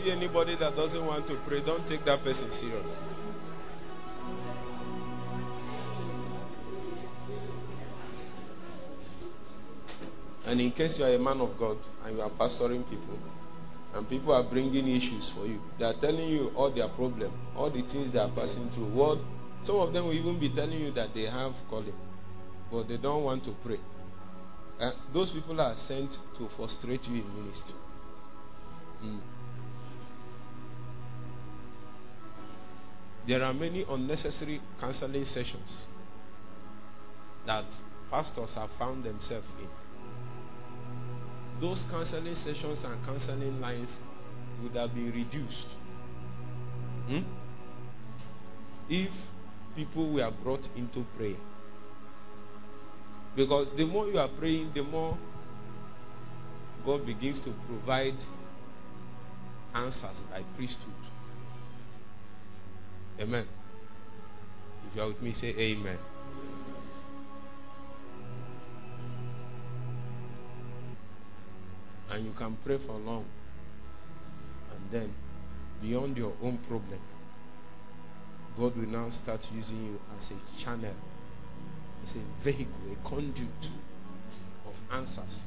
see anybody that doesn't want to pray, don't take that person serious. And in case you are a man of God and you are pastoring people, and people are bringing issues for you, they are telling you all their problems, all the things they are passing through. What some of them will even be telling you that they have calling, but they don't want to pray. Those people are sent to frustrate you in ministry. There are many unnecessary counseling sessions that pastors have found themselves in. Those counseling sessions and counseling lines would have been reduced if people were brought into prayer. Because the more you are praying, the more God begins to provide answers by priesthood. Amen. If you are with me, say amen. And you can pray for long. And then, beyond your own problem, God will now start using you as a channel, as a vehicle, a conduit of answers.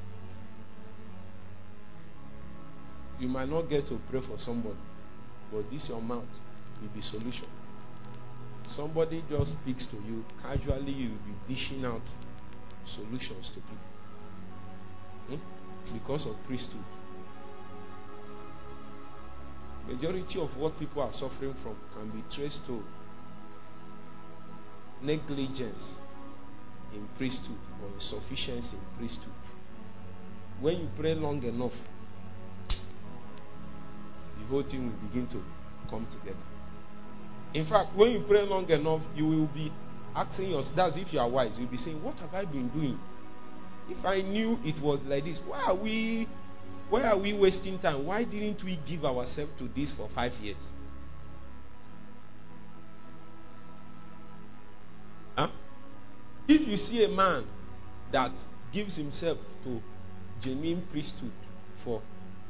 You might not get to pray for somebody, but this your mouth will be solution. Somebody just speaks to you, casually you will be dishing out solutions to people. Because of priesthood. Majority of what people are suffering from can be traced to negligence in priesthood or insufficiency in priesthood. When you pray long enough, the whole thing will begin to come together. In fact, when you pray long enough, you will be asking yourself, that's if you are wise, you'll be saying, what have I been doing? If I knew it was like this, why are we wasting time? Why didn't we give ourselves to this for 5 years? If you see a man that gives himself to genuine priesthood for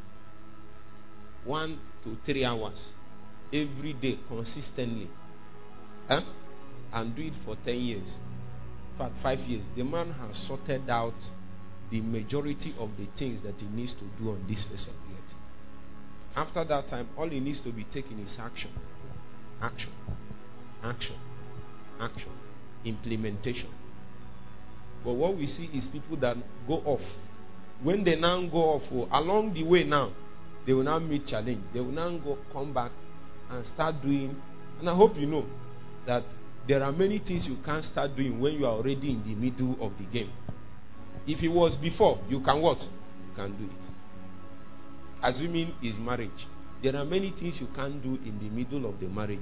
1 to 3 hours every day consistently, and do it for 10 years, in fact 5 years, the man has sorted out the majority of the things that he needs to do on this face of the earth. After that time, all he needs to be taking is action. Action. Action. Action. Implementation. But what we see is people that go off. When they now go off, along the way now, they will now meet challenge. They will now come back and start doing. And I hope you know that there are many things you can't start doing when you are already in the middle of the game. If it was before, you can what? You can do it. Assuming is marriage. There are many things you can't do in the middle of the marriage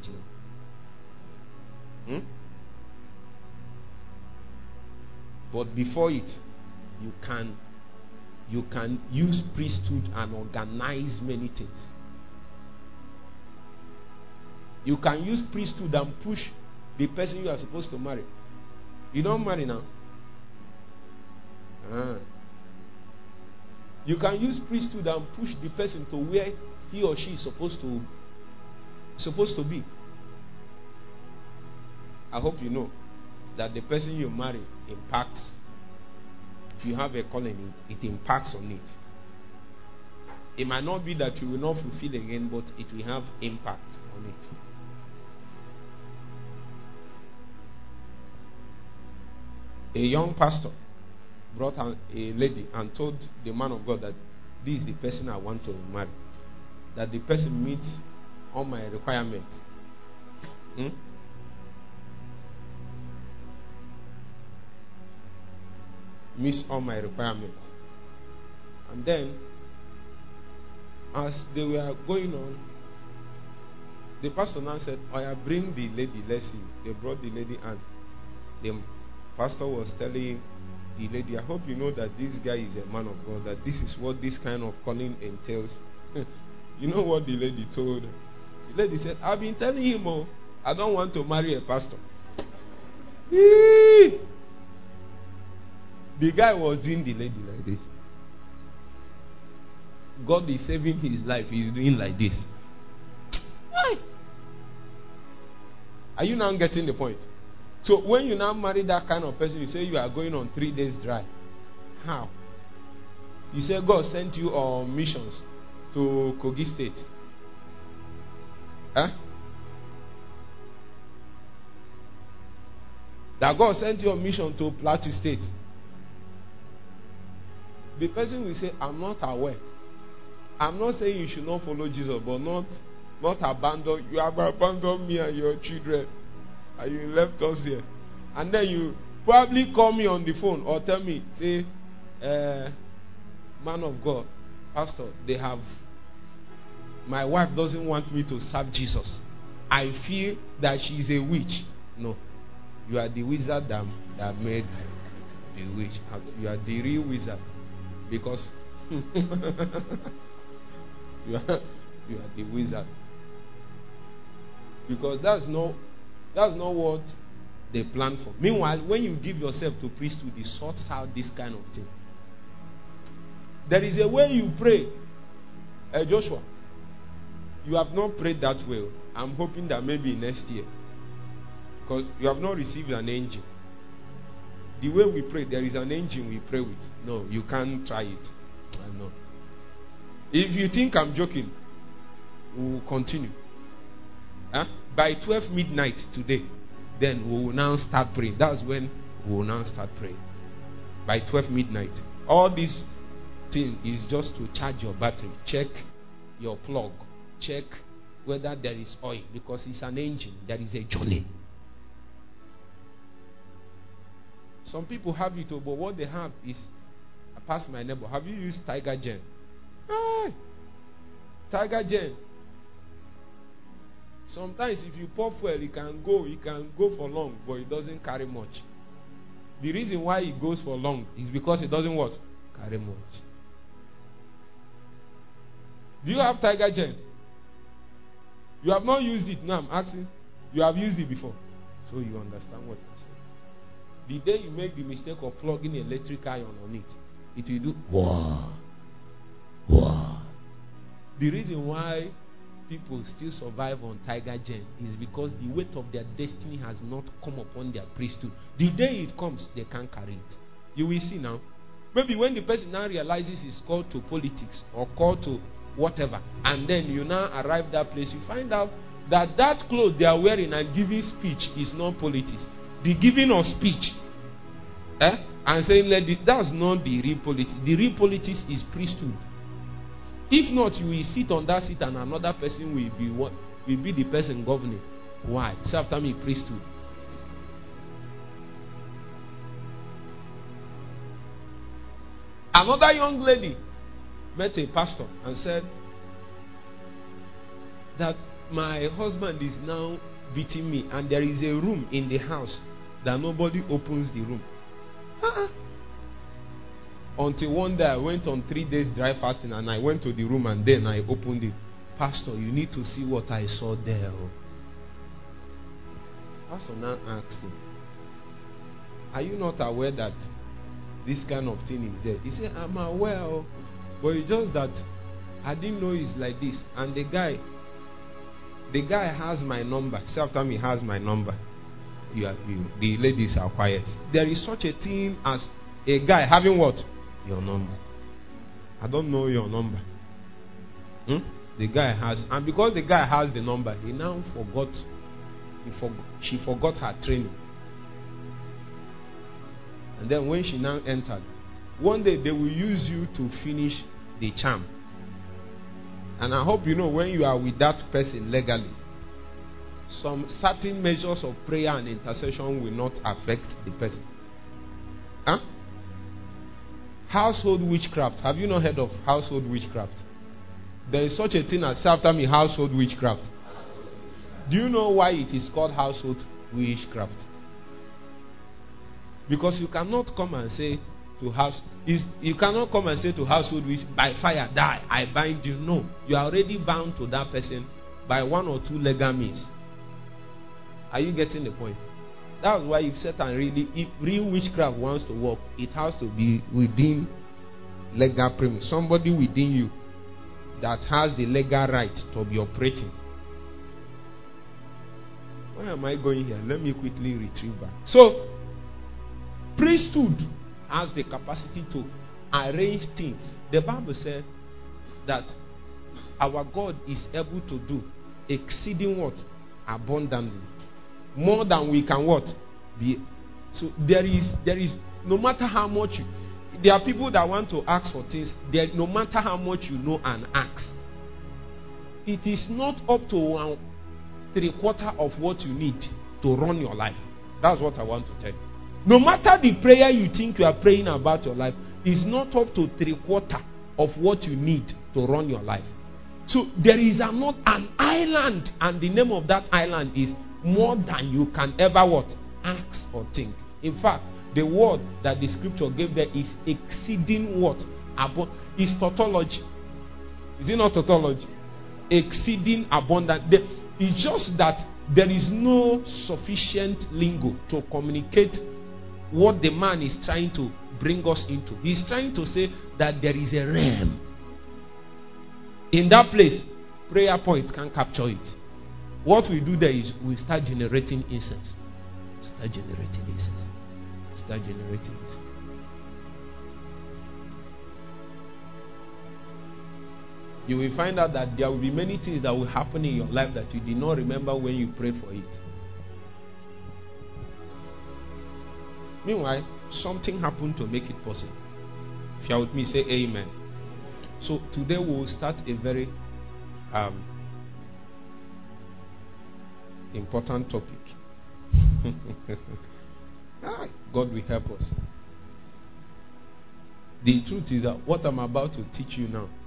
now. But before it, you can use priesthood and organize many things. You can use priesthood and push the person you are supposed to marry. You don't marry now. You can use priesthood and push the person to where he or she is supposed to be. I hope you know that the person you marry impacts. If you have a calling, it impacts on it. It might not be that you will not fulfill again, but it will have impact on it. A young pastor brought a lady and told the man of God that this is the person I want to marry. That the person meets all my requirements. Meets all my requirements. And then, as they were going on, the pastor now said, bring the lady, let's see. They brought the lady and the pastor was telling the lady, I hope you know that this guy is a man of God, that this is what this kind of calling entails. You know what the lady told her? The lady said, I've been telling him, I don't want to marry a pastor. The guy was doing the lady like this. God is saving his life. He's doing like this. Are you now getting the point? So when you now marry that kind of person, you say you are going on 3 days dry. How? You say God sent you on missions to Kogi State. Huh? That God sent you on mission to Plateau State. The person will say, I'm not aware. I'm not saying you should not follow Jesus, but not abandon. You have abandoned me and your children, and you left us here. And then you probably call me on the phone or tell me, say, man of God, pastor, my wife doesn't want me to serve Jesus. I feel that she is a witch. No. You are the wizard that made the witch. You are the real wizard. Because you are the wizard. Because that's not what they plan for. Meanwhile, when you give yourself to priesthood, it sorts out this kind of thing. There is a way you pray. Joshua, you have not prayed that well. I'm hoping that maybe next year. Because you have not received an engine. The way we pray, there is an engine we pray with. No, you can't try it. I know. If you think I'm joking, we'll continue. By 12 midnight today, then we will now start praying. That's when we will now start praying. By 12 midnight. All this thing is just to charge your battery. Check your plug. Check whether there is oil. Because it's an engine. There is a journey. Some people have it, but what they have is, I passed my neighbor. Have you used Tiger Gen? Tiger Gen. Sometimes if you pour fuel, it can go for long, but it doesn't carry much. The reason why it goes for long is because it doesn't what? Carry much. Do you have Tiger Gen? You have not used it. Now I'm asking. You have used it before. So you understand what I'm saying. The day you make the mistake of plugging electric iron on it, it will do wow. The reason why people still survive on Tiger Gen is because the weight of their destiny has not come upon their priesthood. The day it comes, they can't carry it. You will see now. Maybe when the person now realizes he's called to politics or called to whatever, and then you now arrive that place, you find out that clothes they are wearing and giving speech is not politics. The giving of speech and saying that's not the real politics. The real politics is priesthood. If not, you will sit on that seat and another person will be the person governing. Why? So after me, priesthood. Another young lady met a pastor and said that my husband is now beating me, and there is a room in the house that nobody opens the room. Until one day I went on 3 days dry fasting, and I went to the room and then I opened it. Pastor, you need to see what I saw there. Pastor now asked him, are you not aware that this kind of thing is there? He said, I'm aware, but it's just that I didn't know it's like this. And the guy has my number. See, after me, has my number. The ladies are quiet. There is such a thing as a guy having what? Your number. I don't know your number. The guy has, and because the guy has the number, he now forgot. She forgot her training. And then when she now entered, one day they will use you to finish the charm. And I hope you know, when you are with that person legally, some certain measures of prayer and intercession will not affect the person. Household witchcraft. Have you not heard of household witchcraft? There is such a thing as, after me, household witchcraft. Do you know why it is called household witchcraft? Because you cannot come and say to household witch, by fire die, I bind you. No, you are already bound to that person by one or two legal means. Are you getting the point? That's why if real witchcraft wants to work, it has to be within legal premise. Somebody within you that has the legal right to be operating. Where am I going here? Let me quickly retrieve back. So, priesthood has the capacity to arrange things. The Bible said that our God is able to do exceeding what? Abundantly. More than we can what? Be. So there is no matter how much there are people that want to ask for things, no matter how much you know and ask. It is not up to 1/3 of what you need to run your life. That's what I want to tell you. No matter the prayer you think you are praying about your life, it's not up to 3/4 of what you need to run your life. So there is not an island, and the name of that island is more than you can ever what? Ask or think. In fact, the word that the scripture gave there is exceeding what? Is tautology. Is it not tautology? Exceeding abundant. It's just that there is no sufficient lingo to communicate what the man is trying to bring us into. He's trying to say that there is a realm. In that place, prayer point can capture it. What we do there is we start generating incense. Start generating incense. Start generating incense. You will find out that there will be many things that will happen in your life that you did not remember when you prayed for it. Meanwhile, something happened to make it possible. If you are with me, say amen. So today we will start a very important topic. God will help us. The truth is that what I'm about to teach you now,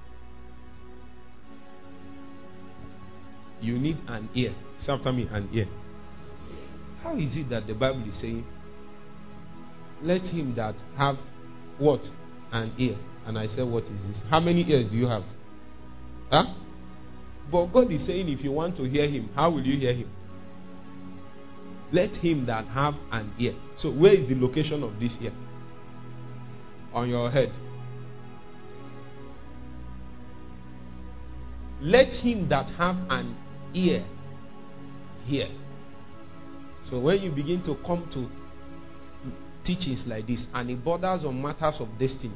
you need an ear. Say after me, an ear. How is it that the Bible is saying, let him that have what? An ear. And I said, what is this? How many ears do you have? Huh? But God is saying, if you want to hear him, how will you hear him? Let him that have an ear. So where is the location of this ear? On your head. Let him that have an ear hear. So when you begin to come to teachings like this, and it borders on matters of destiny,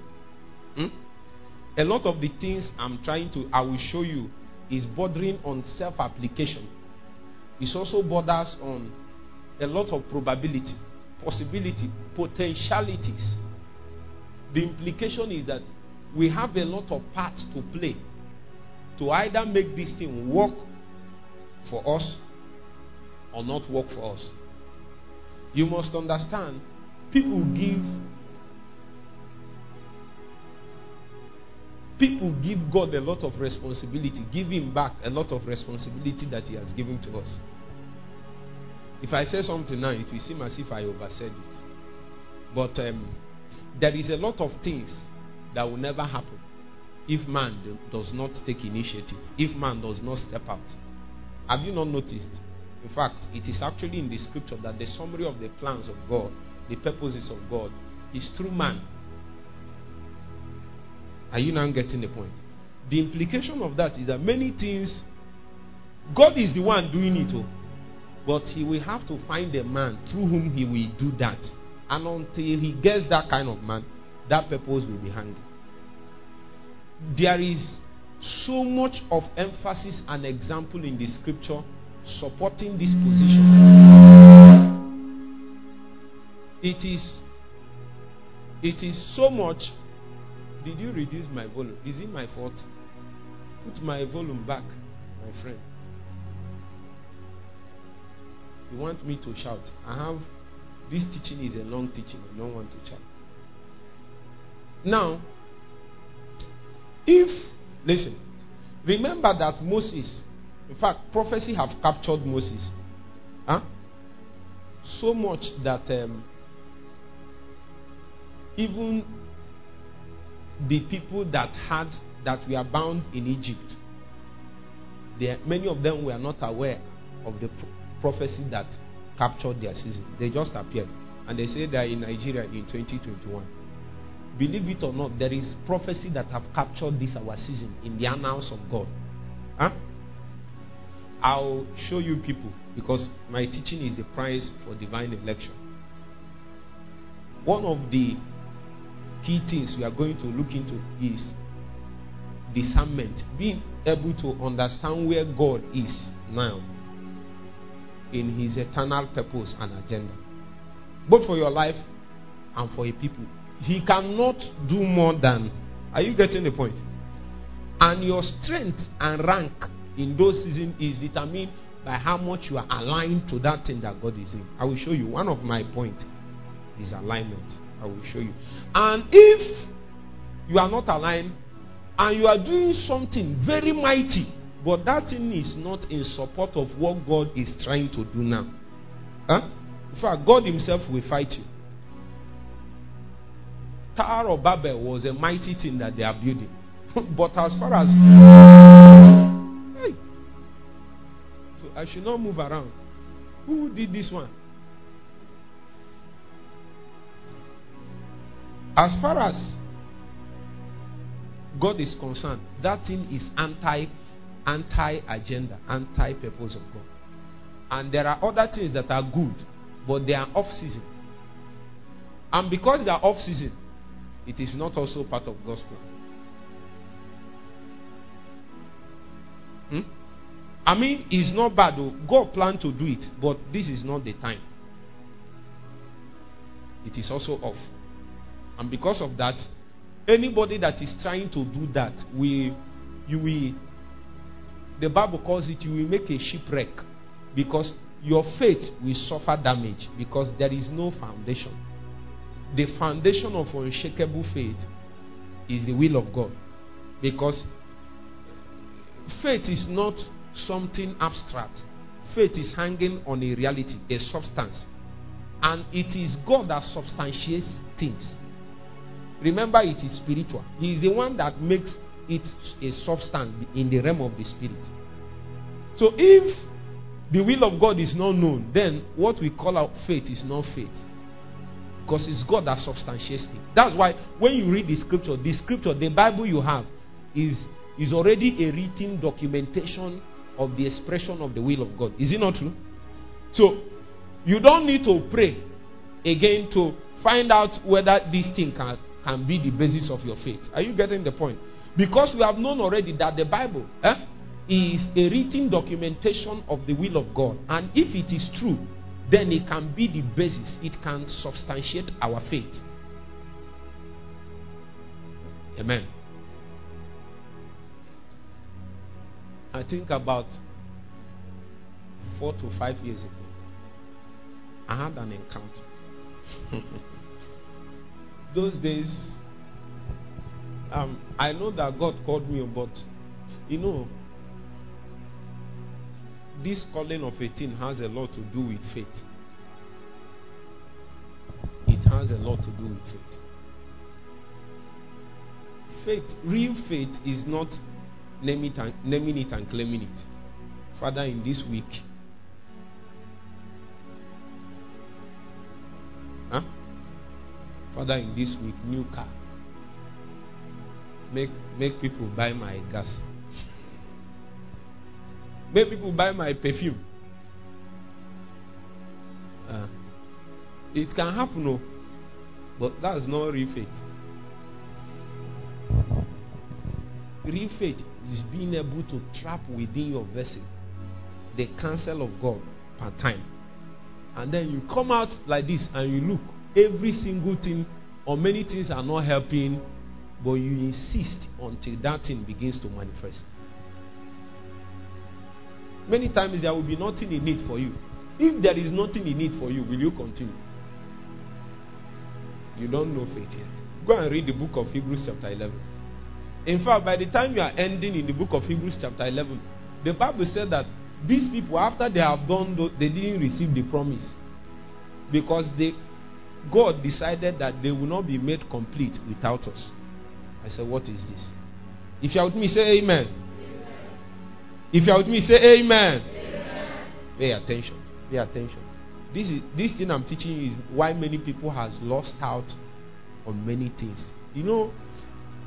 a lot of the things I will show you is bordering on self-application. It also borders on a lot of probability, possibility, potentialities. The implication is that we have a lot of parts to play to either make this thing work for us or not work for us. You must understand, people give God a lot of responsibility, give him back a lot of responsibility that he has given to us. If I say something now, it will seem as if I oversaid it. But there is a lot of things that will never happen if man does not take initiative, if man does not step out. Have you not noticed? In fact, it is actually in the scripture that the summary of the plans of God, the purposes of God, is through man. Are you now getting the point? The implication of that is that many things, God is the one doing it, but he will have to find a man through whom he will do that. And until he gets that kind of man, that purpose will be hanging. There is so much of emphasis and example in the scripture supporting this position. It is so much. Did you reduce my volume? Is it my fault? Put my volume back, my friend. You want me to shout? This teaching is a long teaching. I don't want to shout. Now, listen, remember that Moses, in fact, prophecy have captured Moses. So much that even the people that were bound in Egypt, many of them were not aware of the prophecy that captured their season. They just appeared. And they say they are in Nigeria in 2021. Believe it or not, there is prophecy that have captured this our season in the annals of God. I'll show you people, because my teaching is the price for divine election. One of the key things we are going to look into is discernment, being able to understand where God is now in his eternal purpose and agenda, both for your life and for a people. He cannot do more than, are you getting the point? And your strength and rank in those seasons is determined by how much you are aligned to that thing that God is in. I will show you. One of my points is alignment. I will show you. And if you are not aligned and you are doing something very mighty, but that thing is not in support of what God is trying to do now, in fact, God himself will fight you. Tower of Babel was a mighty thing that they are building. But as far as so I should not move around. Who did this one? As far as God is concerned, that thing is anti-agenda, anti-purpose of God. And there are other things that are good, but they are off-season. And because they are off-season, it is not also part of God's plan. I mean, it's not bad though. God planned to do it, but this is not the time. It is also off. And because of that, anybody that is trying to do that, the Bible calls it, you will make a shipwreck, because your faith will suffer damage because there is no foundation. The foundation of unshakable faith is the will of God. Because faith is not something abstract. Faith is hanging on a reality, a substance. And it is God that substantiates things. Remember, it is spiritual. He is the one that makes it a substance in the realm of the spirit. So if the will of God is not known, then what we call out faith is not faith. Because it's God that substantiates it. That's why when you read the scripture, the Bible you have is already a written documentation of the expression of the will of God. Is it not true? So you don't need to pray again to find out whether this thing can be the basis of your faith. Are you getting the point? Because we have known already that the Bible is a written documentation of the will of God. And if it is true, then it can be the basis. It can substantiate our faith. Amen. I think about 4 to 5 years ago, I had an encounter. Those days, I know that God called me, but this calling of 18 has a lot to do with faith. It has a lot to do with faith. Faith, real faith, is not naming it and claiming it. Father, in this week, Father, in this week, new car. Make people buy my gas. Make people buy my perfume. It can happen, no, but that's not real faith. Real faith is being able to trap within your vessel the counsel of God per time. And then you come out like this and you look, every single thing or many things are not helping, but you insist until that thing begins to manifest. Many times there will be nothing in it for you. If there is nothing in it for you, will you continue? You don't know faith yet. Go and read the book of Hebrews chapter 11. In fact, by the time you are ending in the book of Hebrews chapter 11, the Bible said that these people, after they have done, they didn't receive the promise. Because God decided that they will not be made complete without us. I said, what is this? If you are with me, say amen. If you are with me, say amen. Amen. Pay attention. Pay attention. This thing I'm teaching you is why many people has lost out on many things.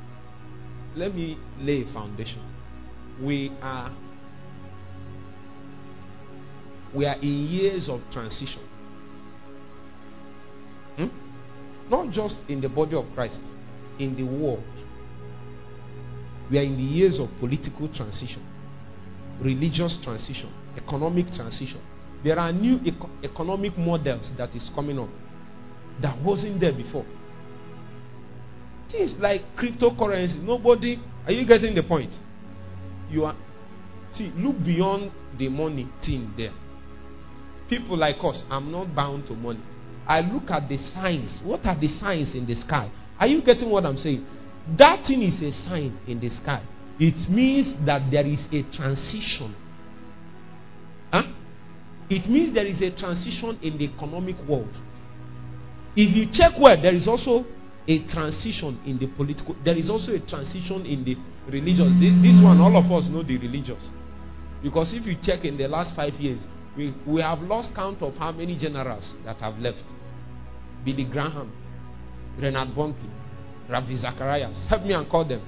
Let me lay a foundation. We are We are in years of transition. Not just in the body of Christ, in the world. We are in the years of political transition, religious transition, economic transition. There are new economic models that is coming up that wasn't there before. Things like cryptocurrency. Nobody, are you getting the point? You are, see, look beyond the money thing there. People like us, I'm not bound to money. I look at the signs. What are the signs in the sky? Are you getting what I'm saying? That thing is a sign in the sky. It means that there is a transition. It means there is a transition in the economic world. If you check well, there is also a transition in the political. There is also a transition in the religious. This one, all of us know the religious. Because if you check in the last 5 years, we have lost count of how many generals that have left. Billy Graham, Renard Bonnke, Ravi Zacharias. Help me and call them.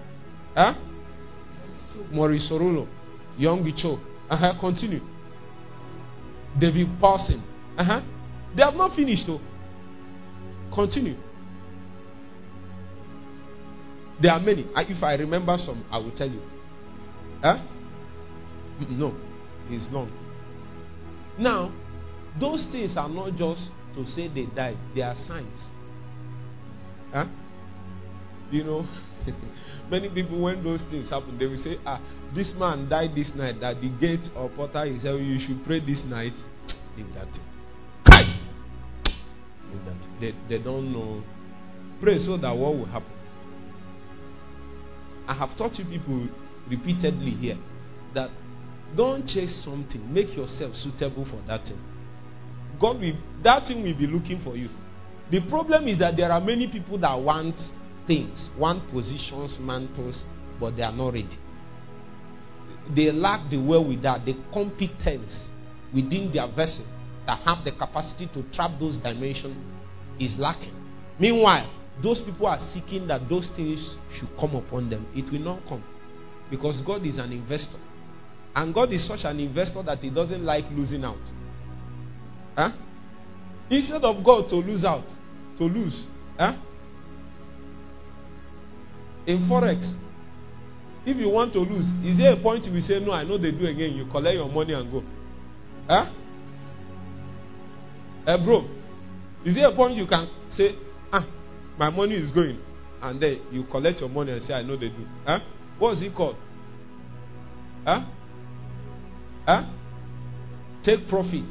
Maurice Sorolo, Young Cho. Continue. David Paulson. They have not finished though. Continue. There are many. If I remember some, I will tell you. No, it's long. Now, those things are not just to say they died. They are signs. You know, many people, when those things happen, they will say, this man died this night. That the gate or porter is saying, you should pray this night. Leave that thing. Leave that. They don't know. Pray so that what will happen. I have taught you people repeatedly here that don't chase something. Make yourself suitable for that thing. That thing will be looking for you. The problem is that there are many people that want things, want positions, mantles, but they are not ready. They lack the wherewithal, the competence within their vessel that have the capacity to trap those dimensions is lacking. Meanwhile, those people are seeking that those things should come upon them. It will not come. Because God is an investor. And God is such an investor that he doesn't like losing out. Instead of God to lose out, to lose. In Forex, if you want to lose, is there a point you will say, no, I know they do again, you collect your money and go? Bro, is there a point you can say, my money is going, and then you collect your money and say, I know they do? What is it called? Take profit.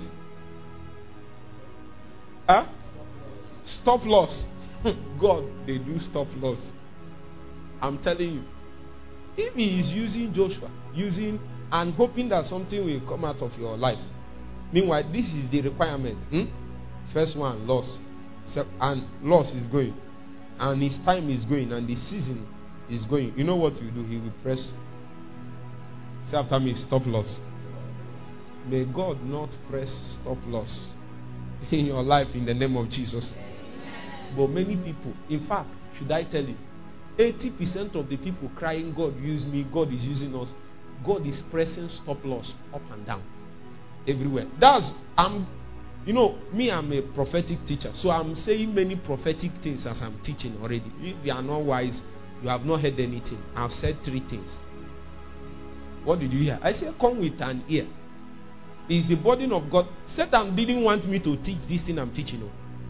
Stop loss. God, they do stop loss. I'm telling you. If he is using Joshua, and hoping that something will come out of your life. Meanwhile, this is the requirement. First one, loss. And loss is going. And his time is going. And the season is going. You know what you do? He will press. Say after me, stop loss. May God not press stop loss in your life in the name of Jesus. But many people, in fact, should I tell you, 80% of the people crying, God use me, God is using us, God is pressing stop loss up and down everywhere. I'm a prophetic teacher, so I'm saying many prophetic things as I'm teaching already. If you are not wise, you have not heard anything. I've said 3 things. What did you hear? I said, come with an ear. It's the burden of God. Satan didn't want me to teach this thing I'm teaching.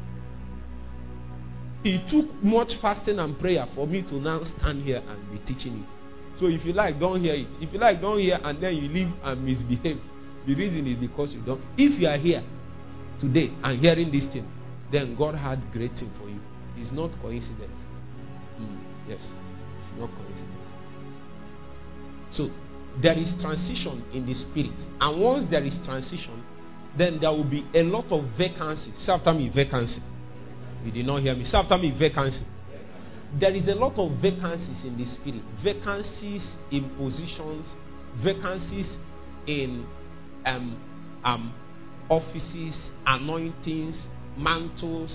It took much fasting and prayer for me to now stand here and be teaching it. So if you like, don't hear it. If you like, don't hear and then you leave and misbehave. The reason is because you don't. If you are here today and hearing this thing, then God had great thing for you. It's not coincidence. Yes, it's not coincidence. So there is transition in the spirit, and once there is transition, then there will be a lot of vacancies. Say after me, vacancy. You did not hear me. Say after me, vacancy. There is a lot of vacancies in the spirit. Vacancies in positions, vacancies in offices, anointings, mantles,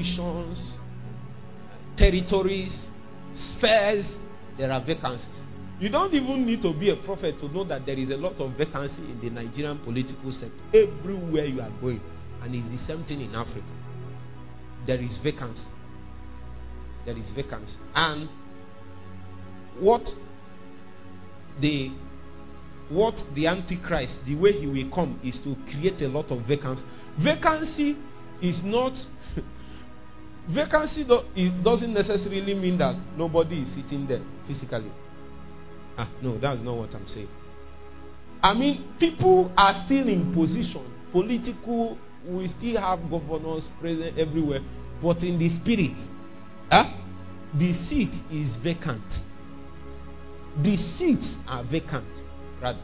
executions, territories, spheres. There are vacancies. You don't even need to be a prophet to know that there is a lot of vacancy in the Nigerian political sector. Everywhere you are going. And it's the same thing in Africa. There is vacancy. There is vacancy. And what the Antichrist, the way he will come is to create a lot of vacancy. Vacancy is not vacancy it doesn't necessarily mean that nobody is sitting there physically. No, that's not what I'm saying. I mean, people are still in position, political. We still have governors present everywhere, but in the spirit, the seat is vacant. The seats are vacant, rather.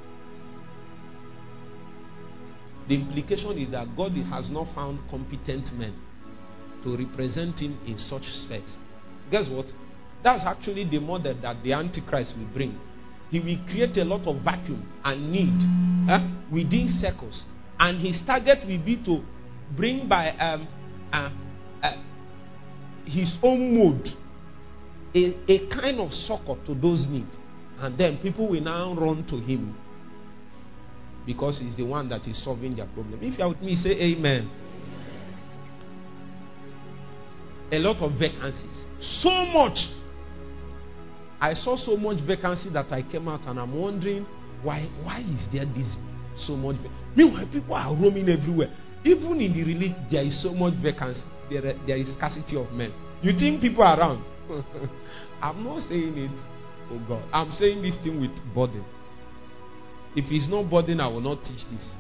The implication is that God has not found competent men to represent him in such spheres. Guess what? That's actually the model that the Antichrist will bring. He will create a lot of vacuum and need within circles. And his target will be to bring by his own mode a kind of succor to those needs. And then people will now run to him because he's the one that is solving their problem. If you are with me, say amen. A lot of vacancies. So much. I saw so much vacancy that I came out and I'm wondering why is there this so much vacancy? Meanwhile, people are roaming everywhere. Even in the religion, there is so much vacancy. There is scarcity of men. You think people are around? I'm not saying it, oh God. I'm saying this thing with burden. If it's not burden, I will not teach this.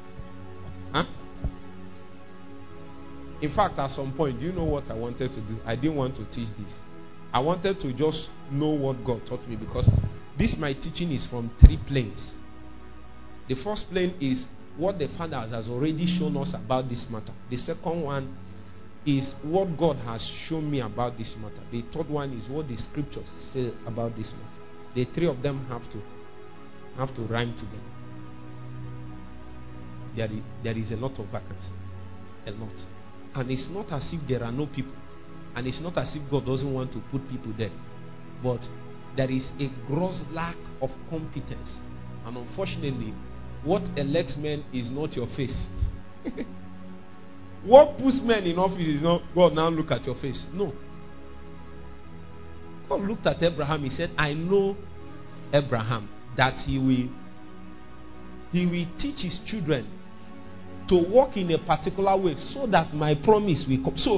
In fact, at some point, do you know what I wanted to do? I didn't want to teach this. I wanted to just know what God taught me, because my teaching is from 3 planes. The first plane is what the Father has already shown us about this matter. The second one is what God has shown me about this matter. The third one is what the scriptures say about this matter. The 3 of them have to rhyme together. There is a lot of vacancy. A lot. And it's not as if there are no people. And it's not as if God doesn't want to put people there. But there is a gross lack of competence. And unfortunately, what elects men is not your face. What puts men in office is not, God, now look at your face. No. God looked at Abraham. He said, I know Abraham that he will teach his children to walk in a particular way so that my promise will come. So,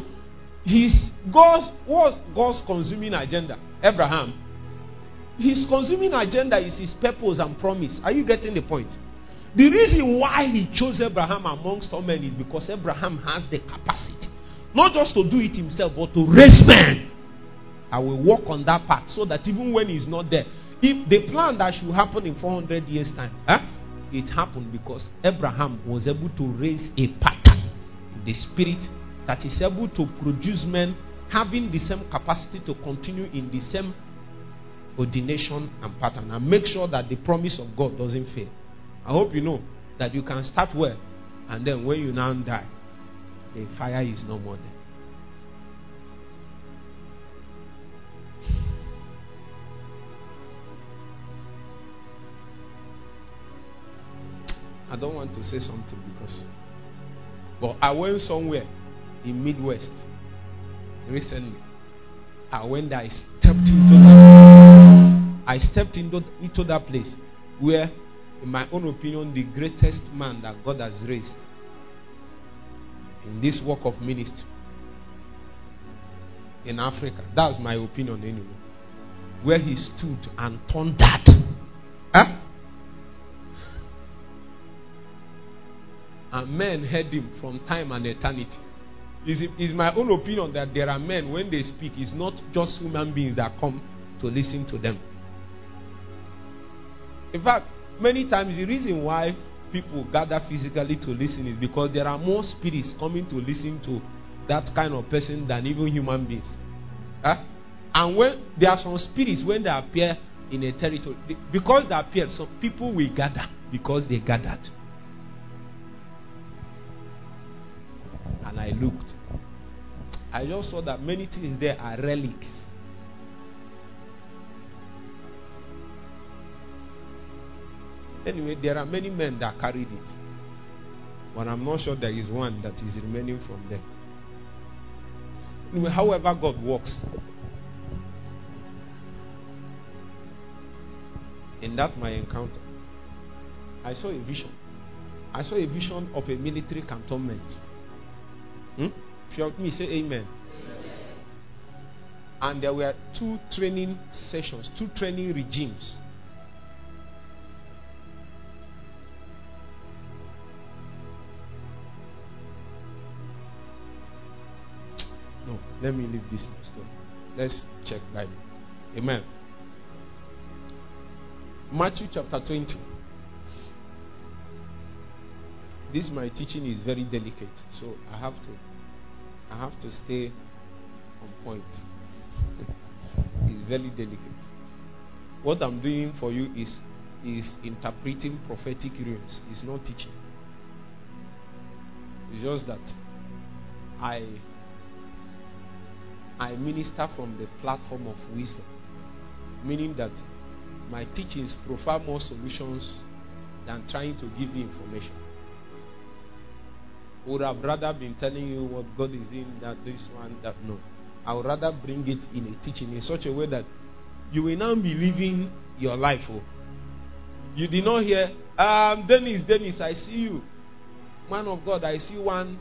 God's consuming agenda? Abraham. His consuming agenda is his purpose and promise. Are you getting the point? The reason why he chose Abraham amongst all men is because Abraham has the capacity, not just to do it himself, but to raise men. I will walk on that path so that even when he's not there, if the plan that should happen in 400 years' time, it happened because Abraham was able to raise a pattern in the spirit that is able to produce men having the same capacity to continue in the same ordination and pattern, and make sure that the promise of God doesn't fail. I hope you know that you can start well, and then when you now die, the fire is no more there. I don't want to say something but I went somewhere in Midwest recently. I went there, I stepped into that place where, in my own opinion, the greatest man that God has raised in this work of ministry in Africa. That's my opinion anyway. Where he stood and thundered. And men heard him from time and eternity. It's my own opinion that there are men, when they speak, it's not just human beings that come to listen to them. In fact, many times the reason why people gather physically to listen is because there are more spirits coming to listen to that kind of person than even human beings. And when there are some spirits, when they appear in a territory, because they appear, some people will gather because they gathered. And I looked. I just saw that many things there are relics. Anyway, there are many men that carried it. But I'm not sure there is one that is remaining from them. Anyway, however God works. In that my encounter, I saw a vision. I saw a vision of a military cantonment. If you help me, say amen. And there were 2 training sessions, 2 training regimes. No, let me leave this story. Let's check Bible. Amen. Matthew chapter 20. This my teaching is very delicate, so I have to stay on point. It's very delicate. What I'm doing for you is interpreting prophetic realms. It's not teaching. It's just that I minister from the platform of wisdom, meaning that my teachings provide more solutions than trying to give you information. Would have rather been telling you what God is in, that this one, that no. I would rather bring it in a teaching in such a way that you will now be living your life. Oh. You did not hear, Dennis, I see you. Man of God, I see one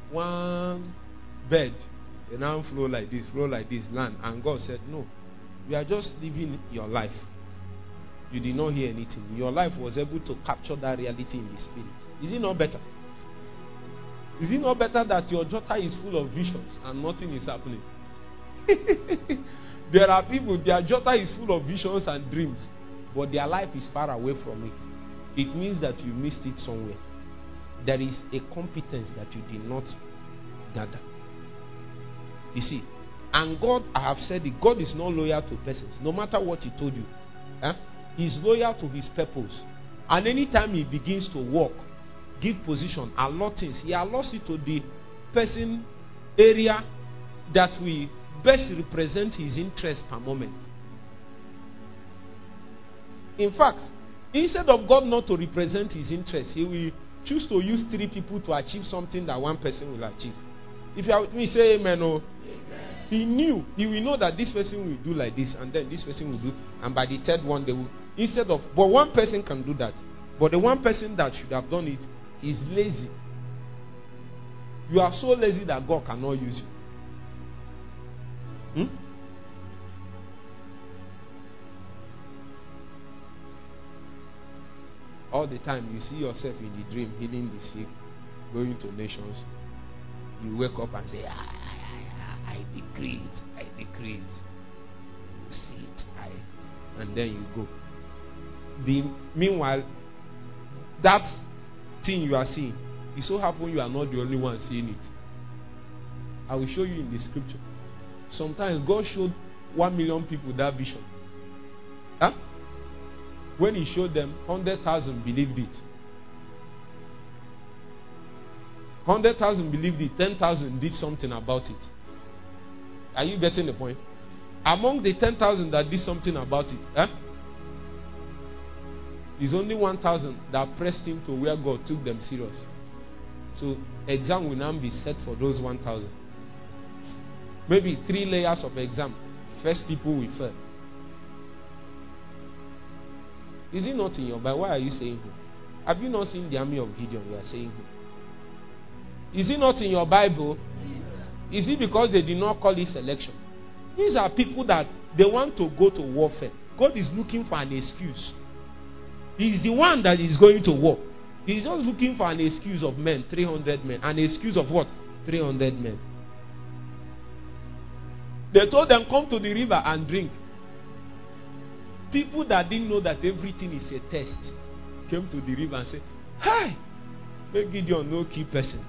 bed. You now flow like this, land. And God said, no. You are just living your life. You did not hear anything. Your life was able to capture that reality in the spirit. Is it not better? Is it not better that your daughter is full of visions and nothing is happening? There are people, their daughter is full of visions and dreams, but their life is far away from it. It means that you missed it somewhere. There is a competence that you did not gather. You see, and God, I have said it, God is not loyal to persons. No matter what He told you, He is loyal to His purpose. And anytime He begins to walk, give position, allot things, He allows it to the person area that will best represent His interest per moment. In fact, instead of God not to represent His interest, He will choose to use 3 people to achieve something that one person will achieve. If you are with me, say amen. Oh. Amen. He will know that this person will do like this, and then this person will do, and by the 3rd one they will, but one person can do that. But the one person that should have done it is lazy. You are so lazy that God cannot use you. All the time you see yourself in the dream healing the sick, going to nations. You wake up and say, I decree it. See it. And then you go. Meanwhile, that thing you are seeing, it so happens you are not the only one seeing it. I will show you in the scripture. Sometimes God showed 1 million people that vision. When He showed them, 100,000 believed it. 100,000 believed it. 10,000 did something about it. Are you getting the point? Among the 10,000 that did something about it, it's only 1,000 that pressed Him to where God took them serious. So exam will now be set for those 1,000. Maybe 3 layers of exam. First people will fail. Is it not in your Bible? Why are you saying who? Have you not seen the army of Gideon? You are saying who? Is it not in your Bible? Is it because they did not call it selection? These are people that they want to go to warfare. God is looking for an excuse. He is the one that is going to war. He is just looking for an excuse of men, 300 men. An excuse of what? 300 men. They told them, come to the river and drink. People that didn't know that everything is a test came to the river and said, hey, make Gideon no key person.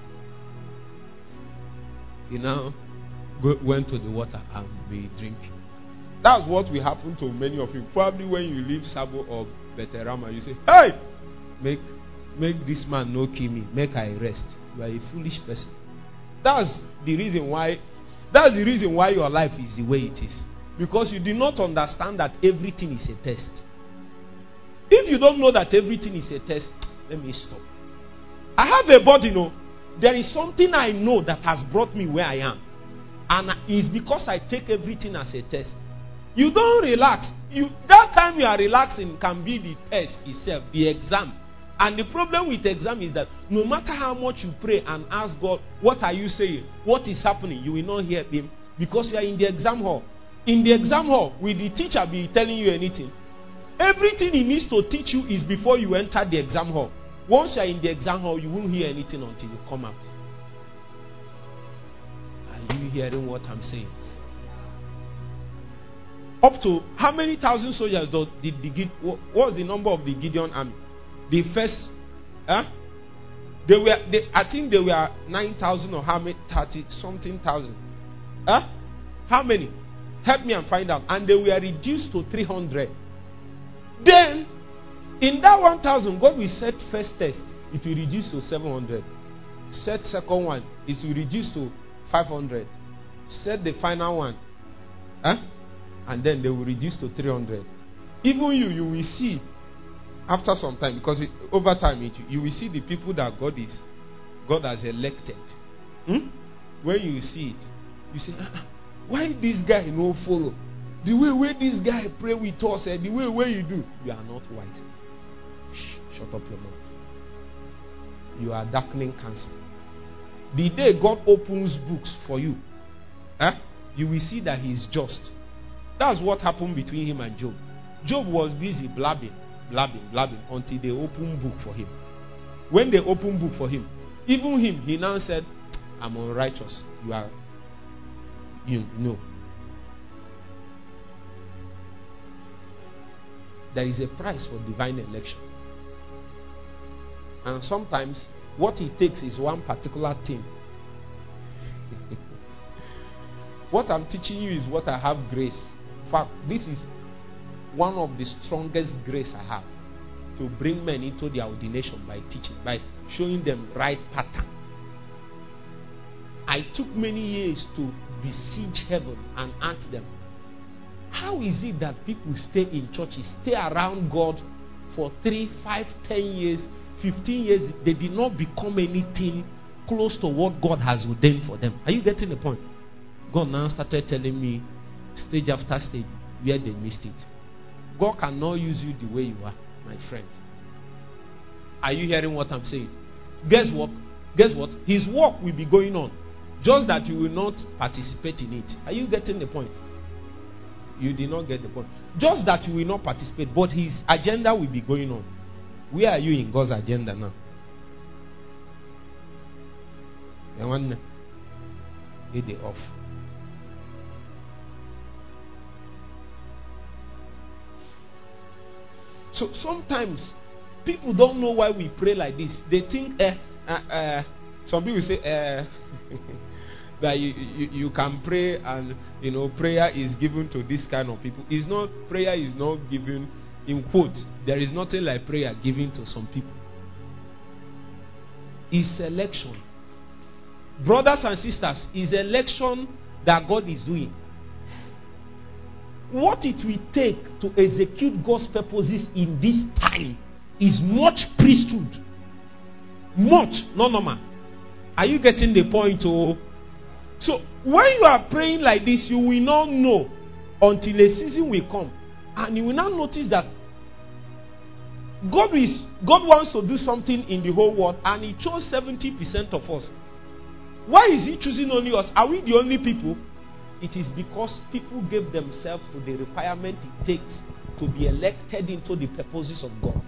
He now went to the water and be drinking. That's what will happen to many of you. Probably when you leave Sabo or Beterama, you say, hey, make this man no kill me. Make I rest. You are a foolish person. That's the reason why your life is the way it is. Because you do not understand that everything is a test. If you don't know that everything is a test, let me stop. I have a body, there is something I know that has brought me where I am. And it's because I take everything as a test. You don't relax. That time you are relaxing can be the test itself, the exam. And the problem with exam is that no matter how much you pray and ask God, what are you saying? What is happening? You will not hear him because you are in the exam hall. In the exam hall, will the teacher be telling you anything? Everything he needs to teach you is before you enter the exam hall. Once you are in the exam hall, you won't hear anything until you come out. Are you hearing what I'm saying? Up to how many thousand soldiers what was the number of the Gideon army? The first, I think they were 9,000 or how many, 30 something thousand. How many? Help me and find out. And they were reduced to 300. Then, in that 1,000, God will set first test. It will reduce to 700. Set second one. It will reduce to 500. Set the final one. And then they will reduce to 300. Even you will see after some time, because over time you will see the people that God has elected. When you see it, you say, why this guy no follow? The way this guy pray with us, the way you do, you are not wise. Shut up your mouth. You are darkening cancer. The day God opens books for you, you will see that he is just. That's what happened between him and Job. Job was busy blabbing until they opened book for him. When they opened book for him, even him, he now said, I'm unrighteous. You know. There is a price for divine election. And sometimes what it takes is one particular thing. What I'm teaching you is what I have grace. In fact, this is one of the strongest grace I have, to bring men into their ordination by teaching, by showing them right pattern. I took many years to besiege heaven and ask them, how is it that people stay in churches, stay around God for 3, 5, 10 years, 15 years, they did not become anything close to what God has ordained for them? Are you getting the point? God now started telling me stage after stage where they missed it. God cannot use you the way you are, my friend. Are you hearing what I'm saying? Guess what? His work will be going on, just that you will not participate in it. Are you getting the point? You did not get the point. Just that you will not participate, but his agenda will be going on. Where are you in God's agenda now? Get it off. So sometimes people don't know why we pray like this. They think some people say that you can pray and prayer is given to this kind of people. It's not, prayer is not given in quotes. There is nothing like prayer given to some people. It's election. Brothers and sisters, it's election that God is doing. What it will take to execute God's purposes in this time is much priesthood. Much, not normal. Are you getting the point? Oh? So, when you are praying like this, you will not know until a season will come. And you will not notice that God wants to do something in the whole world, and He chose 70% of us. Why is He choosing only us? Are we the only people? It is because people gave themselves to the requirement it takes to be elected into the purposes of God.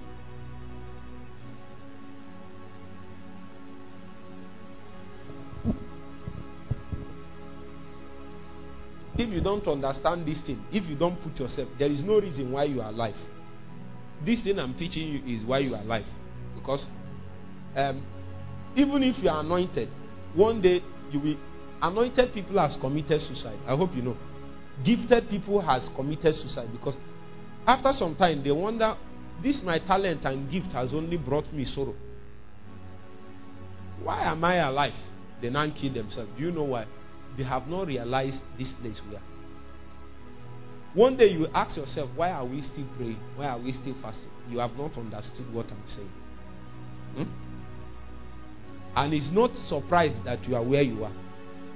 If you don't understand this thing, if you don't put yourself, there is no reason why you are alive. This thing I'm teaching you is why you are alive. Because even if you are anointed, one day you will. Anointed people has committed suicide. I hope you know. Gifted people has committed suicide because after some time they wonder, this my talent and gift has only brought me sorrow. Why am I alive? They now kill themselves. Do you know why? They have not realized this place we are. One day you ask yourself, why are we still praying? Why are we still fasting? You have not understood what I'm saying. And it's not surprised that you are where you are.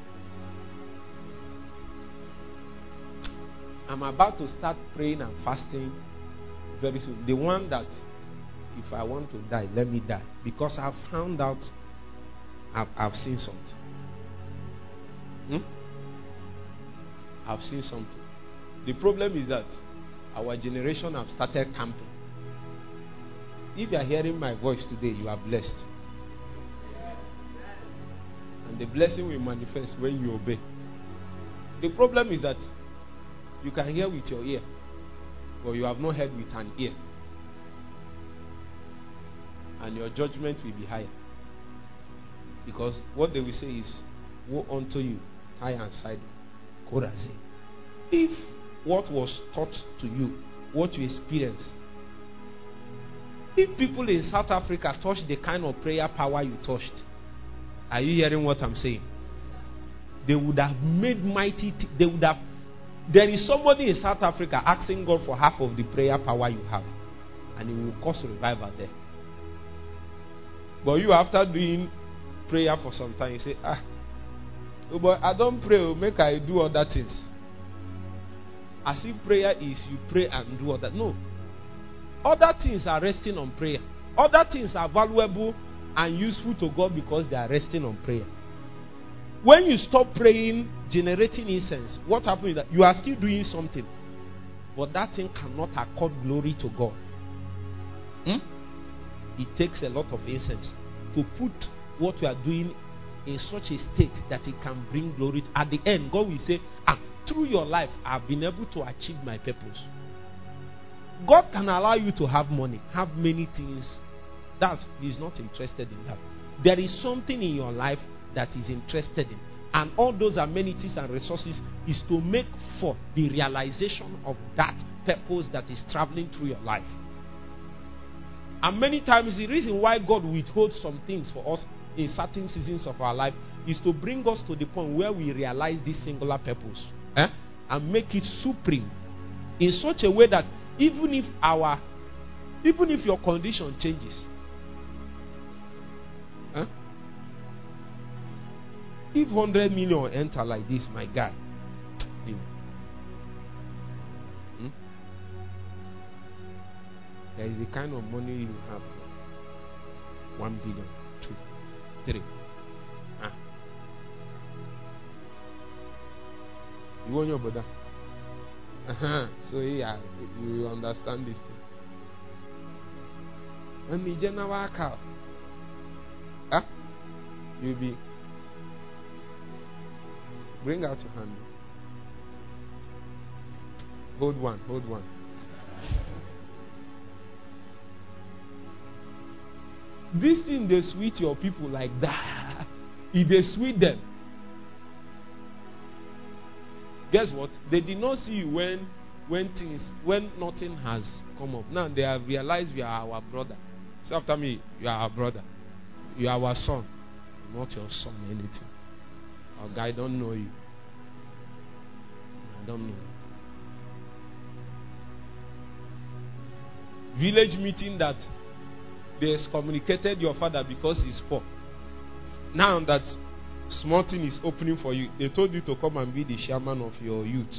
I'm about to start praying and fasting very soon. The one that if I want to die, let me die. Because I've found out I've seen something. I've seen something. The problem is that our generation have started camping. If you are hearing my voice today, you are blessed. And the blessing will manifest when you obey. The problem is that you can hear with your ear, but you have not heard with an ear. And your judgment will be higher. Because what they will say is, woe unto you, Tyre and Sidon, Chorazin. If what was taught to you, what you experienced, if people in South Africa touch the kind of prayer power you touched, are you hearing what I'm saying? They would have made mighty. There is somebody in South Africa asking God for half of the prayer power you have, and it will cause revival there. But you, after doing prayer for some time, you say, but I don't pray, make I do other things. As if prayer is you pray and do other. No. Other things are resting on prayer. Other things are valuable and useful to God because they are resting on prayer. When you stop praying, generating incense, what happens is that you are still doing something, but that thing cannot accord glory to God. It takes a lot of incense to put what you are doing in such a state that it can bring glory. At the end, God will say, through your life, I've been able to achieve my purpose. God can allow you to have money, have many things. He's not interested in that. There is something in your life that is interested in. And all those amenities and resources is to make for the realization of that purpose that is traveling through your life. And many times the reason why God withholds some things for us in certain seasons of our life is to bring us to the point where we realize this singular purpose and make it supreme in such a way that even if your condition changes, if 100 million enter like this, my guy, there is a kind of money you have. 1 billion, 2, 3. You want your brother? So yeah, you understand this thing. And the general cow, you'll be. Bring out your hand. Hold one. This thing, they sweet your people like that. If they sweet them, guess what? They did not see you when nothing has come up. Now they have realized you are our brother. Say after me, you are our brother. You are our son. Not your son, anything. Our guy don't know you. I don't know. Village meeting that they excommunicated your father because he's poor. Now that small thing is opening for you, they told you to come and be the chairman of your youth.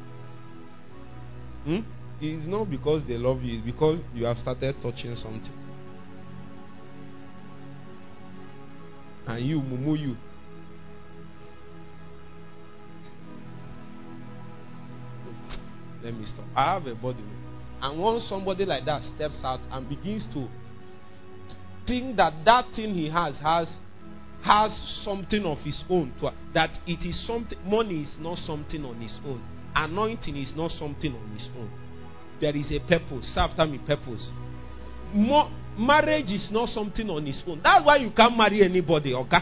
It's not because they love you, it's because you have started touching something. And you, mumu you. Let me stop. I have a body. And once somebody like that steps out and begins to think that thing he has something of his own, that it is something. Money is not something on its own. Anointing is not something on its own. There is a purpose. Say after me, purpose. Marriage is not something on its own. That's why you can't marry anybody, okay?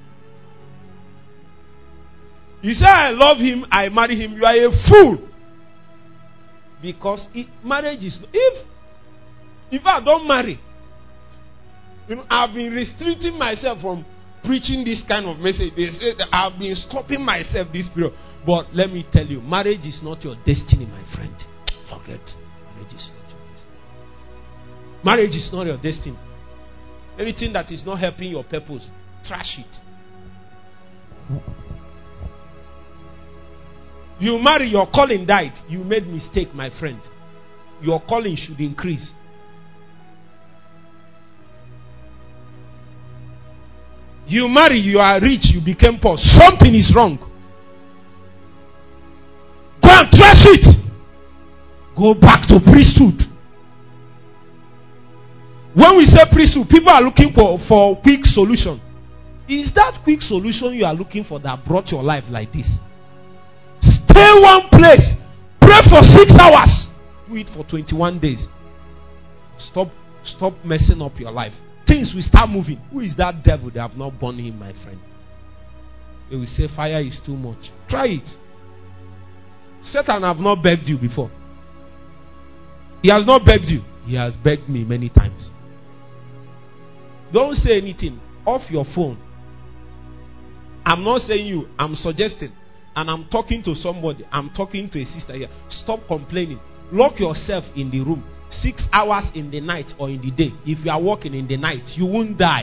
You say, I love him, I marry him. You are a fool. Because marriage is... If I don't marry, I've been restricting myself from preaching this kind of message. They say that I've been stopping myself this period. But let me tell you, marriage is not your destiny, my friend. Forget. Marriage is not your destiny. Marriage is not your destiny. Anything that is not helping your purpose, trash it. You marry, your calling died. You made mistake, my friend. Your calling should increase. You marry, you are rich, you became poor. Something is wrong. Go and trash it. Go back to priesthood. When we say priesthood, people are looking for quick solution. Is that quick solution you are looking for that brought your life like this? Stay one place. Pray for 6 hours. Do it for 21 days. Stop messing up your life. Things will start moving. Who is that devil? They have not born him, my friend. They will say fire is too much. Try it. Satan have not begged you before. He has not begged you. He has begged me many times. Don't say anything. Off your phone. I'm not saying you. I'm suggesting. And I'm talking to somebody. I'm talking to a sister here. Stop complaining. Lock yourself in the room. 6 hours in the night or in the day. If you are working in the night, you won't die.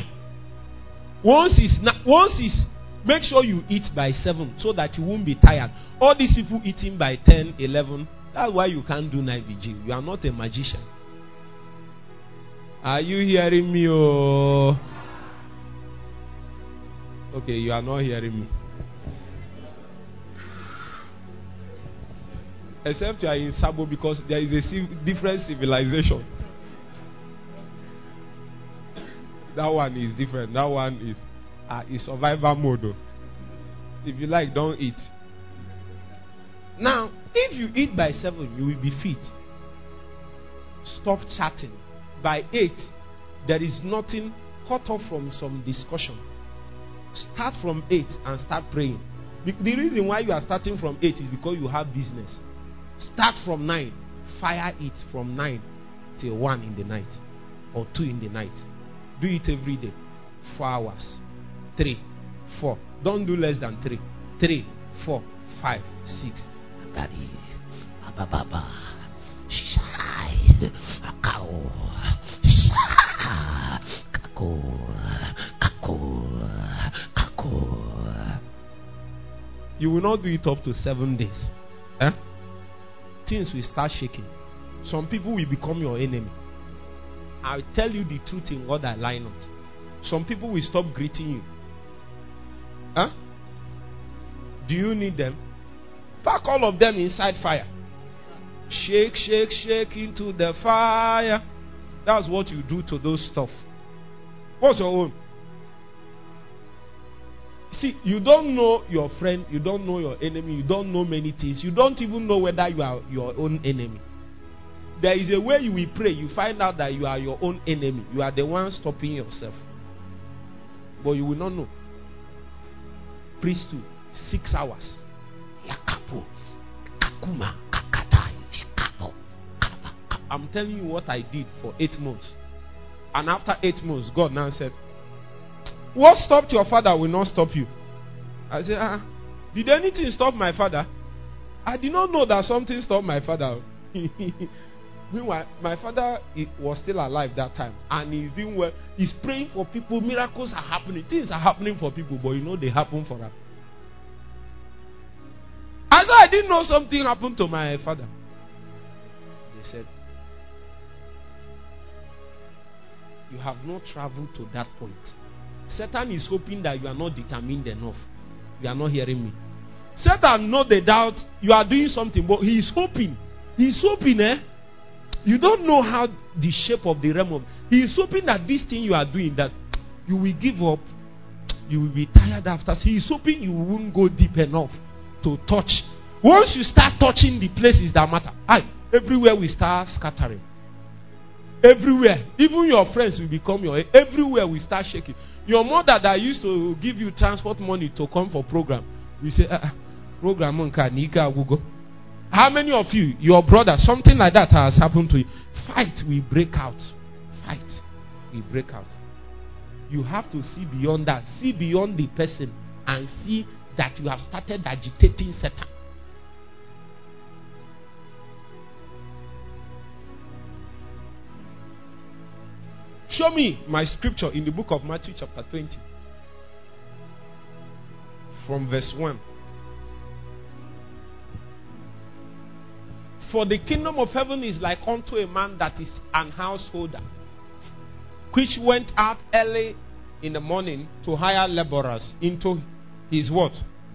Make sure you eat by 7 so that you won't be tired. All these people eating by 10, 11. That's why you can't do night vigil. You are not a magician. Are you hearing me? Oh? Okay, you are not hearing me. Except you are in Sabo, because there is a different civilization. That one is different. That one is survival mode. If you like, don't eat. Now, if you eat by 7, you will be fit. Stop chatting. By 8, there is nothing. Cut off from some discussion. Start from 8 and start praying. The reason why you are starting from 8 is because you have business. Start from 9. Fire it from 9 till 1 in the night or 2 in the night. Do it every day. 4 hours. 3, 4. Don't do less than 3. 3, 4, 5, 6. Daddy, Baba, Shai, Akao, Kako. You will not do it up to 7 days. Things will start shaking. Some people will become your enemy. I'll tell you the truth in God, I lie not. Some people will stop greeting you. Do you need them? Pack all of them inside fire. Shake, shake, shake into the fire. That's what you do to those stuff. What's your own? See, you don't know your friend, you don't know your enemy, you don't know many things. You don't even know whether you are your own enemy. There is a way you will pray, you find out that you are your own enemy. You are the one stopping yourself. But you will not know. Priesthood, 6 hours. I'm telling you what I did for 8 months. And after 8 months, God now said, what stopped your father will not stop you. I said, did anything stop my father? I did not know that something stopped my father. Meanwhile, my father was still alive that time. And he's doing well. He's praying for people. Miracles are happening. Things are happening for people. But you know they happen for us. I thought I didn't know something happened to my father. They said, you have not traveled to that point. Satan is hoping that you are not determined enough. You are not hearing me. Satan knows the doubt you are doing something, but he is hoping. He is hoping, you don't know how the shape of the realm of. He is hoping that this thing you are doing, that you will give up, you will be tired after. He is hoping you won't go deep enough to touch. Once you start touching the places that matter, everywhere we start scattering. Everywhere, even your friends will become your. Everywhere we start shaking. Your mother that used to give you transport money to come for program, we say, program Google. How many of you, your brother, something like that has happened to you? Fight, we break out. Fight, we break out. You have to see beyond that. See beyond the person and see that you have started agitating Satan. Show me my scripture in the book of Matthew chapter 20. From verse 1. For the kingdom of heaven is like unto a man that is an householder, which went out early in the morning to hire laborers into his what?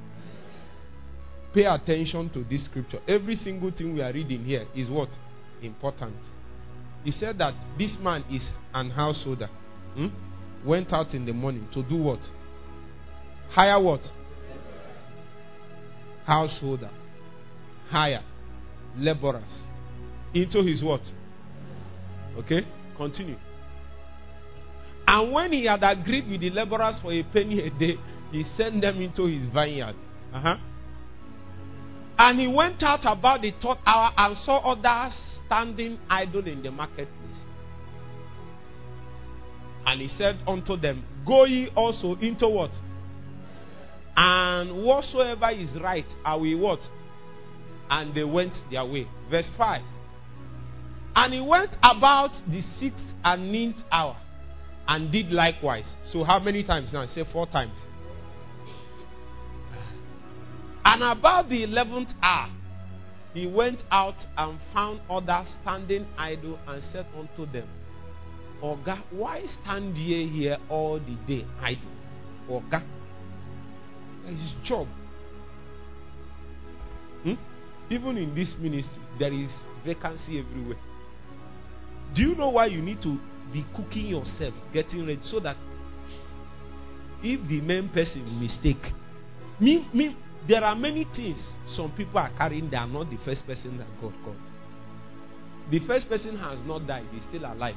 Pay attention to this scripture. Every single thing we are reading here is what? Important. He said that this man is an householder. Went out in the morning to do what? Hire what? Householder. Hire laborers into his what? Okay, continue. And when he had agreed with the laborers for a penny a day, he sent them into his vineyard. And he went out about the third hour and saw others standing idle in the marketplace. And he said unto them, Go ye also into what? And whatsoever is right, I will what? And they went their way. Verse 5. And he went about the 6th and 9th hour and did likewise. So how many times now? Say 4 times. And about the 11th hour, he went out and found others standing idle and said unto them, Oga, why stand ye here all the day idle? Oga, his job. Even in this ministry, there is vacancy everywhere. Do you know why you need to be cooking yourself, getting ready, so that if the main person mistake, there are many things some people are carrying. They are not the first person that God called. The first person has not died; he's still alive.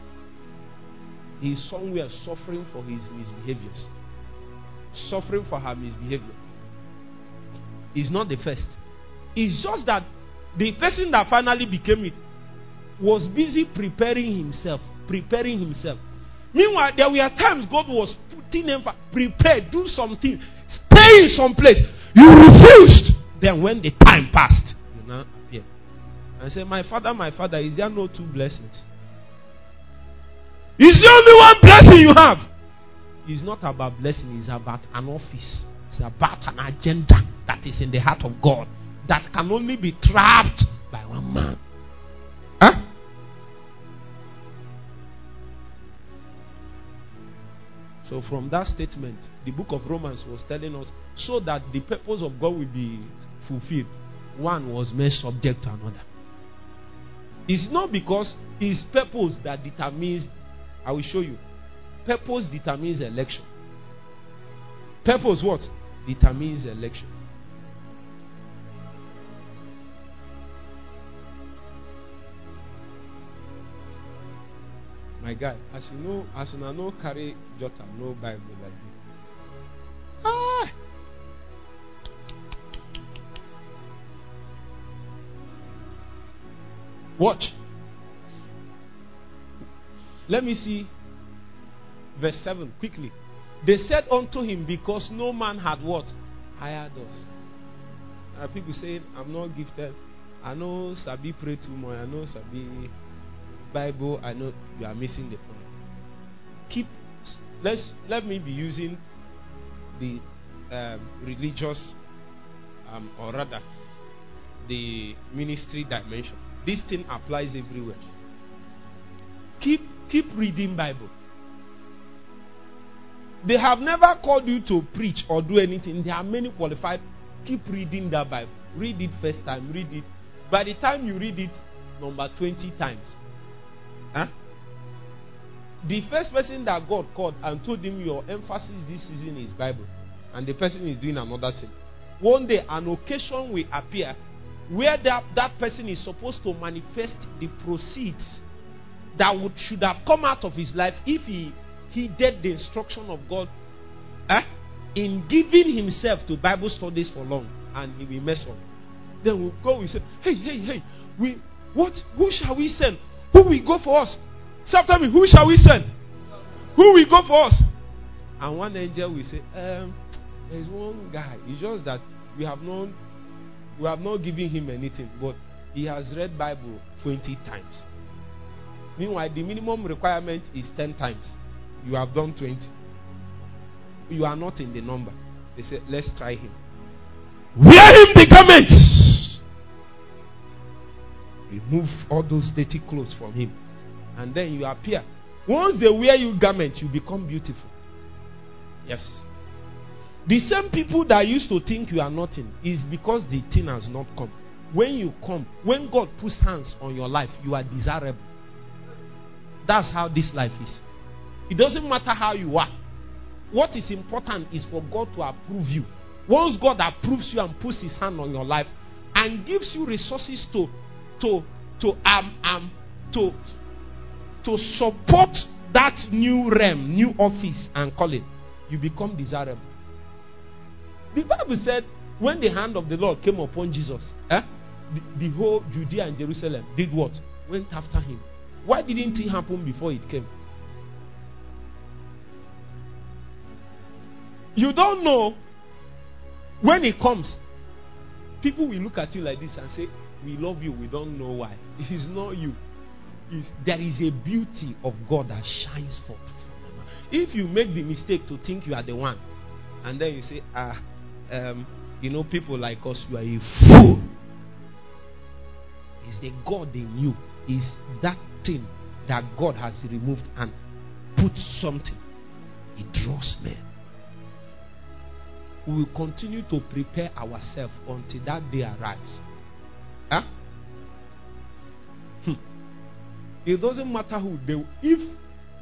He is somewhere suffering for his misbehaviors, suffering for her misbehavior. He's not the first. It's just that the person that finally became it was busy preparing himself. Meanwhile, there were times God was putting him, prepare, do something, stay in some place. You refused. Then when the time passed, you now appear and say, my father, is there no 2 blessings? Is the only one blessing you have? It's not about blessing, it's about an office. It's about an agenda that is in the heart of God that can only be trapped by one man. So from that statement, the book of Romans was telling us, so that the purpose of God will be fulfilled, one was made subject to another. It's not because it's purpose that determines. I will show you. Purpose determines election. Purpose what? Determines election. My guy, as you know, no carry jota, no Bible like this. Watch. Let me see verse 7 quickly. They said unto him, because no man had what? Hired us. People saying, I'm not gifted. I know Sabi pray too much. I know Sabi Bible. I know you are missing the point. Let me be using the religious or rather the ministry dimension. This thing applies everywhere. Keep reading Bible. They have never called you to preach or do anything. There are many qualified. Keep reading that Bible. Read it first time. Read it. By the time you read it, number 20 times. The first person that God called and told him your emphasis this season is Bible, and the person is doing another thing. One day an occasion will appear where that person is supposed to manifest the proceeds that should have come out of his life if he did the instruction of God in giving himself to Bible studies for long, and he will mess up. Then we'll go, we say, hey, who shall we send? Who will go for us? Say after me, who shall we send? Who will go for us? And one angel will say, there's one guy. It's just that we have not given him anything, but he has read Bible 20 times. Meanwhile, the minimum requirement is 10 times. You have done 20. You are not in the number. They say, let's try him. Wear him the garments. Remove all those dirty clothes from him. And then you appear. Once they wear you garments, you become beautiful. Yes. The same people that used to think you are nothing is because the thing has not come. When you come, when God puts hands on your life, you are desirable. That's how this life is. It doesn't matter how you are. What is important is for God to approve you. Once God approves you and puts his hand on your life and gives you resources to support that new realm, new office and calling, you become desirable. The Bible said when the hand of the Lord came upon Jesus, the whole Judea and Jerusalem did what? Went after him. Why didn't it happen before it came? You don't know. When it comes, people will look at you like this and say, we love you, we don't know why. It is not you. There is a beauty of God that shines forth. If you make the mistake to think you are the one, and then you say, people like us, you are a fool. It's the God in you. Is that thing that God has removed and put something. It draws men. We will continue to prepare ourselves until that day arrives. It doesn't matter who they. If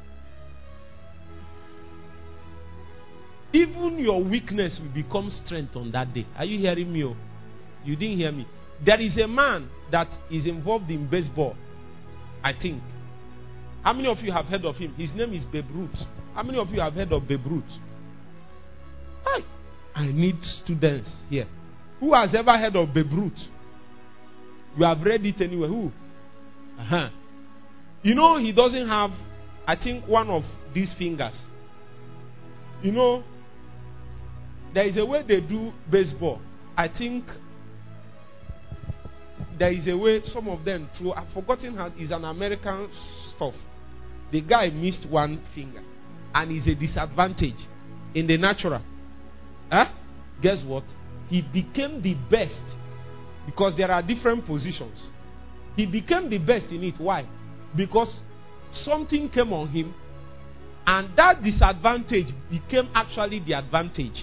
even your weakness will become strength on that day. Are you hearing me? You didn't hear me. There is a man that is involved in baseball, I think. How many of you have heard of him? His name is Babe Ruth. How many of you have heard of Babe Ruth? I need students here. Who has ever heard of Babe Ruth? You have read it anywhere. Who? You know, he doesn't have, I think, one of these fingers. You know, there is a way they do baseball. I think there is a way some of them throw. I've forgotten how. It's an American stuff. The guy missed one finger, and it's a disadvantage in the natural. Guess what? He became the best because there are different positions. He became the best in it. Why? Because something came on him, and that disadvantage became actually the advantage.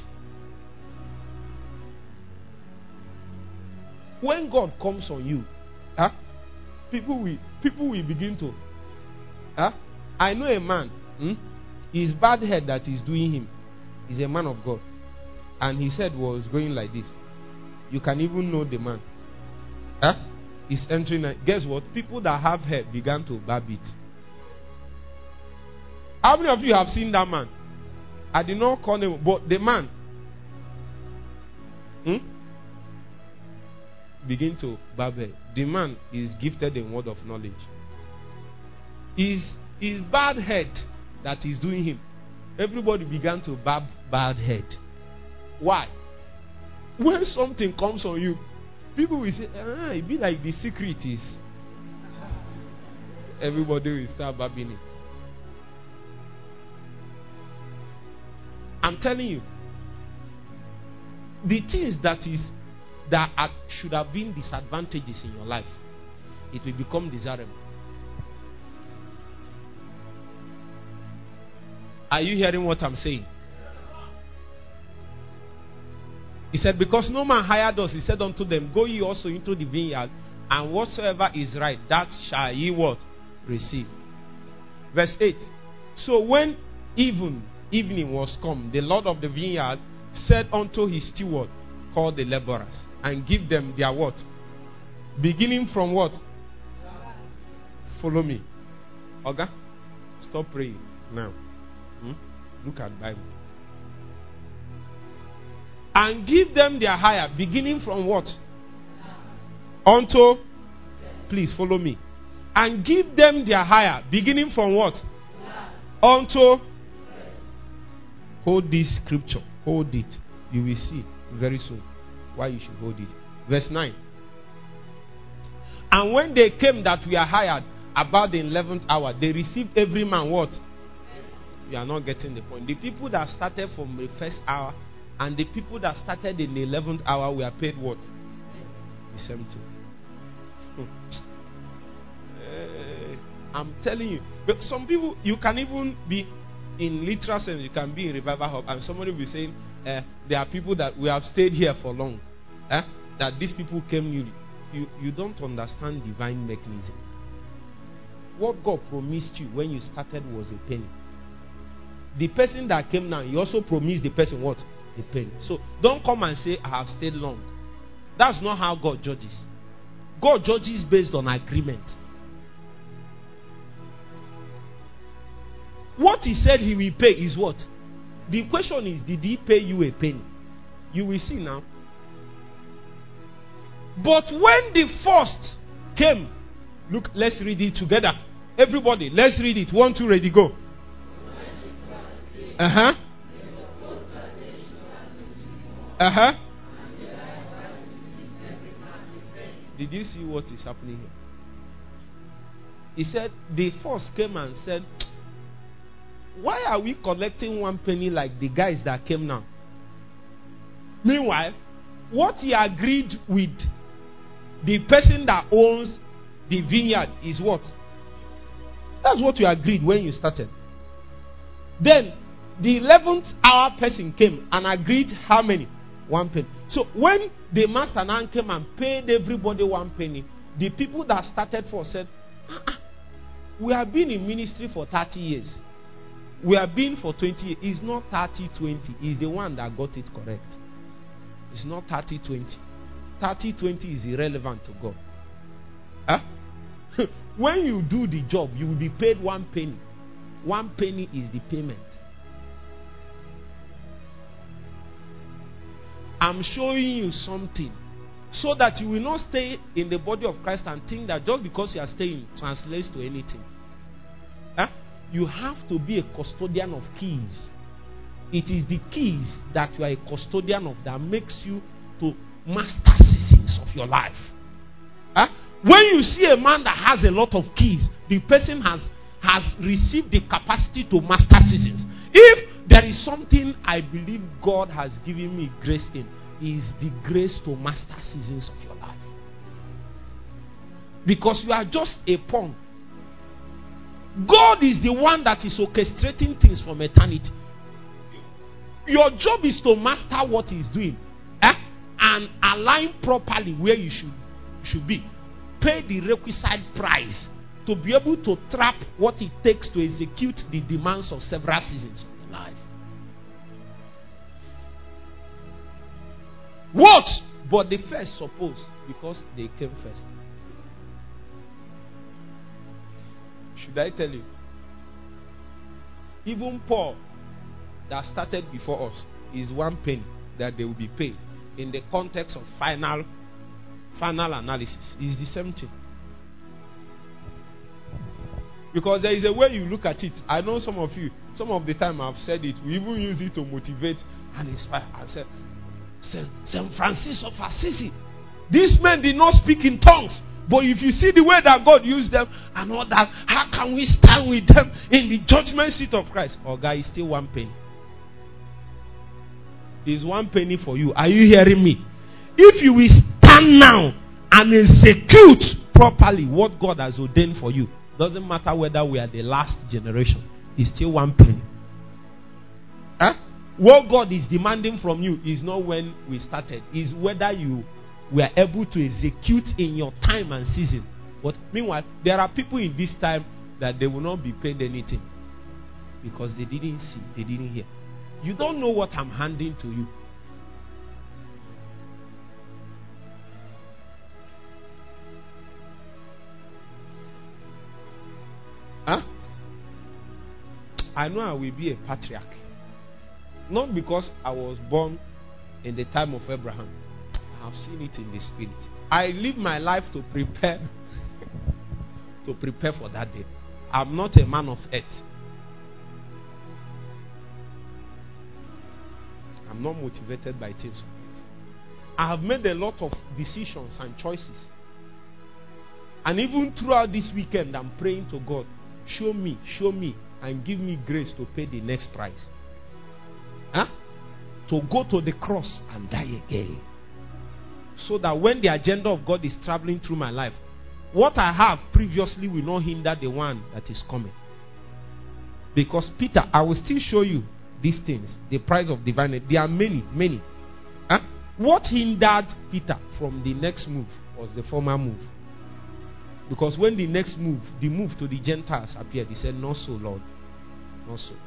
When God comes on you, people will begin to. I know a man. His bad head that is doing him is a man of God, and his head was going like this. You can even know the man. He's entering. Guess what? People that have head began to barb it. How many of you have seen that man? I did not call him, but the man begin to barb head. The man is gifted in word of knowledge. His bad head that is doing him. Everybody began to barb bad head. Why? When something comes on you, people will say, it be like the secret is. Everybody will start babbing it. I'm telling you, the things that should have been disadvantages in your life, it will become desirable. Are you hearing what I'm saying? He said, because no man hired us, he said unto them, go ye also into the vineyard, and whatsoever is right, that shall ye what? Receive. Verse 8. So when evening was come, the Lord of the vineyard said unto his steward, call the laborers, and give them their what? Beginning from what? Follow me. Oga, stop praying now. Look at the Bible. And give them their hire, beginning from what? Unto, please follow me. And give them their hire, beginning from what? Unto, Hold this scripture. Hold it. You will see very soon why you should hold it. Verse 9. And when they came that we are hired about the 11th hour, they received every man what? You are not getting the point. The people that started from the first hour and the people that started in the 11th hour were paid what? The same thing. I'm telling you. But some people, you can even be in literal sense, you can be in Revival Hub and somebody will be saying, there are people that we have stayed here for long. That these people came newly. You don't understand divine mechanism. What God promised you when you started was a penny. The person that came now, he also promised the person what? A penny. So don't come and say, I have stayed long. That's not how God judges. God judges based on agreement. What he said he will pay is what? The question is, did he pay you a penny? You will see now. But when the first came, look, let's read it together. Everybody, let's read it. 1, 2, ready, go. Did you see what is happening here? He said, the first came and said, why are we collecting 1 penny like the guys that came now? Meanwhile, what he agreed with the person that owns the vineyard is what? That's what you agreed when you started. Then, the 11th hour person came and agreed how many? 1 penny. So, when the master now came and paid everybody 1 penny, the people that started first said, we have been in ministry for 30 years. We have been for 20 years. It's not 30-20. It's the one that got it correct. It's not 30-20. 30-20 is irrelevant to God. When you do the job, you will be paid 1 penny. 1 penny is the payment. I'm showing you something so that you will not stay in the body of Christ and think that just because you are staying translates to anything. You have to be a custodian of keys. It is the keys that you are a custodian of that makes you to master seasons of your life. When you see a man that has a lot of keys, the person has received the capacity to master seasons. If there is something I believe God has given me grace in, is the grace to master seasons of your life. Because you are just a pawn. God is the one that is orchestrating things from eternity. Your job is to master what He's doing, and align properly where you should be. Pay the requisite price to be able to trap what it takes to execute the demands of several seasons of your life. What? But the first, suppose, because they came first. Should I tell you? Even Paul, that started before us, is 1 penny that they will be paid. In the context of final analysis, is the same thing. Because there is a way you look at it. I know some of you, some of the time I've said it, we even use it to motivate and inspire. I said, St. Francis of Assisi, these men did not speak in tongues. But if you see the way that God used them and all that, how can we stand with them in the judgment seat of Christ? Oh, God, it's still 1 penny. It's 1 penny for you. Are you hearing me? If you will stand now and execute properly what God has ordained for you, doesn't matter whether we are the last generation, it's still 1 penny. What God is demanding from you is not when we started, is whether you were able to execute in your time and season. But meanwhile, there are people in this time that they will not be paid anything because they didn't see, they didn't hear. You don't know what I'm handing to you. I know I will be a patriarch. Not because I was born in the time of Abraham. I have seen it in the spirit. I live my life to prepare for that day. I'm not a man of earth. I'm not motivated by things. I have made a lot of decisions and choices. And even throughout this weekend, I'm praying to God, show me, and give me grace to pay the next price. To go to the cross and die again. So that when the agenda of God is traveling through my life, what I have previously will not hinder the one that is coming. Because Peter, I will still show you these things. The price of divine. There are many. What hindered Peter from the next move was the former move. Because when the next move, the move to the Gentiles appeared, he said, not so, Lord. Not so.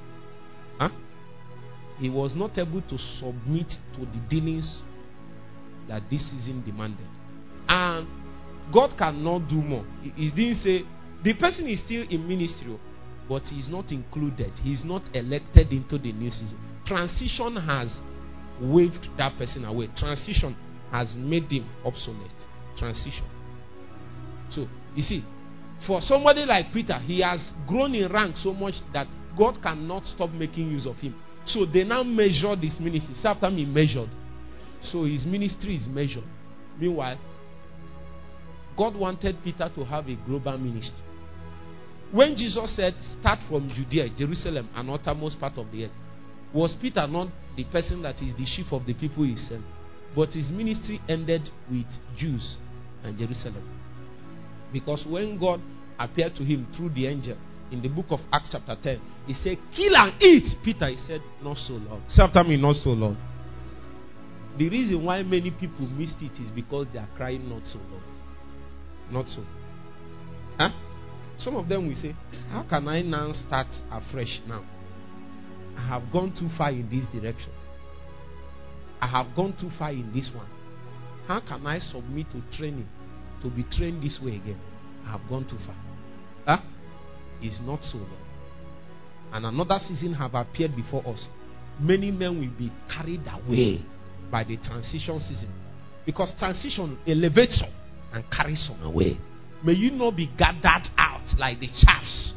He was not able to submit to the dealings that this season demanded. And God cannot do more. He didn't say, the person is still in ministry, but he is not included. He is not elected into the new season. Transition has waved that person away. Transition has made him obsolete. Transition. So, you see, for somebody like Peter, he has grown in rank so much that God cannot stop making use of him. So they now measured his ministry. After he measured. So his ministry is measured. Meanwhile, God wanted Peter to have a global ministry. When Jesus said, start from Judea, Jerusalem, and uttermost part of the earth, was Peter not the person that is the chief of the people he sent? But his ministry ended with Jews and Jerusalem. Because when God appeared to him through the angel in the book of Acts chapter 10, he said, kill and eat. Peter, he said, not so, Lord. Say after me, not so, Lord. The reason why many people missed it is because they are crying, not so, Lord. Not so. Some of them will say, how can I now start afresh now? I have gone too far in this direction. I have gone too far in this one. How can I submit to training to be trained this way again? I have gone too far. It's not so long. And another season have appeared before us. Many men will be carried away by the transition season. Because transition elevates some and carries some away. May you not be gathered out like the chaffs.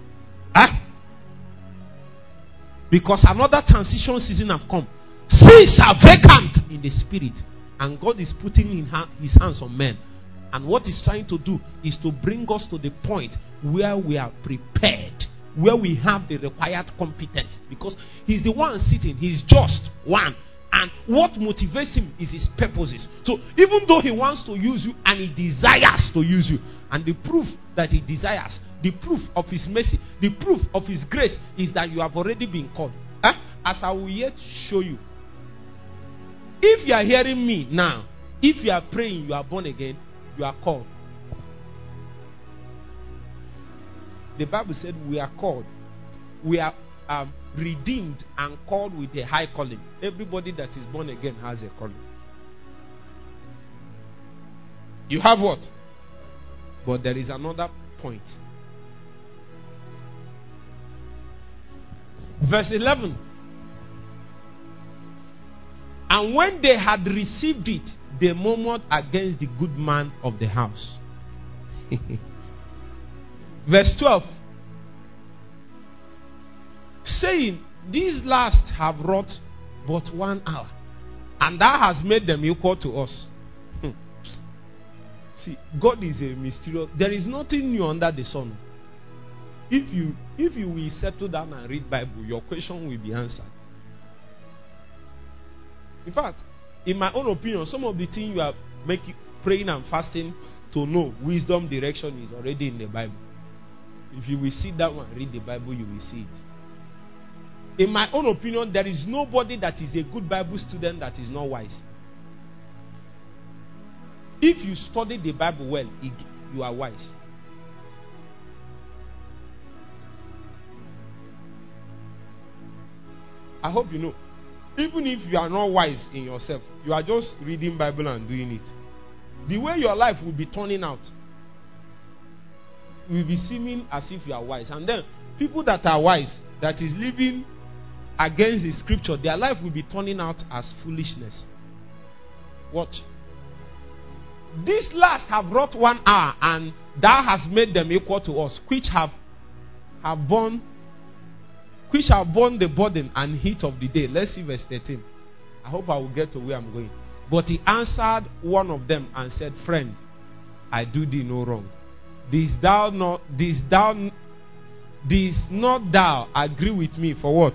Because another transition season have come. Seats are vacant in the spirit. And God is putting in his hands on men. And what he's trying to do is to bring us to the point where we are prepared. Where we have the required competence. Because he's the one sitting. He's just one. And what motivates him is his purposes. So even though he wants to use you and he desires to use you, and the proof that he desires, the proof of his mercy, the proof of his grace is that you have already been called. As I will yet show you. If you are hearing me now, if you are praying, you are born again, you are called. The Bible said we are called. We are redeemed and called with a high calling. Everybody that is born again has a calling. You have what? But there is another point. Verse 11. And when they had received it, they murmured against the good man of the house. Verse 12. Saying, these last have wrought but 1 hour, and that has made them equal to us. See, God is a mysterious. There is nothing new under the sun. If you will settle down and read Bible, your question will be answered. In fact, in my own opinion, some of the things you are praying and fasting to know, wisdom, direction, is already in the Bible. If you will sit down and read the Bible, you will see it. In my own opinion, there is nobody that is a good Bible student that is not wise. If you study the Bible well, you are wise. I hope you know. Even if you are not wise in yourself, you are just reading Bible and doing it. The way your life will be turning out will be seeming as if you are wise. And then people that are wise, that is living against the scripture, their life will be turning out as foolishness. Watch. These last have wrought 1 hour, and that has made them equal to us, which have borne the burden and heat of the day. Let's see verse 13. I hope I will get to where I'm going. But he answered one of them and said, friend, I do thee no wrong. Didst not thou agree with me for what?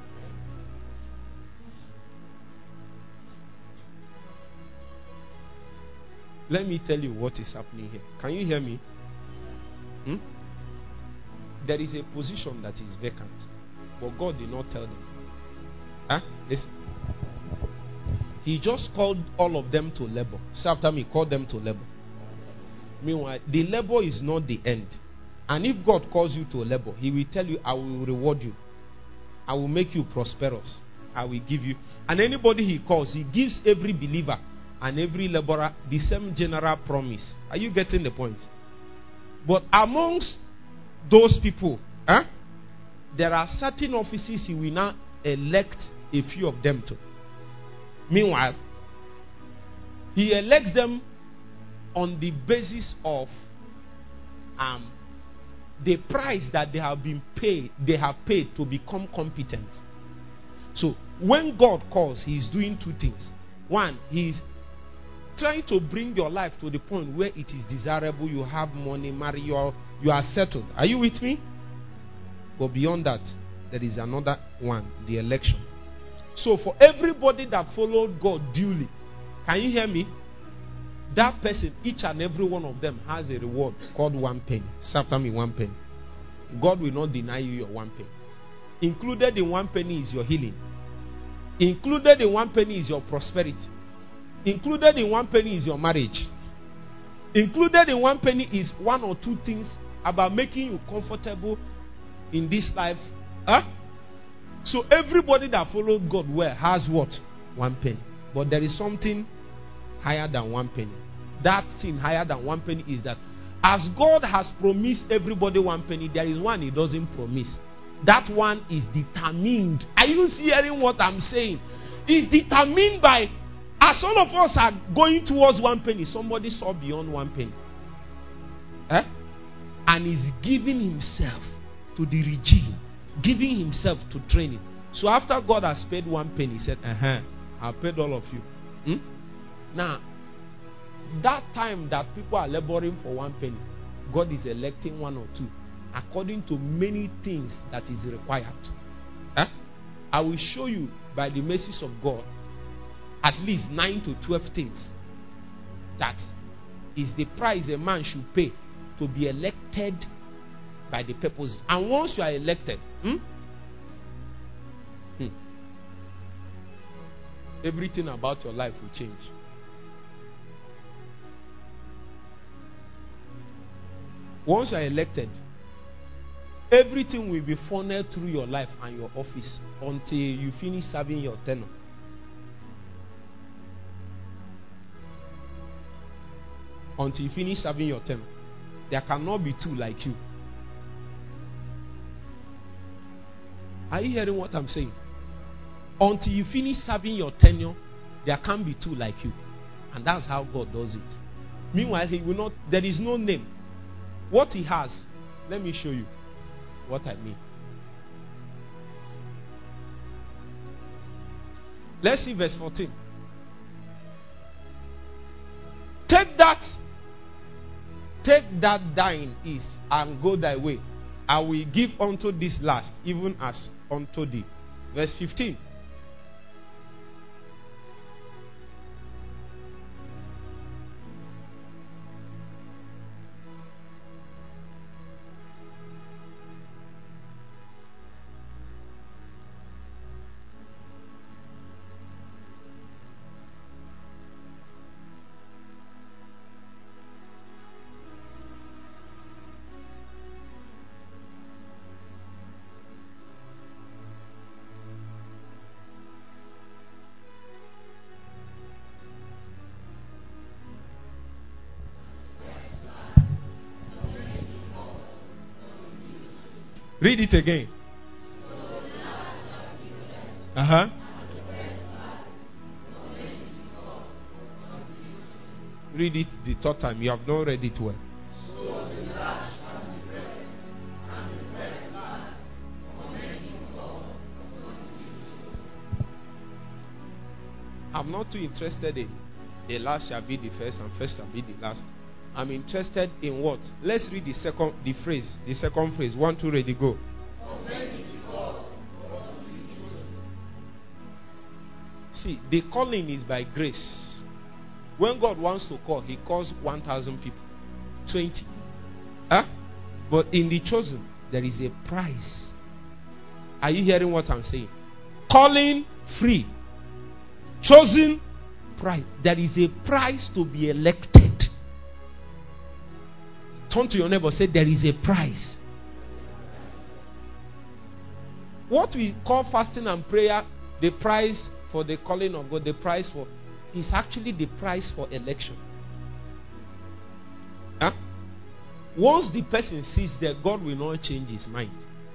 Let me tell you what is happening here. Can you hear me? There is a position that is vacant, but God did not tell them. Listen. He just called all of them to labor. So after me, called them to labor. Meanwhile, the labor is not the end. And if God calls you to labor, He will tell you, I will reward you. I will make you prosperous. I will give you. And anybody He calls, He gives every believer and every laborer the same general promise. Are you getting the point? But amongst those people, there are certain offices He will now elect a few of them to. Meanwhile, He elects them on the basis of the price that they have paid to become competent. So when God calls, He is doing two things. One, He is trying to bring your life to the point where it is desirable, you have money, marry, you are settled. Are you with me? But beyond that, there is another one, the election. So for everybody that followed God duly, can you hear me? That person, each and every one of them has a reward called 1 penny. Say after me, 1 penny. God will not deny you your 1 penny. Included in 1 penny is your healing. Included in 1 penny is your prosperity. Included in 1 penny is your marriage. Included in 1 penny is 1 or 2 things about making you comfortable in this life. So everybody that followed God well has what? 1 penny. But there is something higher than 1 penny. That thing higher than 1 penny is that as God has promised everybody 1 penny, there is one He doesn't promise. That one is determined. Are you hearing what I'm saying? It's determined by, as all of us are going towards 1 penny, somebody saw beyond 1 penny. And is giving himself to the regime, giving himself to training. So after God has paid 1 penny, He said, I've paid all of you. Now, that time that people are laboring for 1 penny, God is electing 1 or 2 according to many things that is required. I will show you by the mercies of God at least 9 to 12 things that is the price a man should pay to be elected by the purpose. And once you are elected, everything about your life will change. Once you are elected, everything will be funneled through your life and your office until you finish serving your tenure. Until you finish serving your tenure. There cannot be 2 like you. Are you hearing what I'm saying? Until you finish serving your tenure, there can't be 2 like you. And that's how God does it. Meanwhile, He will not, there is no name. What He has, let me show you what I mean. Let's see verse 14. Take that thine is, and go thy way. I will give unto this last, even as unto thee. Verse 15. Read it again. Read it the third time. You have not read it well. I'm not too interested in the last shall be the first and first shall be the last. I'm interested in what? Let's read the second phrase. 1, 2, ready, go. See, the calling is by grace. When God wants to call, He calls 1,000 people, 20. But in the chosen, there is a price. Are you hearing what I'm saying? Calling, free. Chosen, price. There is a price to be elected. Turn to your neighbor, say, there is a price. What we call fasting and prayer, the price for the calling of God, the price for, is actually the price for election. Once the person sees that, God will not change his mind.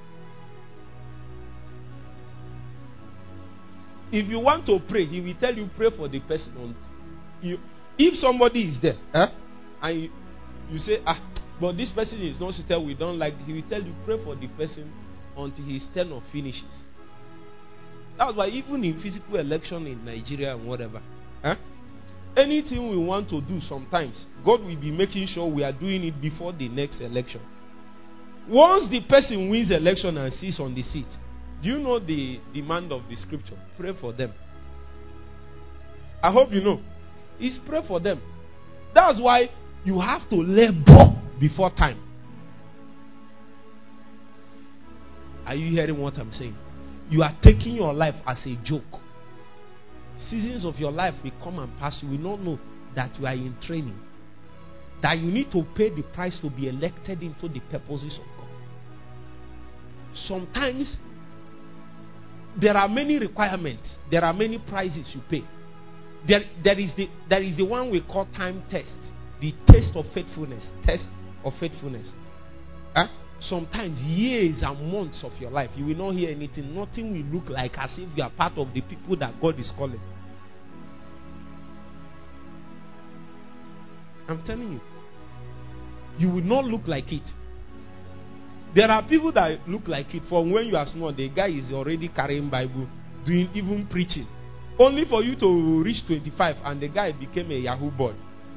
If you want to pray, He will tell you, pray for the person. If somebody is there, and you say, but this person is not suitable, we don't like, He will tell you, pray for the person until his tenure finishes. That's why even in physical election in Nigeria and whatever, anything we want to do sometimes, God will be making sure we are doing it before the next election. Once the person wins election and sits on the seat, do you know the demand of the scripture? Pray for them. I hope you know. It's pray for them. That's why you have to labor before time. Are you hearing what I'm saying? You are taking your life as a joke. Seasons of your life will come and pass. You will not know that you are in training. That you need to pay the price to be elected into the purposes of God. Sometimes there are many requirements. There are many prices you pay. There is the one we call time test. The test of faithfulness. Test of faithfulness. Sometimes years and months of your life, you will not hear anything. Nothing will look like as if you are part of the people that God is calling. I'm telling you. You will not look like it. There are people that look like it. From when you are small, the guy is already carrying Bible, doing even preaching. Only for you to reach 25 and the guy became a Yahoo boy.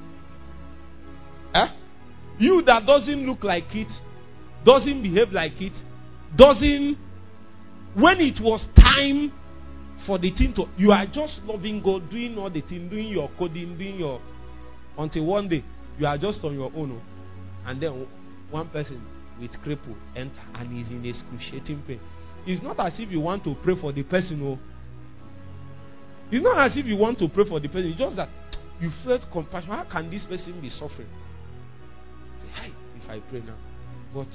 You that doesn't look like it, doesn't behave like it, doesn't, when it was time for the thing to, you are just loving God, doing all the thing, doing your coding, doing your, until one day you are just on your own, and then one person with cripple enter and is in excruciating pain. It's not as if you want to pray for the person. It's not as if you want to pray for the person. It's just that you felt compassion. How can this person be suffering? Say, hi, if I pray now. But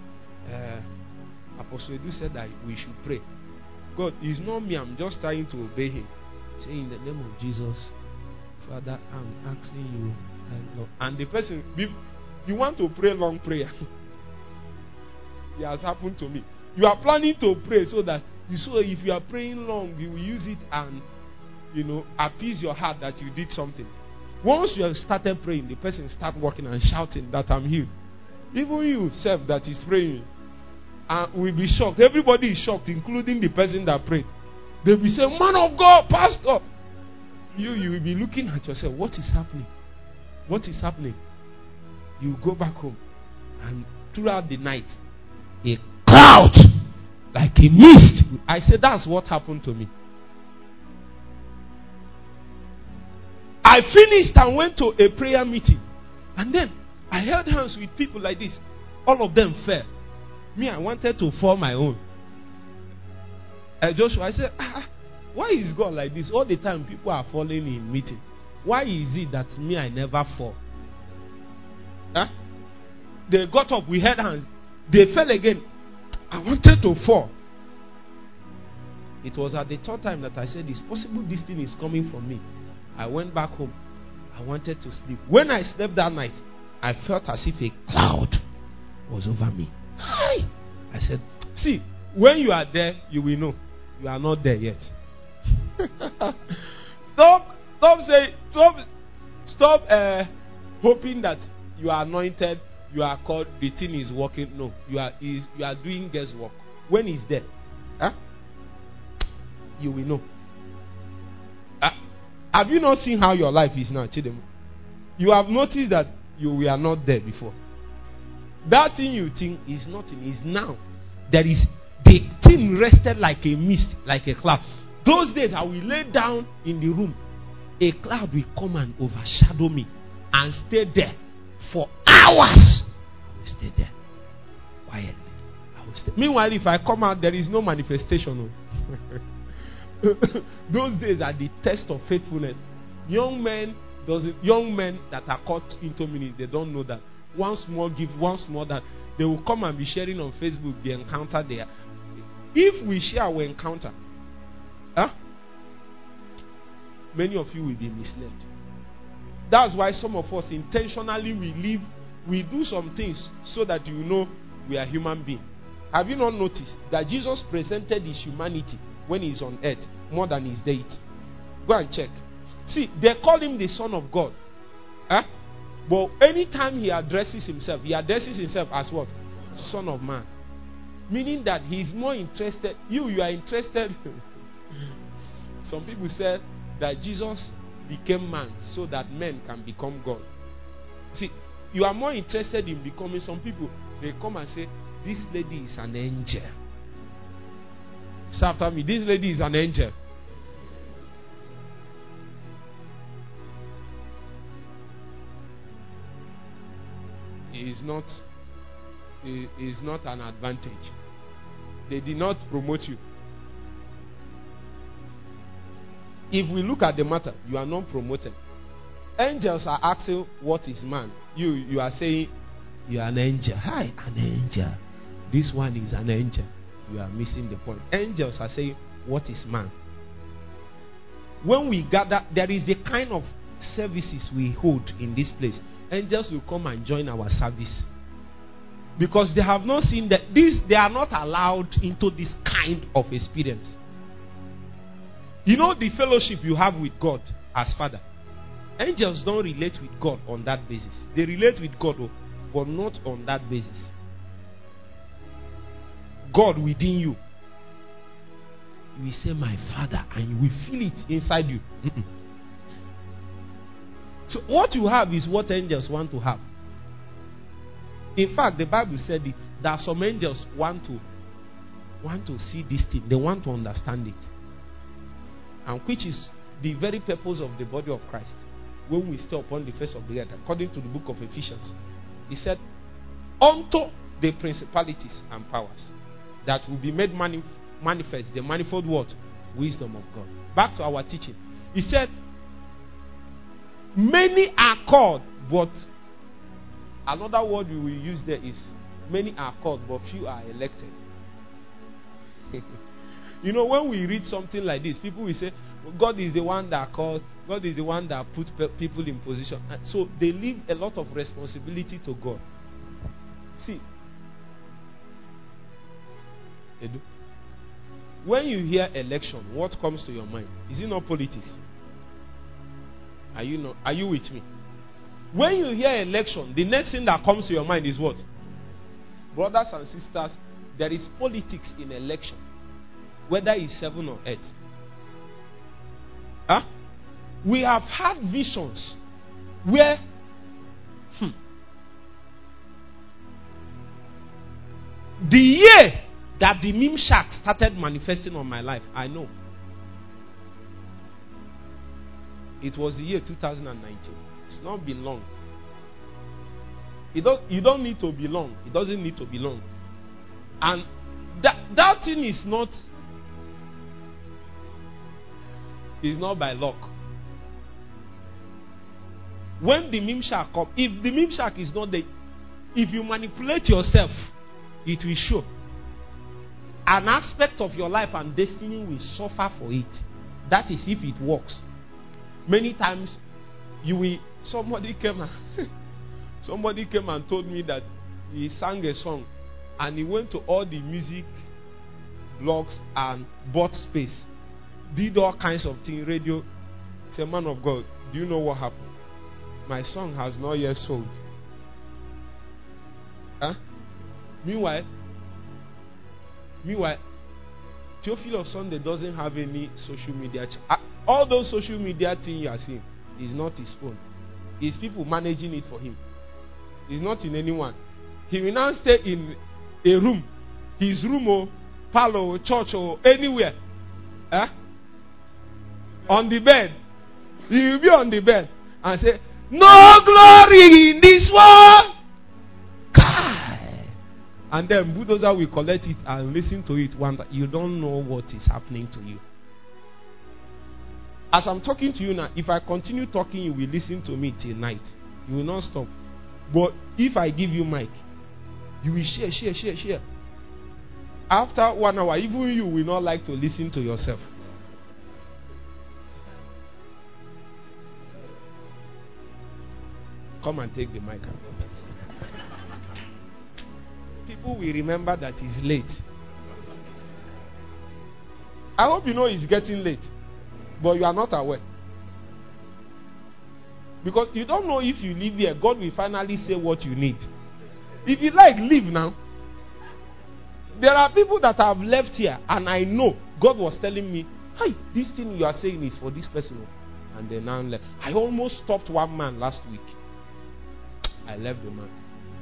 Apostle Edu said that we should pray. God, it's not me. I'm just trying to obey Him. Say, in the name of Jesus, Father, I'm asking you. And the person, you want to pray long prayer. It has happened to me. You are planning to pray so that if you are praying long, you will use it and appease your heart that you did something. Once you have started praying, the person start walking and shouting that I'm healed. Even you self that is praying will be shocked. Everybody is shocked, including the person that prayed. They will say, man of God, pastor. You will be looking at yourself. What is happening? What is happening? You go back home, and throughout the night, a cloud like a mist. I said, that's what happened to me. I finished and went to a prayer meeting, and then I held hands with people like this. All of them fell. Me, I wanted to fall my own. Joshua, I said, why is God like this? All the time people are falling in meeting. Why is it that me, I never fall? They got up, we held hands. They fell again. I wanted to fall. It was at the third time that I said, it's possible this thing is coming from me. I went back home. I wanted to sleep. When I slept that night, I felt as if a cloud was over me. I said, see, when you are there, you will know. You are not there yet. Stop hoping that you are anointed, you are called, the thing is working. No, you are doing guesswork. When it's there, you will know. Have you not seen how your life is now, Chidem? You have noticed that you were not there before. That thing you think is nothing, is now. There is, the thing rested like a mist, like a cloud. Those days I will lay down in the room. A cloud will come and overshadow me and stay there for hours. I will stay there quietly. I will stay. Meanwhile, if I come out, there is no manifestation. Those days are the test of faithfulness. Young men that are caught into minutes, they don't know that. Once more give, once more that. They will come and be sharing on Facebook the encounter there. If we share our encounter, many of you will be misled. That's why some of us intentionally we do some things so that you know we are human beings. Have you not noticed that Jesus presented his humanity when he's on earth more than his deity? Go and check. See, they call him the Son of God. But anytime he addresses himself as what? Son of Man. Meaning that he's more interested. You are interested. Some people said that Jesus became man so that men can become God. See, you are more interested in becoming. Some people, they come and say, this lady is an angel. Say after me, this lady is an angel. Is not an advantage. They did not promote you. If we look at the matter, you are not promoted. Angels are asking, what is man? You are saying, you are an angel. Hi, an angel. This one is an angel. You are missing the point. Angels are saying, what is man? When we gather, there is a kind of services we hold in this place. Angels will come and join our service. Because they have not seen that they are not allowed into this kind of experience. You know the fellowship you have with God as Father. Angels don't relate with God on that basis. They relate with God, but not on that basis. God within you. You will say, my Father, and you will feel it inside you. So what you have is what angels want to have. In fact, the Bible said it, that some angels want to see this thing. They want to understand it. And which is the very purpose of the body of Christ. When we stay upon the face of the earth, according to the book of Ephesians, he said, unto the principalities and powers that will be made manifest, the manifold what? Wisdom of God. Back to our teaching. He said, many are called, but another word we will use there is, many are called, but few are elected. You know, when we read something like this, people will say, God is the one that called, God is the one that put people in position. And so they leave a lot of responsibility to God. See, Edu, when you hear election, what comes to your mind? Is it not politics? Are you with me? When you hear election, the next thing that comes to your mind is what? Brothers and sisters, there is politics in election. Whether it's heaven or earth. We have had visions where the year that the meme shark started manifesting on my life, I know. It was the year 2019. It's not been long. You don't need to be long. It doesn't need to be long. And that thing is not by luck. When the meme shark comes, if the meme shark is not there, if you manipulate yourself, it will show. An aspect of your life and destiny will suffer for it. That is if it works. Many times, somebody came and told me that he sang a song and he went to all the music blogs and bought space, did all kinds of things, radio. Say, man of God, do you know what happened? My song has not yet sold. Meanwhile, Theophilus Sunday doesn't have any social media. All those social media things you are seeing is not his phone. It's people managing it for him. It's not in anyone. He will now stay in a room. His room or parlor or church or anywhere. On the bed. He will be on the bed and say, no glory in this world. And then bulldozer will collect it and listen to it. You don't know what is happening to you. As I'm talking to you now, if I continue talking, you will listen to me till night. You will not stop. But if I give you mic, you will share. After 1 hour, even you will not like to listen to yourself. Come and take the mic out. People will remember that it's late. I hope you know it's getting late. But you are not aware. Because you don't know if you leave here, God will finally say what you need. If you like, leave now. There are people that have left here, and I know God was telling me, hey, this thing you are saying is for this person. And they now left. I almost stopped one man last week. I left the man.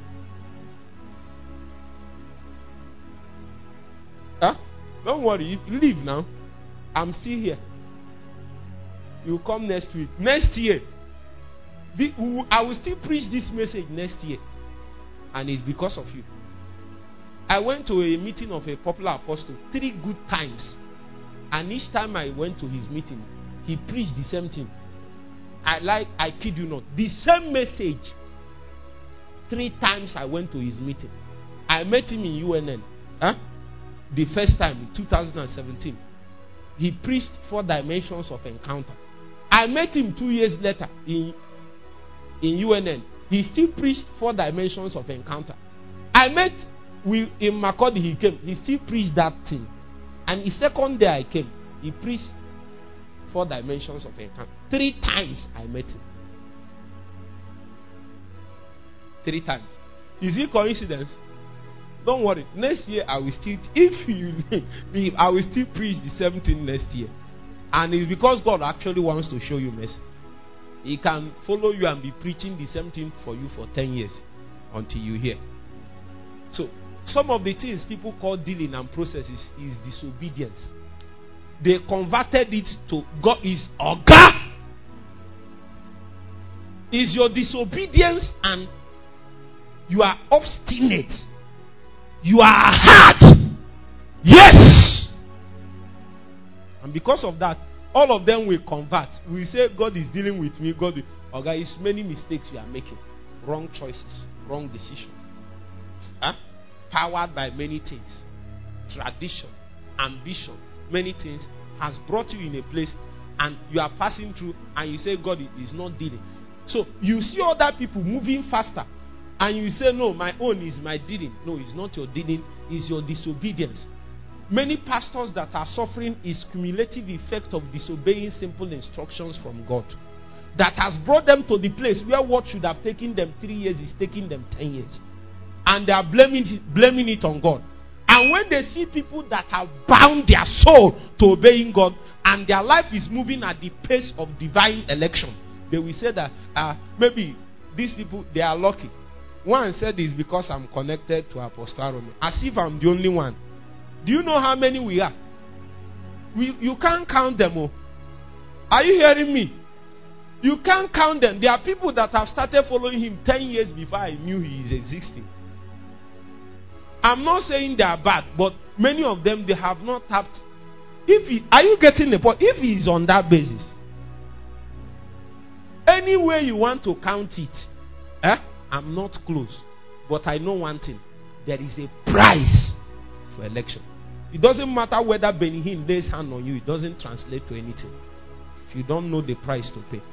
Don't worry, leave now. I'm still here. You come next week. Next year. I will still preach this message next year. And it's because of you. I went to a meeting of a popular apostle 3 good times. And each time I went to his meeting, he preached the same thing. I kid you not. The same message. 3 times I went to his meeting. I met him in UNN. The first time in 2017. He preached 4 dimensions of encounter. I met him 2 years later in UNN. He still preached 4 dimensions of encounter. I met in Makurdi, he came. He still preached that thing. And the second day I came, he preached 4 dimensions of encounter. 3 times I met him. 3 times. Is it coincidence? Don't worry. Next year I will still, I will still preach the same thing next year. And it's because God actually wants to show you mercy. He can follow you and be preaching the same thing for you for 10 years until you hear. So, some of the things people call dealing and processes is disobedience. They converted it to God is Oga. Is your disobedience and you are obstinate. You are hard. Yes. And because of that, all of them will convert. We say God is dealing with me. God, Oga, it's many mistakes you are making. Wrong choices, wrong decisions. Powered by many things. Tradition, ambition, many things has brought you in a place and you are passing through and you say God is not dealing. So you see other people moving faster and you say no, my own is my dealing. No, it's not your dealing, it's your disobedience. Many pastors that are suffering is cumulative effect of disobeying simple instructions from God. That has brought them to the place where what should have taken them 3 years is taking them 10 years. And they are blaming it on God. And when they see people that have bound their soul to obeying God and their life is moving at the pace of divine election, they will say that maybe these people, they are lucky. One said it's because I'm connected to Apostle Aaron. As if I'm the only one. Do you know how many we are? You can't count them all. Are you hearing me? You can't count them. There are people that have started following him 10 years before I knew he is existing. I'm not saying they are bad, but many of them, they have not tapped. Are you getting the point? If he is on that basis, any way you want to count it, I'm not close. But I know one thing. There is a price for election. It doesn't matter whether Benny Hinn lays hand on you. It doesn't translate to anything. If you don't know the price to pay.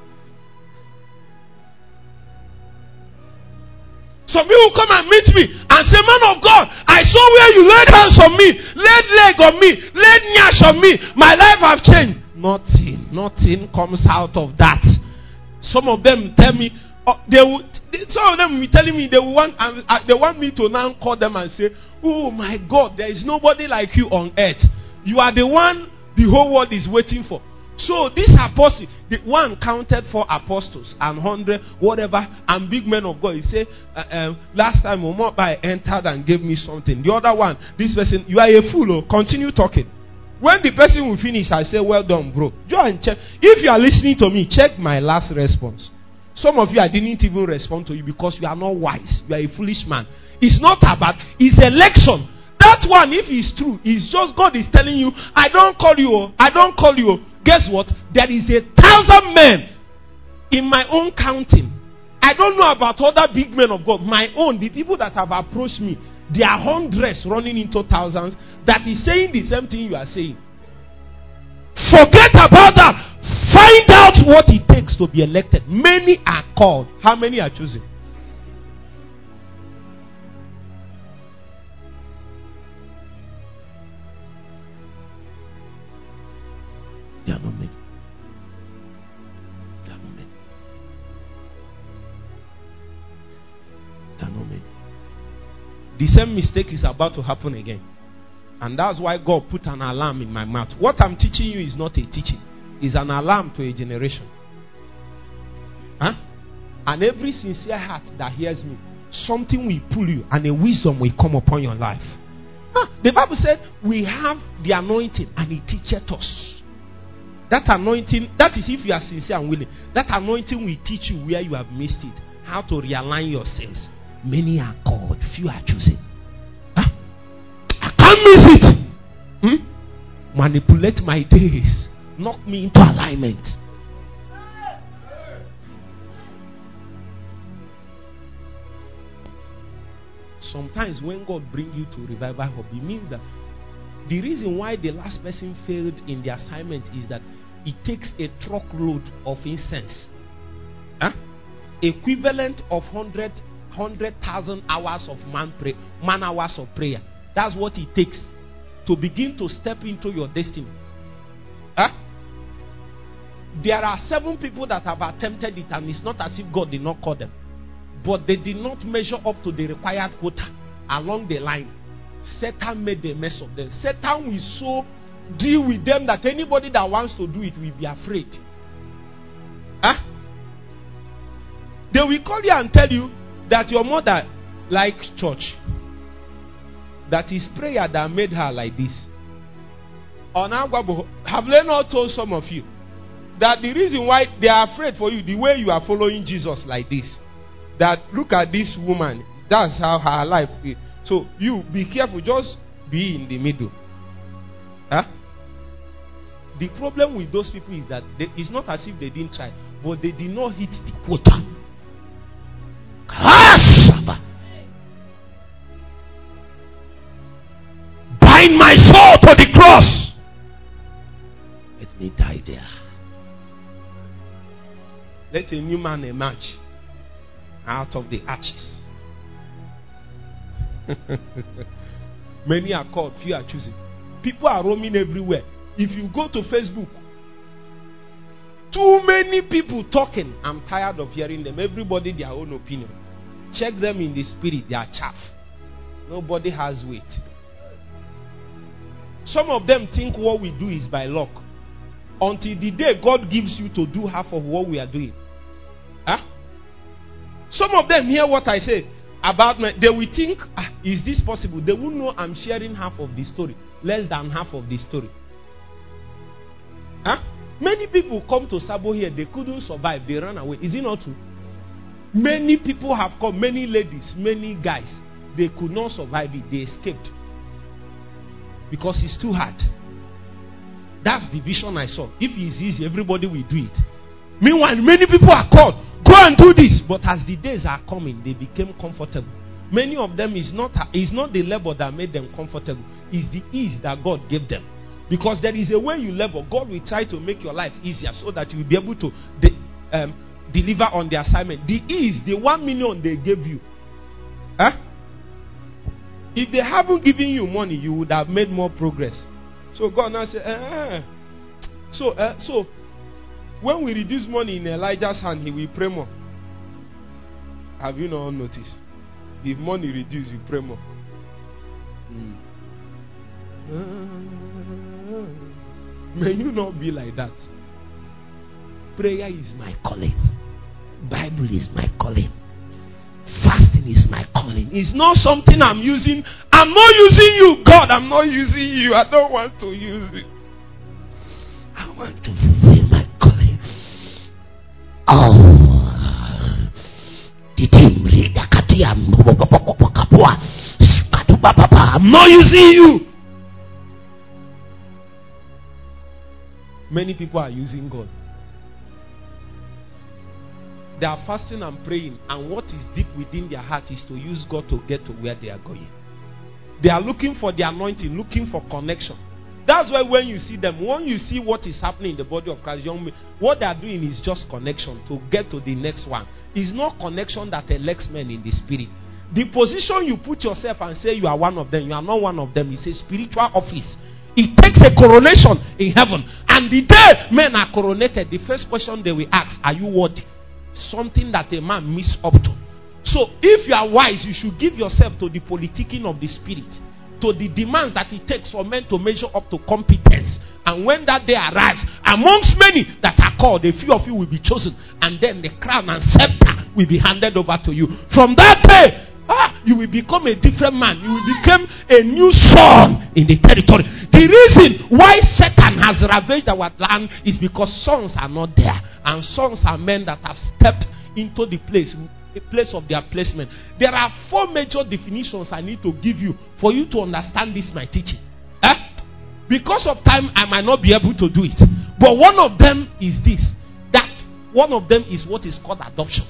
Some people come and meet me and say, man of God, I saw where you laid hands on me, laid leg on me, laid nyash on me. My life have changed. Nothing comes out of that. Some of them tell me, some of them will be telling me they want me to now call them and say, oh my God, there is nobody like you on earth. You are the one the whole world is waiting for. So these apostles, the one counted 4 apostles and 100 whatever and big men of God. He said, last time Omobai entered and gave me something. The other one, this person, you are a fool. Oh, continue talking. When the person will finish, I say, well done, bro. Go and check. If you are listening to me, check my last response. Some of you, I didn't even respond to you because you are not wise. You are a foolish man. It's not about, it's election. That one, if it's true, it's just God is telling you, I don't call you. I don't call you. Guess what? There is 1,000 men in my own counting. I don't know about other big men of God. My own, the people that have approached me, there are hundreds running into thousands that is saying the same thing you are saying. Forget about that. Find out what it takes to be elected. Many are called. How many are chosen? There are not many. There are not many. There are not many. The same mistake is about to happen again. And that's why God put an alarm in my mouth. What I'm teaching you is not a teaching. It's an alarm to a generation. Huh? And every sincere heart that hears me, something will pull you and a wisdom will come upon your life. The Bible said we have the anointing and it teacheth us. That anointing, that is if you are sincere and willing. That anointing will teach you where you have missed it. How to realign yourselves. Many are called, few are chosen. I can't miss it. Manipulate my days. Knock me into alignment. Sometimes when God brings you to revival hub, it means that the reason why the last person failed in the assignment is that it takes a truckload of incense. Equivalent of 100,000 hours of man hours of prayer. That's what it takes to begin to step into your destiny. There are 7 people that have attempted it, and it's not as if God did not call them. But they did not measure up to the required quota along the line. Satan made a mess of them. Satan will so deal with them that anybody that wants to do it will be afraid. They will call you and tell you that your mother likes church. That is prayer that made her like this. Have they not told some of you that the reason why they are afraid for you, the way you are following Jesus like this, that look at this woman, that's how her life is. So you be careful, just be in the middle. The problem with those people is that it's not as if they didn't try, but they did not hit the quota. Bind my soul to the cross. Let me die there. Let a new man emerge out of the ashes. Many are called, few are choosing. People are roaming everywhere. If you go to Facebook, too many people talking. I'm tired of hearing them. Everybody their own opinion. Check them in the spirit. They are chaff. Nobody has weight. Some of them think what we do is by luck. Until the day God gives you to do half of what we are doing. Some of them hear what I say about me. They will think, is this possible? They will know I'm sharing half of the story. Less than half of the story. Many people come to Sabo here. They couldn't survive. They ran away. Is it not true? Many people have come. Many ladies, many guys. They could not survive it. They escaped. Because it's too hard. That's the vision I saw. If it's easy, everybody will do it. Meanwhile, many people are called. Go and do this. But as the days are coming, they became comfortable. Many of them is not the labor that made them comfortable. It's the ease that God gave them. Because there is a way you labor. God will try to make your life easier so that you will be able to deliver on the assignment. The ease, the 1 million they gave you. If they haven't given you money, you would have made more progress. So God now said, So when we reduce money in Elijah's hand, he will pray more. Have you not noticed? If money reduces, you pray more. May you not be like that. Prayer is my calling. Bible is my calling. Fasting is my calling. It's not something I'm using. I'm not using you, God. I'm not using you. I don't want to use you. I want to fulfill my calling. Oh. I'm not using you. Many people are using God. They are fasting and praying, and what is deep within their heart is to use God to get to where they are going. They are looking for the anointing, looking for connection. That's why when you see them, when you see what is happening in the body of Christ, young men, what they are doing is just connection to get to the next one. It's not connection that elects men in the spirit. The position you put yourself and say you are one of them, you are not one of them. It's a spiritual office. It takes a coronation in heaven. And the day men are coronated, the first question they will ask, are you worthy? Something that a man miss up to. So if you are wise, you should give yourself to the politicking of the spirit, to the demands that it takes for men to measure up to competence. And when that day arrives, amongst many that are called, a few of you will be chosen, and then the crown and scepter will be handed over to you. From that day, you will become a different man. You will become a new son in the territory. The reason why Satan has ravaged our land is because sons are not there, and sons are men that have stepped into the place of their placement. There are 4 major definitions I need to give you for you to understand this my teaching. Because of time, I might not be able to do it. But one of them is this. That one of them is what is called adoption.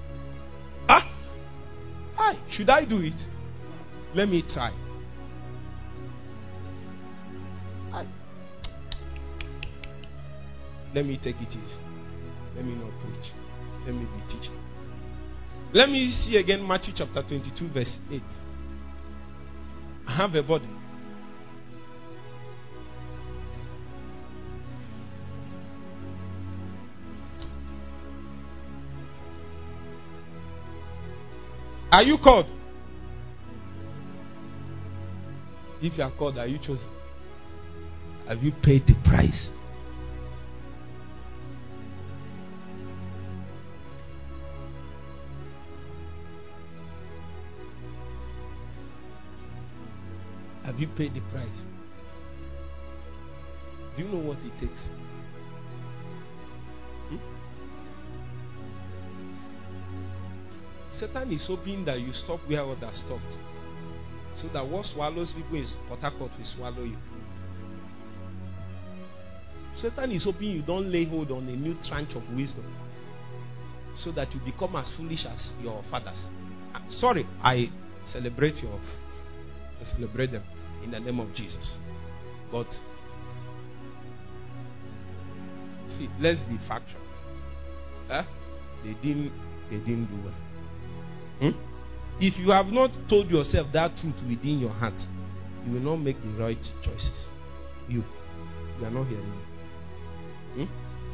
Should I do it? Let me try. Let me take it easy. Let me not preach. Let me be teaching. Let me see again Matthew chapter 22 verse 8. I have a body. Are you called? If you are called, are you chosen? Have you paid the price? Have you paid the price? Do you know what it takes? Satan is hoping that you stop where others stopped, so that what swallows people in Port Harcourt will swallow you. Satan is hoping you don't lay hold on a new tranche of wisdom, so that you become as foolish as your fathers. Sorry, I celebrate them in the name of Jesus. But see, let's be factual. They didn't do well. If you have not told yourself that truth within your heart, you will not make the right choices. You are not hearing me.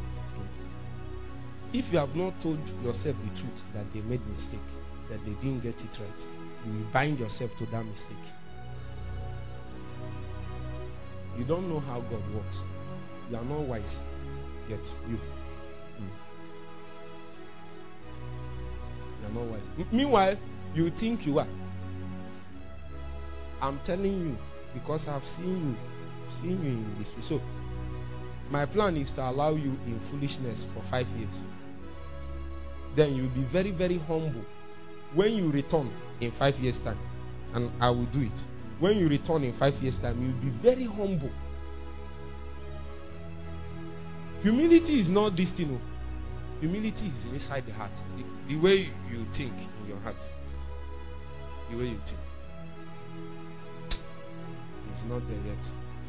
If you have not told yourself the truth that they made mistake, that they didn't get it right, you will bind yourself to that mistake. You don't know how God works. You are not wise yet. You are not wise. Meanwhile, you think you are. I'm telling you because I've seen you in this way. So my plan is to allow you in foolishness for 5 years. Then you'll be very, very humble. When you return in 5 years' time, and I will do it. When you return in 5 years' time, you'll be very humble. Humility is not this thing. Humility is inside the heart. The way you think in your heart. The way you think. It's not there yet.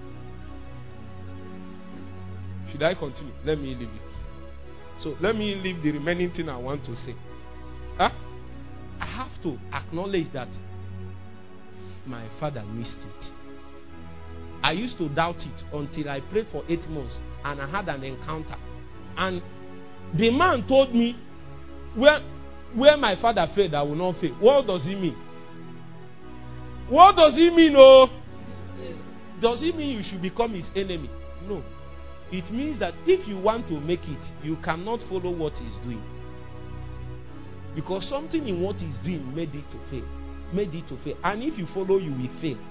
Should I continue? Let me leave it. So let me leave the remaining thing I want to say. I have to acknowledge that my father missed it. I used to doubt it until I prayed for 8 months and I had an encounter. And the man told me, where my father failed, I will not fail. What does he mean? What does he mean? Oh, does he mean you should become his enemy? No. it means that if you want to make it, you cannot follow what he's doing. Because something in what he's doing made it to fail. Made it to fail. And if you follow, you will fail.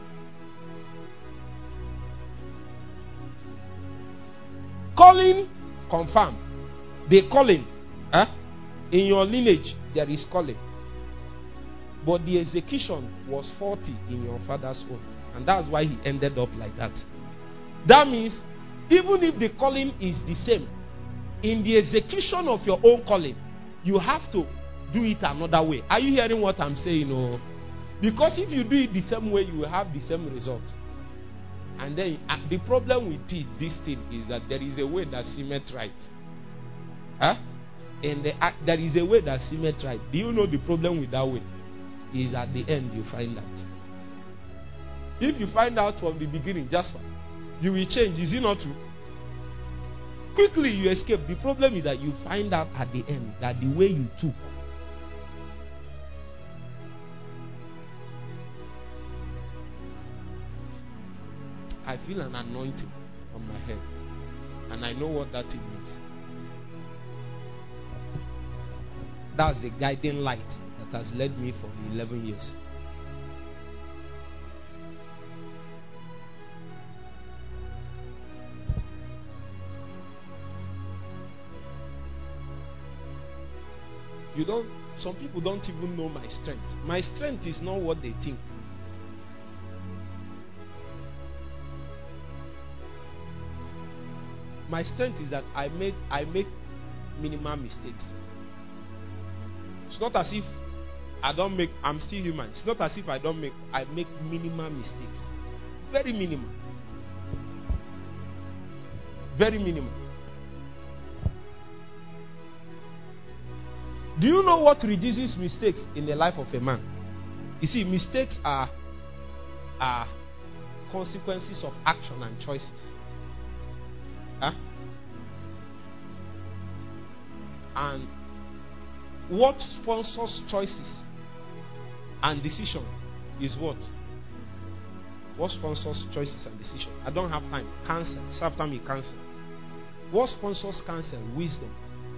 Calling, confirm. The calling. In your lineage, there is calling. But the execution was faulty in your father's own. And that's why he ended up like that. That means, even if the calling is the same, in the execution of your own calling, you have to do it another way. Are you hearing what I'm saying? Oh? Because if you do it the same way, you will have the same result. And then the problem with this thing is that there is a way that seemeth right. And there is a way that seemeth right. Do you know the problem with that way? Is at the end you find out. If you find out from the beginning, just you will change. Is it not true? Quickly you escape. The problem is that you find out at the end that the way you took. I feel an anointing on my head. And I know what that thing means. That's the guiding light that has led me for 11 years. Some people don't even know my strength. My strength is not what they think. My strength is that I make minimal mistakes. It's not as if I'm still human. It's not as if I make minimal mistakes. Very minimal. Very minimal. Do you know what reduces mistakes in the life of a man? You see, mistakes are consequences of action and choices. And what sponsors choices and decision is what? What sponsors choices and decision? I don't have time. Cancer. It's after me, cancer. What sponsors cancer? Wisdom.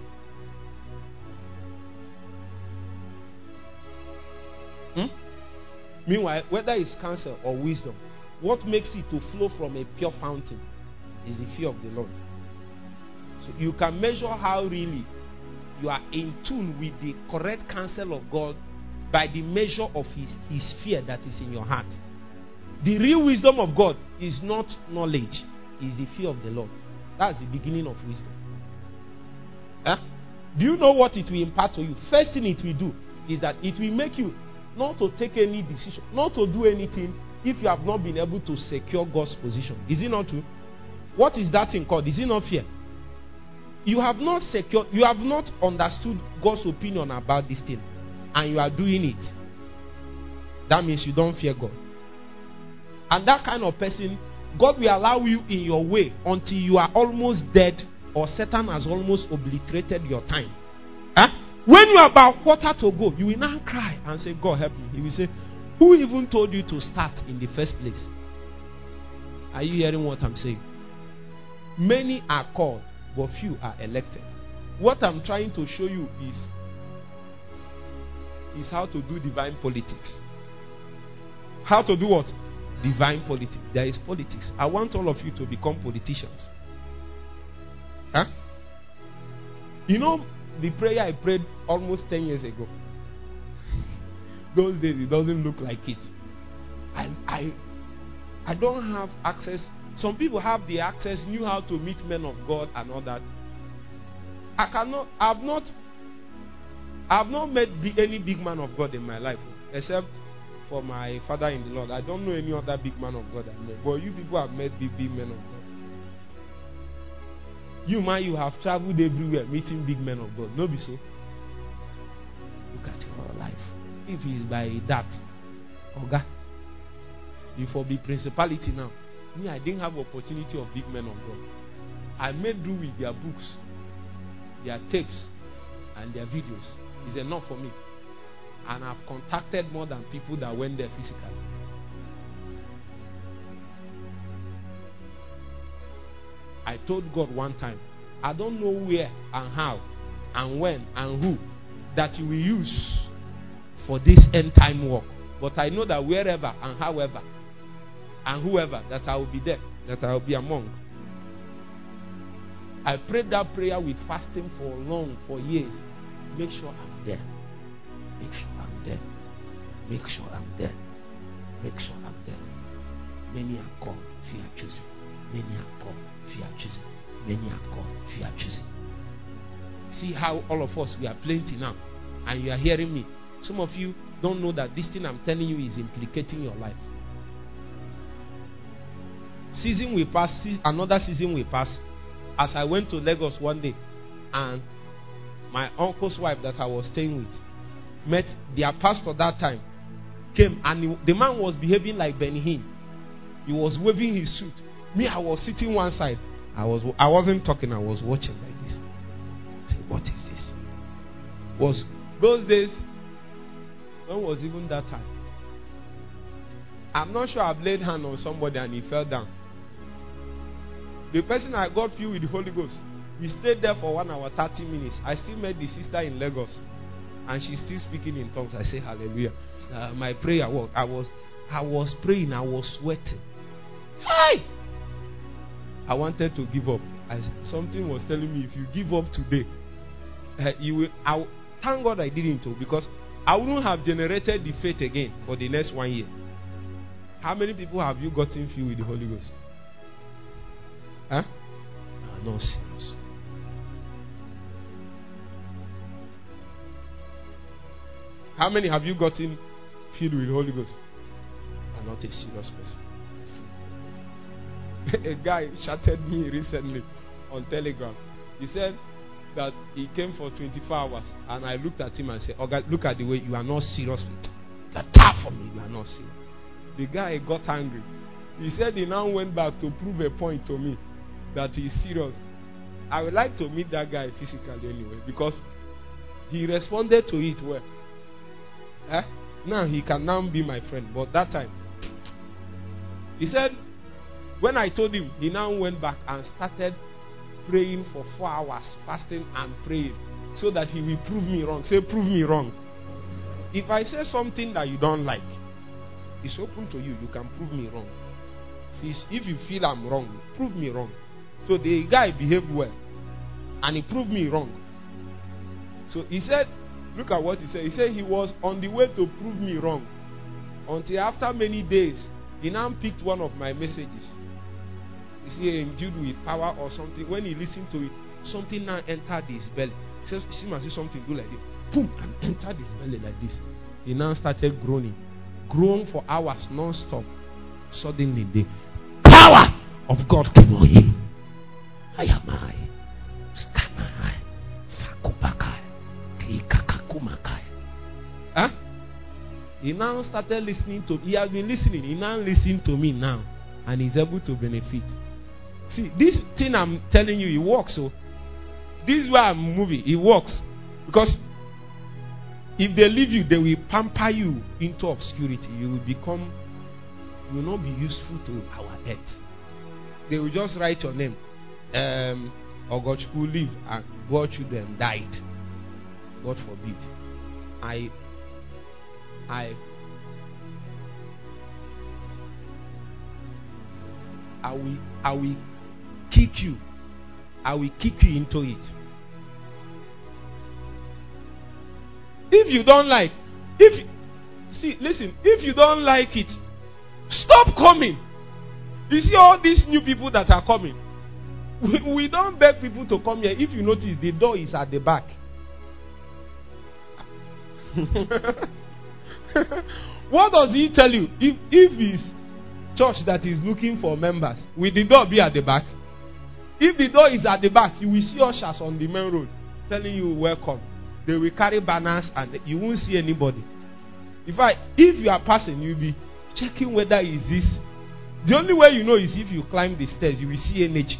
Meanwhile, whether it's cancer or wisdom, what makes it to flow from a pure fountain is the fear of the Lord. So you can measure how really you are in tune with the correct counsel of God by the measure of his fear that is in your heart. The real wisdom of God is not knowledge, is the fear of the Lord. That's the beginning of wisdom. Do you know what it will impart to you? First thing it will do is that it will make you not to take any decision, not to do anything if you have not been able to secure God's position. Is it not true? What is that thing called? Is it not fear? You have not secured, you have not understood God's opinion about this thing, and you are doing it. That means you don't fear God. And that kind of person, God will allow you in your way until you are almost dead, or Satan has almost obliterated your time. When you are about quarter to go, you will now cry and say, God help me. He will say, who even told you to start in the first place? Are you hearing what I'm saying? Many are called, but few are elected. What I'm trying to show you is how to do divine politics. How to do what? Divine politics. There is politics. I want all of you to become politicians. You know the prayer I prayed almost 10 years ago. Those days it doesn't look like it. I don't have access. Some people have the access, knew how to meet men of God and all that. I've not met any big man of God in my life, except for my father in the Lord. I don't know any other big man of God I met. But you people have met big men of God. You have traveled everywhere meeting big men of God. No be so. Look at your life. If it's by that, Oga, before be principality now. Me, I didn't have opportunity of big men of God. I made do with their books, their tapes, and their videos. It's enough for me. And I've contacted more than people that went there physically. I told God one time, I don't know where and how and when and who that you will use for this end time work. But I know that wherever and however and whoever, that I will be there, that I will be among. I prayed that prayer with fasting for years. Make sure I'm there. Make sure I'm there. Make sure I'm there. Make sure I'm there. Many are called, few are choosing. Many are called, few are choosing. Many are called, few are choosing. See how all of us, we are plenty now. And you are hearing me. Some of you don't know that this thing I'm telling you is implicating your life. Season will pass, another season will pass. As I went to Lagos one day, and my uncle's wife that I was staying with met their pastor that time, came, and the man was behaving like Benny Hinn. He was waving his suit. Me, I was sitting one side. I wasn't talking. I was watching like this. I said, what is this? Was those days? When was even that time? I'm not sure I've laid hand on somebody and he fell down. The person I got filled with the Holy Ghost, we stayed there for 1 hour 30 minutes. I still met the sister in Lagos, and she's still speaking in tongues. I say hallelujah. My prayer worked. I was praying. I was sweating. Hey! I wanted to give up. Something was telling me, if you give up today, you will. Thank God I didn't, because I wouldn't have generated the faith again for the next 1 year. How many people have you gotten filled with the Holy Ghost? Huh? No, serious. How many have you gotten filled with the Holy Ghost? I'm not a serious person. A guy chatted me recently on Telegram. He said that he came for 24 hours, and I looked at him and said, "Oh God, look at the way you are not serious. You are tough for me. You are not serious." The guy got angry. He said he now went back to prove a point to me that he is serious. I would like to meet that guy physically anyway, because he responded to it well. Now he can now be my friend. But that time, he said, when I told him, he now went back and started praying for 4 hours, fasting and praying, so that he will prove me wrong. Say, prove me wrong. If I say something that you don't like, it's open to you. You can prove me wrong. If you feel I'm wrong, prove me wrong. So the guy behaved well, and he proved me wrong. So he said, look at what he said. He said he was on the way to prove me wrong, until after many days, he now picked one of my messages. You see, endued with power or something. When he listened to it, something now entered his belly. He says, see, must see something do like this. Boom, and entered his belly like this. He now started groaning. Groaned for hours non-stop. Suddenly the power of God came on him. Ayamai, Skanai, Fakubakai, Kikakumakai. Huh? He now started listening to. He has been listening. He now listens to me now, and he's able to benefit. See, this thing I'm telling you, it works. So this is why I'm moving. It works, because if they leave you, they will pamper you into obscurity. You will not be useful to our earth. They will just write your name. Ogochukwu live and God's children died. God forbid. I will kick you. I will kick you into it. If you don't like, listen, if you don't like it, stop coming. You see all these new people that are coming. We don't beg people to come here. If you notice, the door is at the back. What does he tell you? If it's church that is looking for members, will the door be at the back? If the door is at the back, you will see ushers on the main road telling you welcome. They will carry banners and you won't see anybody. If you are passing, you'll be checking whether is this. The only way you know is if you climb the stairs, you will see NH.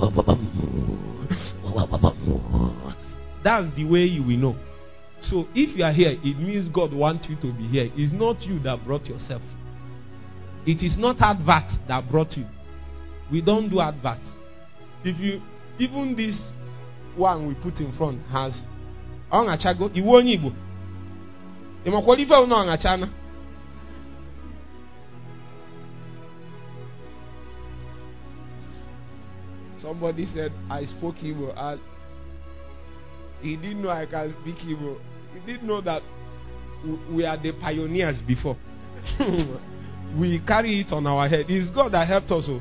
That's the way you will know. So if you are here, it means God wants you to be here. It's not you that brought yourself. It is not advert that brought you. We don't do advert. If you, even this one we put in front has Ongachago, Iwonibo. You qualify no Ongachana. Somebody said I spoke Igbo and he didn't know I can speak Igbo. He didn't know that we are the pioneers before. We carry it on our head. It's God that helped us.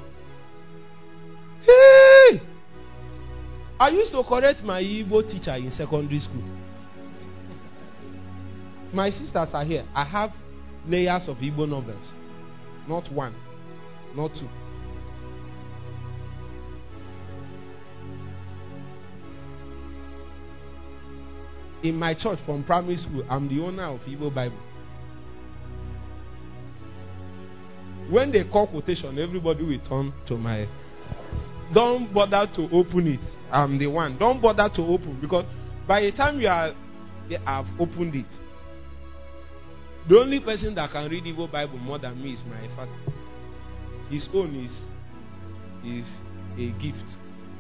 Hey! I used to correct my Igbo teacher in secondary school. My sisters are here. I have layers of Igbo novels. Not one, not two. In my church from primary school, I'm the owner of Igbo Bible. When they call quotation, everybody will turn to my... Don't bother to open it. I'm the one. Don't bother to open, because by the time they have opened it, the only person that can read Igbo Bible more than me is my father. His own is a gift.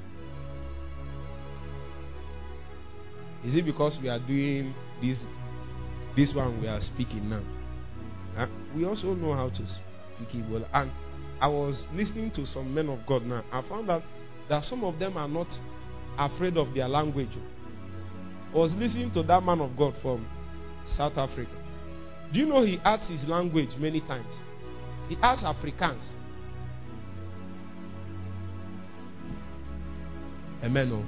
Is it because we are doing this one we are speaking now? We also know how to speak Igbo. And I was listening to some men of God now. I found out that some of them are not afraid of their language. I was listening to that man of God from South Africa. Do you know he adds his language many times? He adds Afrikaans. Amen.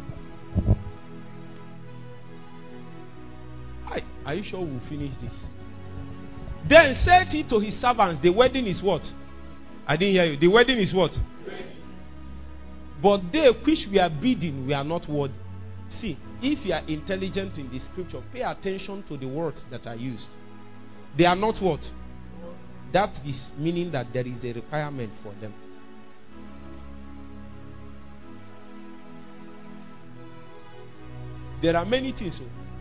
Are you sure we'll finish this? Then said he to his servants, the wedding is what? I didn't hear you. The wedding is what? But they which we are bidding, we are not worthy. See, if you are intelligent in the scripture, pay attention to the words that are used. They are not what? That is meaning that there is a requirement for them. There are many things.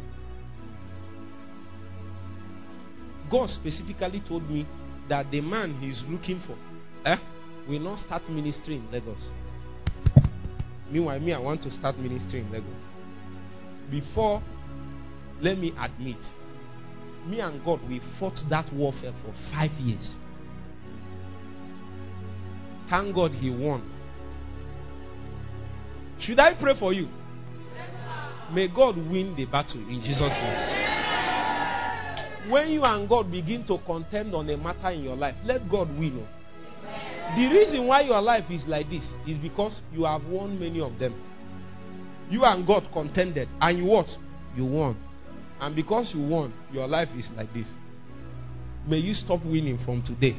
God specifically told me that the man he's looking for will not start ministry in Lagos. Meanwhile, I want to start ministry in Lagos. Before, let me admit, me and God, we fought that warfare for 5 years. Thank God he won. Should I pray for you? May God win the battle in Jesus' name. When you and God begin to contend on a matter in your life, let God win. The reason why your life is like this is because you have won many of them. You and God contended, and you what? You won. And because you won, your life is like this. May you stop winning from today.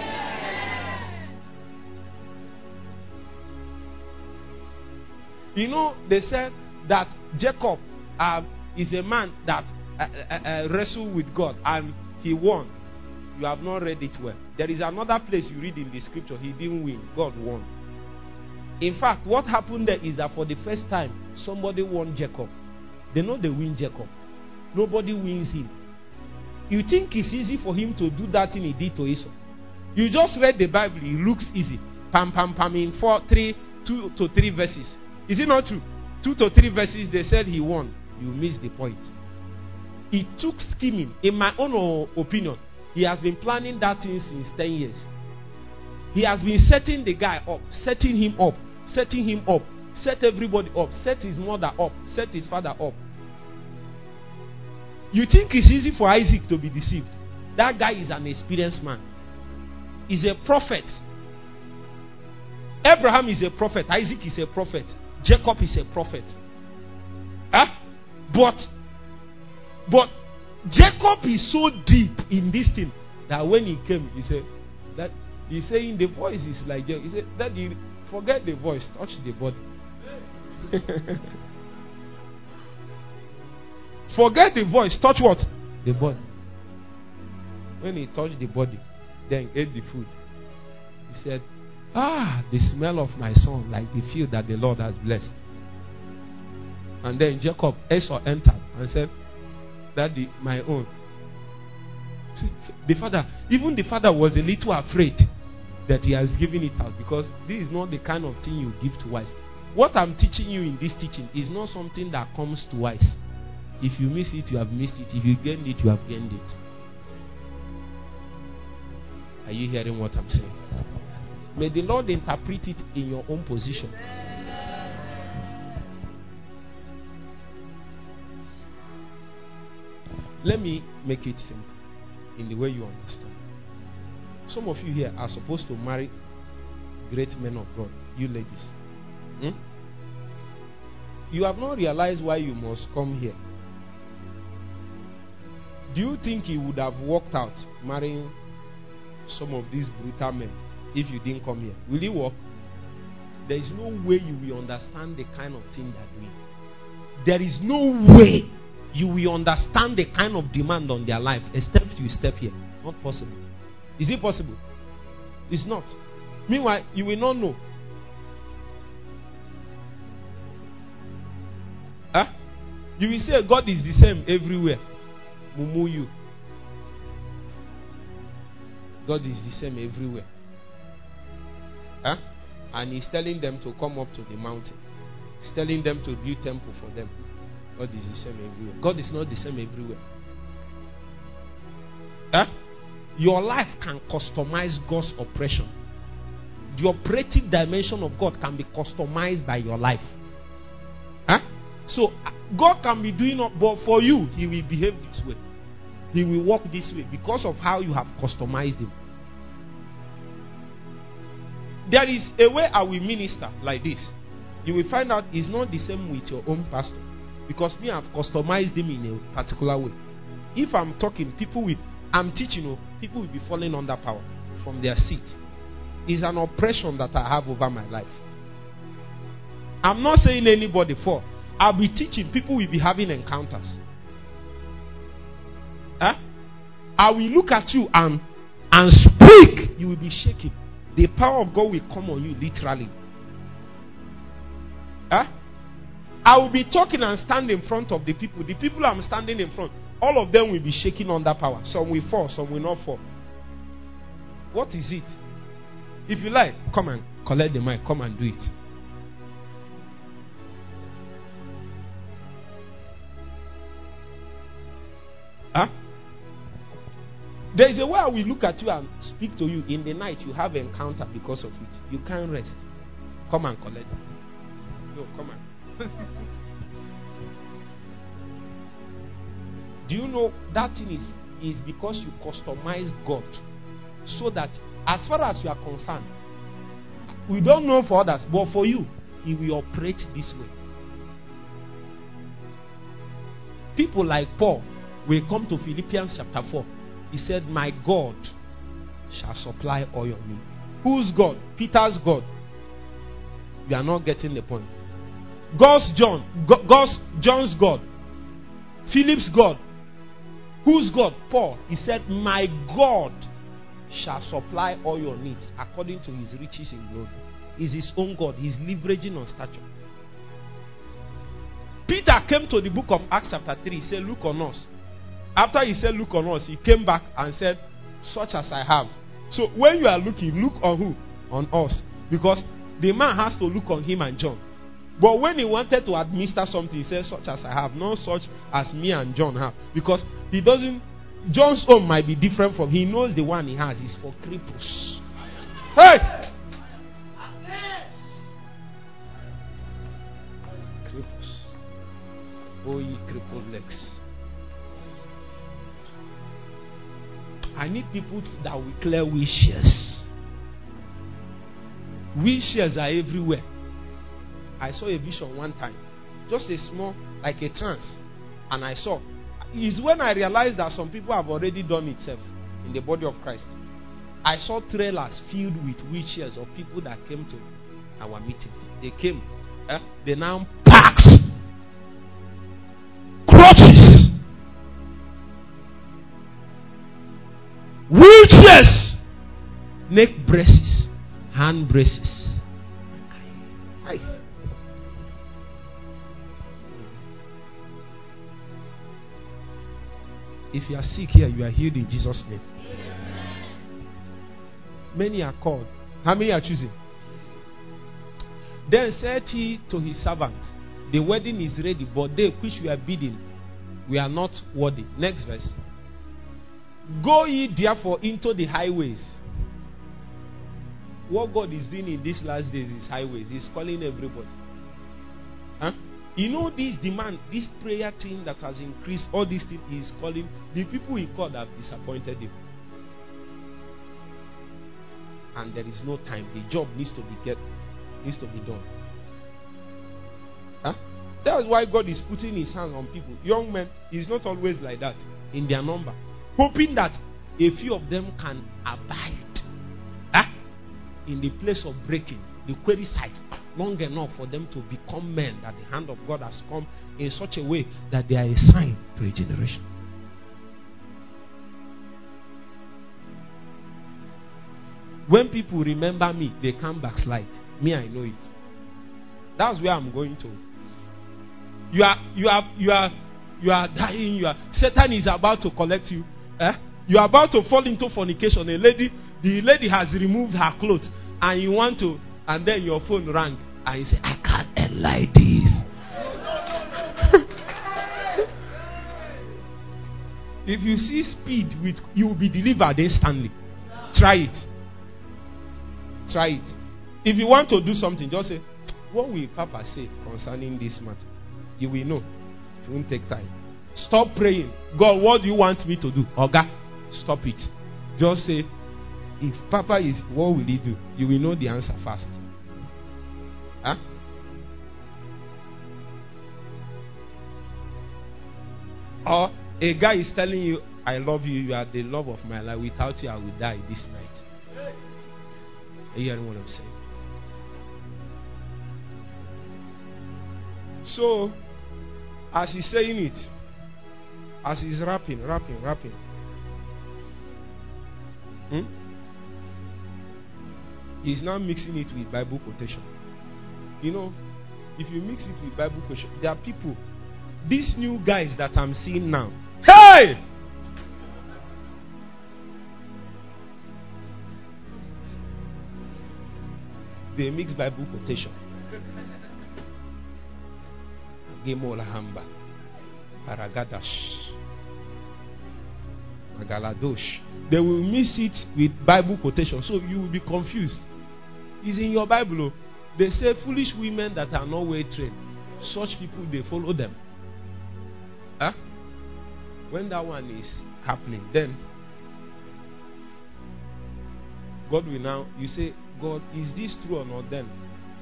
You know, they said that Jacob is a man that wrestled with God and he won. You have not read it well. There is another place you read in the scripture, he didn't win, God won. In fact, what happened there is that for the first time, somebody won Jacob. They know they win Jacob. Nobody wins him. You think it's easy for him to do that thing he did to Esau? You just read the Bible, it looks easy. Pam, pam, pam, in 2 to 3 verses. Is it not true? 2 to 3 verses, they said he won. You missed the point. He took scheming. In my own opinion, he has been planning that thing since 10 years. He has been setting the guy up, setting him up, setting him up, set everybody up, set his mother up, set his father up. You think it's easy for Isaac to be deceived? That guy is an experienced man. He's a prophet. Abraham is a prophet. Isaac is a prophet. Jacob is a prophet. But Jacob is so deep in this thing that when he came, he said that he's saying the voice is like Jacob. He said that forget the voice, touch the body. Forget the voice, touch what? The body. When he touched the body, then ate the food. He said, the smell of my son, like the field that the Lord has blessed. And then Esau entered and said, Daddy, my own. See, even the father was a little afraid that he has given it out, because this is not the kind of thing you give to wives. what I'm teaching you in this teaching is not something that comes twice. If you miss it, you have missed it. If you gained it, you have gained it. Are you hearing what I'm saying? May the Lord interpret it in your own position. Let me make it simple in the way you understand. Some of you here are supposed to marry great men of God, you ladies. You have not realized why you must come here. Do you think you would have walked out marrying some of these brutal men if you didn't come here? Will it work? There is no way you will understand the kind of thing that we. There is no way you will understand the kind of demand on their life except you step here. Not possible. Is it possible? It's not. Meanwhile, you will not know. Huh? You will say God is the same everywhere. Mumu you. God is the same everywhere. Huh? And he's telling them to come up to the mountain. He's telling them to build temple for them. God is the same everywhere. God is not the same everywhere. Huh? Your life can customize God's operation. The operative dimension of God can be customized by your life. Huh? So, God can be doing it, but for you, He will behave this way. He will walk this way because of how you have customized Him. There is a way I will minister like this. You will find out it's not the same with your own pastor. Because me, I've customized him in a particular way. If I'm talking, I'm teaching, people will be falling under power from their seat. It's an oppression that I have over my life. I'm not saying anybody fall. I'll be teaching, people will be having encounters. Huh? I will look at you and speak. You will be shaking. The power of God will come on you literally. Huh? I will be talking and stand in front of the people. The people I'm standing in front, all of them will be shaking under power. Some will fall, some will not fall. What is it? If you like, come and collect the mic. Come and do it. Huh? There is a way I will look at you and speak to you. In the night, you have an encounter because of it. You can't rest. Come and collect it. No, come on. Do you know that thing is because you customize God so that as far as you are concerned, we don't know for others, but for you, He will operate this way. People like Paul will come to Philippians chapter 4. He said, my God shall supply all your need. Whose God? Peter's God. You are not getting the point. John's God. Philip's God. Whose God? Paul. He said, my God shall supply all your needs according to His riches in glory. He's His own God. He's leveraging on stature. Peter came to the book of Acts chapter 3. He said, look on us. After he said, look on us, he came back and said, such as I have. So when you are looking, look on who? On us. Because the man has to look on him and John. But when he wanted to administer something, he said, such as I have, not such as me and John have. Because he doesn't, John's own might be different from, he knows the one he has is for cripples. Hey! Cripples. Oh, ye crippled legs. I need people that will clear wheelchairs. Wheelchairs are everywhere. I saw a vision one time. Just a small, like a trance. And I saw. It's when I realized that some people have already done itself in the body of Christ. I saw trailers filled with wheelchairs of people that came to our meetings. They came. They now packed crutches, wheelchairs, neck braces, hand braces. If you are sick here, you are healed in Jesus' name. Many are called. How many are choosing? Then said he to his servants, the wedding is ready, but they which we are bidding, we are not worthy. Next verse. Go ye therefore into the highways. What God is doing in these last days is highways. He's calling everybody. Huh? You know this demand, this prayer thing that has increased, all these things he is calling. The people he called have disappointed him. And there is no time. The job needs to be done. Huh? That's why God is putting his hands on people. Young men, it's not always like that in their number. Hoping that a few of them can abide in the place of breaking, the query side, long enough for them to become men, that the hand of God has come in such a way that they are a sign to a generation. When people remember me, they can't backslide. Me, I know it. That's where I'm going to. You are dying. Satan is about to collect you. You are about to fall into fornication. The lady has removed her clothes, and you want to, and then your phone rang, and you say, I can't lie this. If you see speed, you will be delivered instantly. Try it. Try it. If you want to do something, just say, what will Papa say concerning this matter? You will know. It won't take time. Stop praying. God, what do you want me to do? Oga, stop it. Just say, if Papa is, what will he do? You will know the answer fast. Huh? Or a guy is telling you, I love you, you are the love of my life. Without you, I will die this night. Are you hearing what I'm saying? So, as he's saying it, as he's rapping. He's now mixing it with Bible quotation. You know, if you mix it with Bible quotation, there are people, these new guys that I'm seeing now. Hey! They mix Bible quotation. Gemola Hamba, Paragadash, Magaladosh. They will mix it with Bible quotation, so you will be confused. It's in your Bible. They say foolish women that are not well trained, such people, they follow them. Huh? When that one is happening, then God will now, you say, God, is this true or not? Then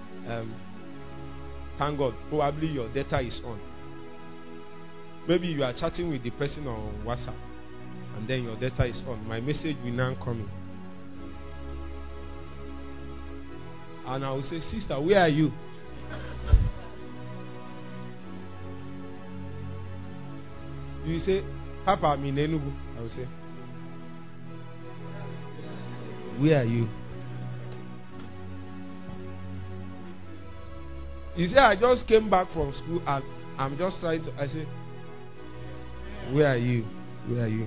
thank God, probably your data is on. Maybe you are chatting with the person on WhatsApp, and then your data is on. My message will now come in. And I will say, sister, where are you? You say, Papa, I'm in Enugu. I will say, where are you? You say, I just came back from school and I'm just trying to. I say, where are you? Where are you?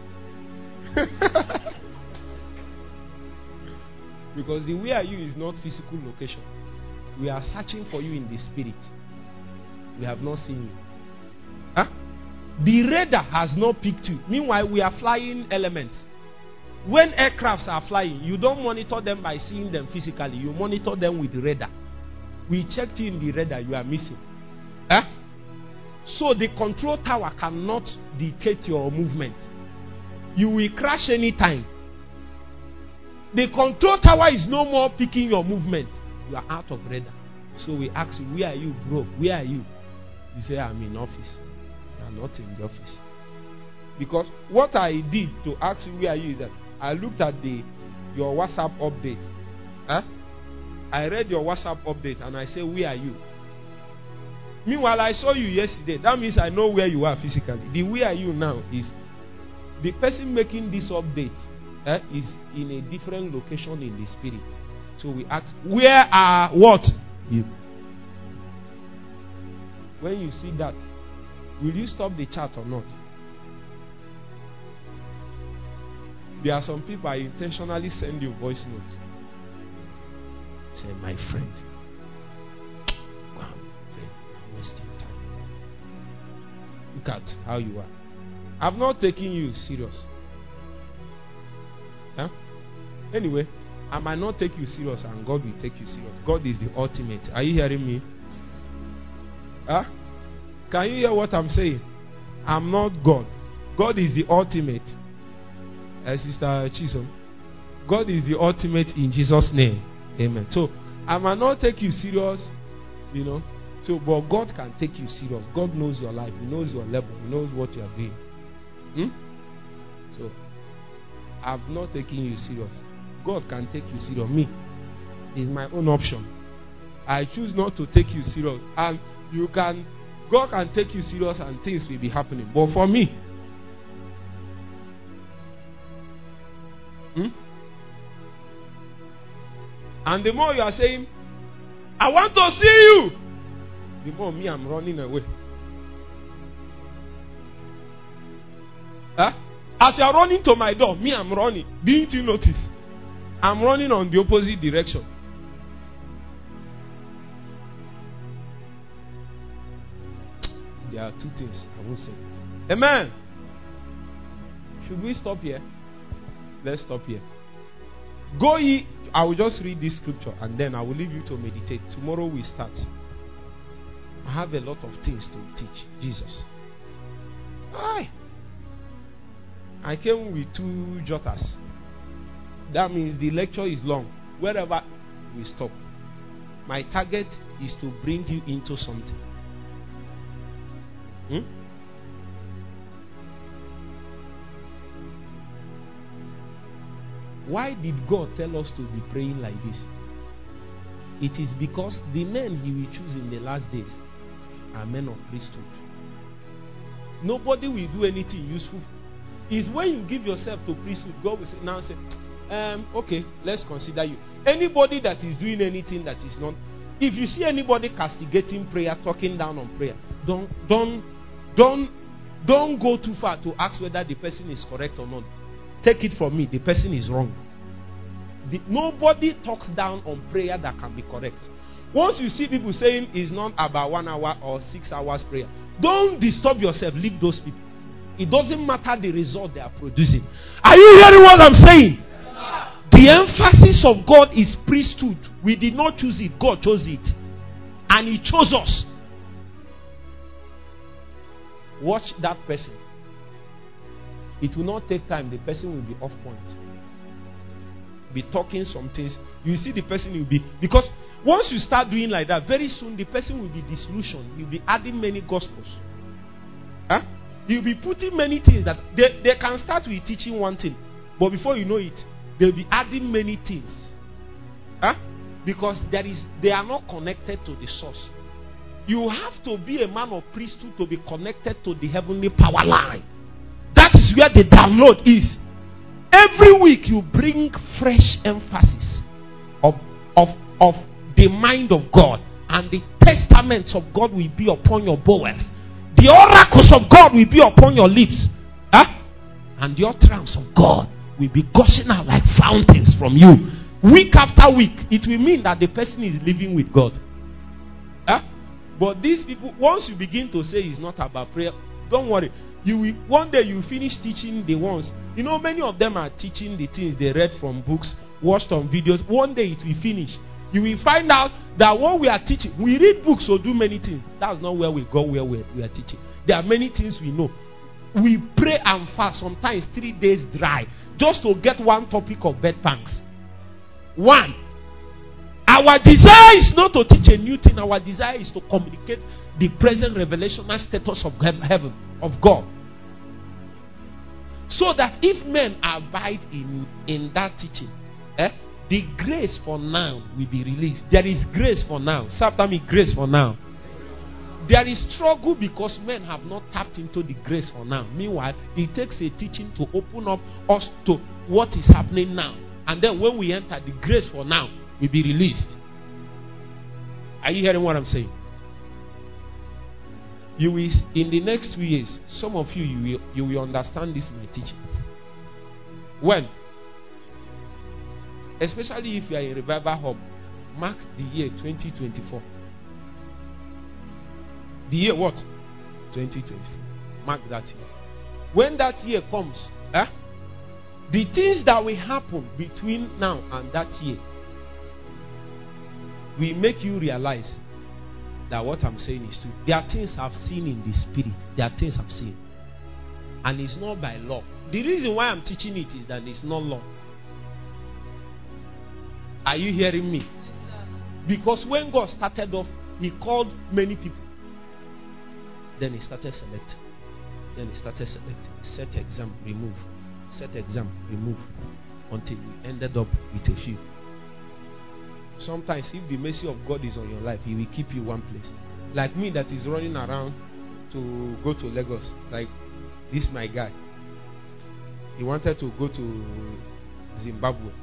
Because the where are you is not physical location. We are searching for you in the spirit. We have not seen you. Huh? The radar has not picked you. Meanwhile, we are flying elements. When aircrafts are flying, you don't monitor them by seeing them physically. You monitor them with the radar. We checked you in the radar, you are missing. Huh? So the control tower cannot dictate your movement. You will crash anytime. The control tower is no more picking your movement. You are out of radar. So we ask you, where are you, bro? Where are you? You say, I'm in office. You are not in the office. Because what I did to ask you where are you is that I looked at your WhatsApp update. Huh? I read your WhatsApp update and I say, where are you? Meanwhile, I saw you yesterday. That means I know where you are physically. The where are you now is the person making this update is in a different location in the spirit. So we ask, where are what? You. When you see that, will you stop the chat or not? There are some people I intentionally send you voice notes. Say, my friend, waste your time. Look at how you are. I've not taken you serious. Huh? Anyway, I might not take you serious and God will take you serious. God is the ultimate. Are you hearing me? Huh? Can you hear what I'm saying? I'm not God. God is the ultimate. Sister Chisom. God is the ultimate in Jesus' name. Amen. So, I might not take you serious, So, but God can take you serious. God knows your life. He knows your level. He knows what you are doing. So, I've not taken you serious. God can take you serious. Me, is my own option. I choose not to take you serious. And God can take you serious and things will be happening. But for me, and the more you are saying, I want to see you, the more me, I'm running away. Huh? As you are running to my door, me, I'm running. Didn't you notice? I'm running on the opposite direction. There are two things. I won't say it. Amen. Should we stop here? Let's stop here. Go ye. I will just read this scripture and then I will leave you to meditate. Tomorrow we start. I have a lot of things to teach. Jesus. I came with 2 jotters. That means the lecture is long. Wherever we stop. My target is to bring you into something. Why did God tell us to be praying like this? It is because the men He will choose in the last days are men of priesthood. Nobody will do anything useful. It's when you give yourself to priesthood, God will say, okay, let's consider you. Anybody that is doing anything that is not, if you see anybody castigating prayer, talking down on prayer, don't go too far to ask whether the person is correct or not. Take it from me, the person is wrong. Nobody talks down on prayer that can be correct. Once you see people saying it's not about 1 hour or 6 hours prayer, don't disturb yourself. Leave those people. It doesn't matter the result they are producing. Are you hearing what I'm saying? The emphasis of God is priesthood. We did not choose it. God chose it. And He chose us. Watch that person. It will not take time. The person will be off point. Be talking some things. You see the person will be... Because once you start doing like that, very soon the person will be disillusioned. You'll be adding many gospels. Huh? You'll be putting many things that... They can start with teaching one thing. But before you know it, they'll be adding many things. Huh? Because they are not connected to the source. You have to be a man of priesthood to be connected to the heavenly power line. That is where the download is. Every week you bring fresh emphasis of the mind of God, and the testaments of God will be upon your bowels. The oracles of God will be upon your lips. And the utterance of God will be gushing out like fountains from you. Week after week, it will mean that the person is living with God. But these people, once you begin to say it's not about prayer, don't worry. One day you finish teaching the ones. Many of them are teaching the things they read from books, watched on videos. One day it will finish. You will find out that what we are teaching, we read books or do many things. That's not where we go, where we are teaching. There are many things we know. We pray and fast, sometimes 3 days dry, just to get one topic of bed pangs. One. Our desire is not to teach a new thing. Our desire is to communicate the present revelational status of heaven, of God. So that if men abide in that teaching, the grace for now will be released. There is grace for now. Say after me, grace for now. There is struggle because men have not tapped into the grace for now. Meanwhile, it takes a teaching to open up us to what is happening now. And then when we enter, the grace for now will be released. Are you hearing what I'm saying? You will, in the next 2 years, some of you will understand this my teaching. When? Especially if you are in Revival Hub, mark the year 2024. The year what? 2024. Mark that year. When that year comes, the things that will happen between now and that year will make you realize that what I'm saying is true. There are things I've seen in the spirit. There are things I've seen. And it's not by law. The reason why I'm teaching it is that it's not law. Are you hearing me? Because when God started off, He called many people. Then He started selecting. Set exam, remove. Set exam, remove. Until we ended up with a few. Sometimes if the mercy of God is on your life, He will keep you one place. Like me that is running around to go to Lagos. Like this my guy. He wanted to go to Zimbabwe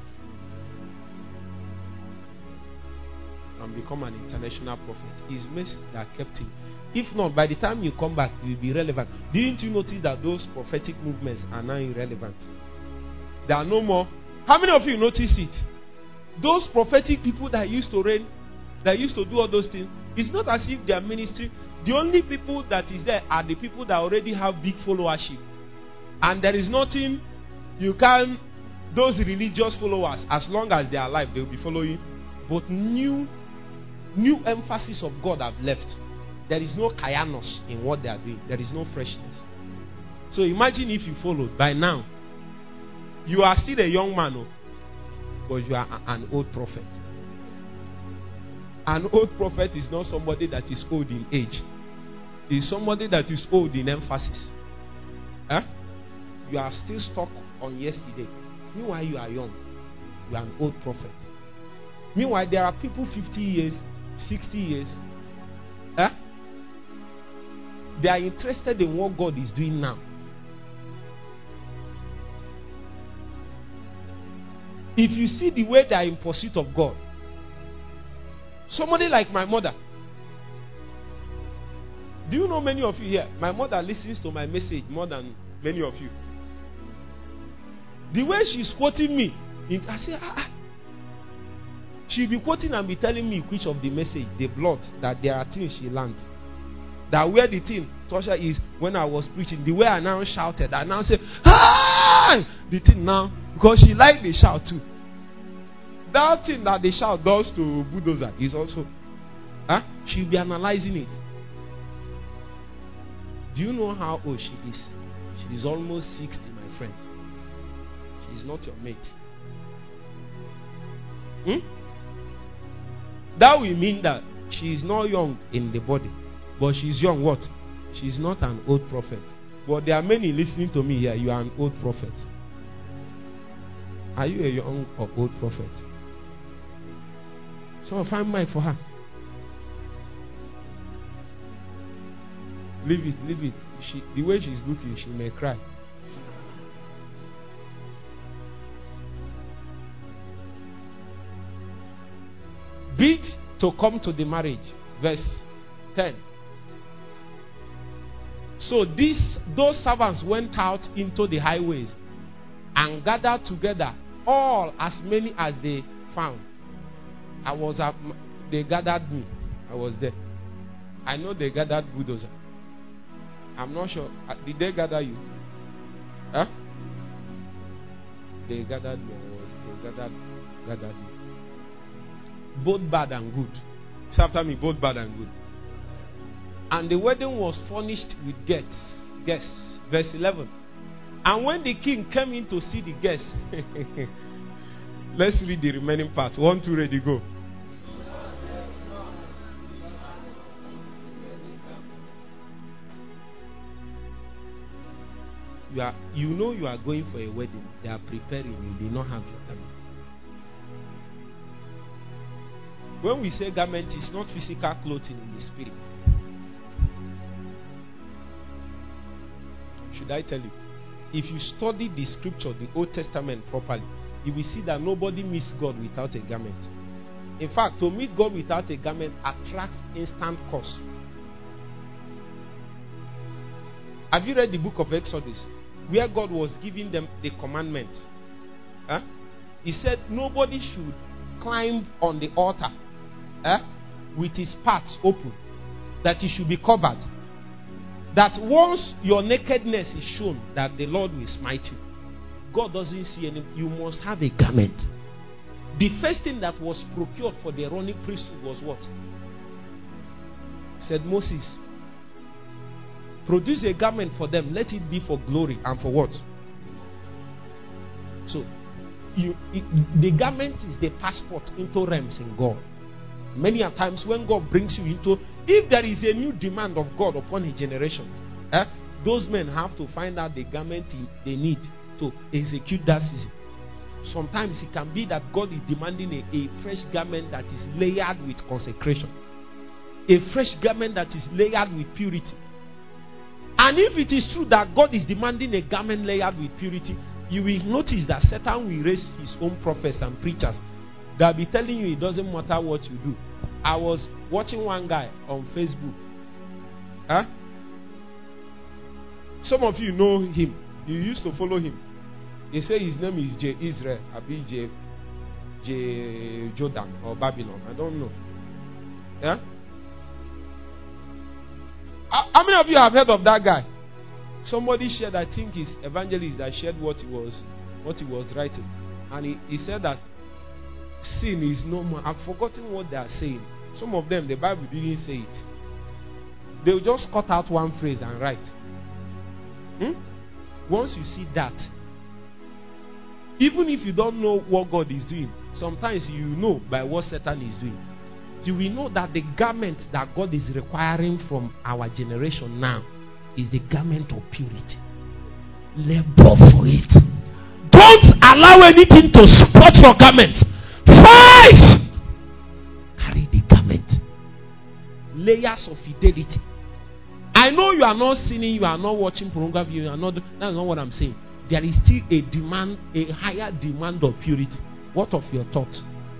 and become an international prophet. It's mercy that kept him. If not, by the time you come back, you will be relevant. Didn't you notice that those prophetic movements are now irrelevant? There are no more. How many of you notice it? Those prophetic people that used to reign, that used to do all those things, it's not as if their ministry, the only people that is there are the people that already have big followership. And there is nothing you can, those religious followers, as long as they are alive, they will be following. But new emphasis of God have left. There is no kainos in what they are doing. There is no freshness. So imagine if you followed. By now, you are still a young man, but you are an old prophet. An old prophet is not somebody that is old in age. It's somebody that is old in emphasis. You are still stuck on yesterday. Meanwhile, you are young. You are an old prophet. Meanwhile, there are people 50 years, 60 years. They are interested in what God is doing now. If you see the way they are in pursuit of God, somebody like my mother. Do you know many of you here? My mother listens to my message more than many of you. The way she's quoting me, I say, she'll be quoting and be telling me which of the message, the blood, that there are things she learned. That where the thing, Tosha, is when I was preaching, the way I now shouted, I now say, "Hi!" The thing now, because she liked the shout too. That thing that the shout does to bulldozer is also, she'll be analyzing it. Do you know how old she is? She is almost 60, my friend. She is not your mate. That will mean that she is not young in the body. But she's young what? She's not an old prophet. But there are many listening to me here. You are an old prophet. Are you a young or old prophet? So find mic for her. Leave it. The way she's looking, she may cry. Bid to come to the marriage. Verse 10. So those servants went out into the highways and gathered together all as many as they found. They gathered me. I was there. I know they gathered bulldozer. I'm not sure. Did they gather you? They gathered me. They gathered me. Both bad and good. Say after me, both bad and good. And the wedding was furnished with guests. Verse 11. And when the king came in to see the guests, let's read the remaining part. 1, 2, ready, go. You are going for a wedding. They are preparing you. They don't have your garment. When we say garment, it's not physical clothing in the spirit. Should I tell you? If you study the scripture, the Old Testament properly, you will see that nobody meets God without a garment. In fact, to meet God without a garment attracts instant curse. Have you read the book of Exodus, where God was giving them the commandments? He said nobody should climb on the altar with his parts open. that you should be covered. That once your nakedness is shown, that the Lord will smite you. God doesn't see any. You must have a garment. The first thing that was procured for the Aaronic priesthood was what? Said Moses, produce a garment for them. Let it be for glory and for what? So, the garment is the passport into realms in God. Many a times when God brings you into, if there is a new demand of God upon a generation, those men have to find out the garment they need to execute that season. Sometimes it can be that God is demanding a fresh garment that is layered with consecration, a fresh garment that is layered with purity. And if it is true that God is demanding a garment layered with purity, you will notice that Satan will raise his own prophets and preachers that will be telling you it doesn't matter what you do. I was watching one guy on Facebook. Some of you know him. You used to follow him. They say his name is J. Israel, Abi J. Jordan or Babylon. I don't know. Yeah? How many of you have heard of that guy? Somebody shared, I think his evangelist that shared what he was writing. And he said that sin is no more. I've forgotten what they are saying. Some of them, the Bible didn't say it. They will just cut out one phrase and write. Once you see that, even if you don't know what God is doing, sometimes you know by what Satan is doing. You will know that the garment that God is requiring from our generation now is the garment of purity. Labor for it. Don't allow anything to spot your garment. Fight! Carry the garment. Layers of fidelity. I know you are not sinning, you are not watching pornography, you are not. That's not what I'm saying. There is still a demand, a higher demand of purity. What of your thought?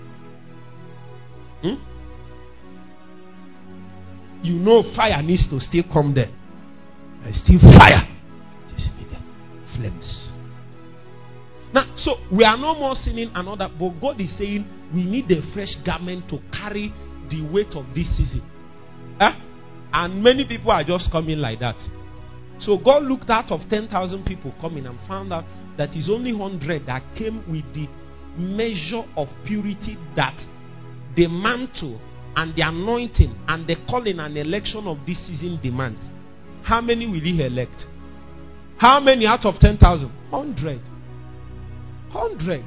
You know fire needs to still come there. There is still fire. It is needed. Flames. Now, so we are no more sinning and all that, but God is saying we need a fresh garment to carry the weight of this season. And many people are just coming like that. So God looked out of 10,000 people coming and found out that it's only 100 that came with the measure of purity that the mantle and the anointing and the calling and election of this season demands. How many will he elect? How many out of 10,000? 100. 100.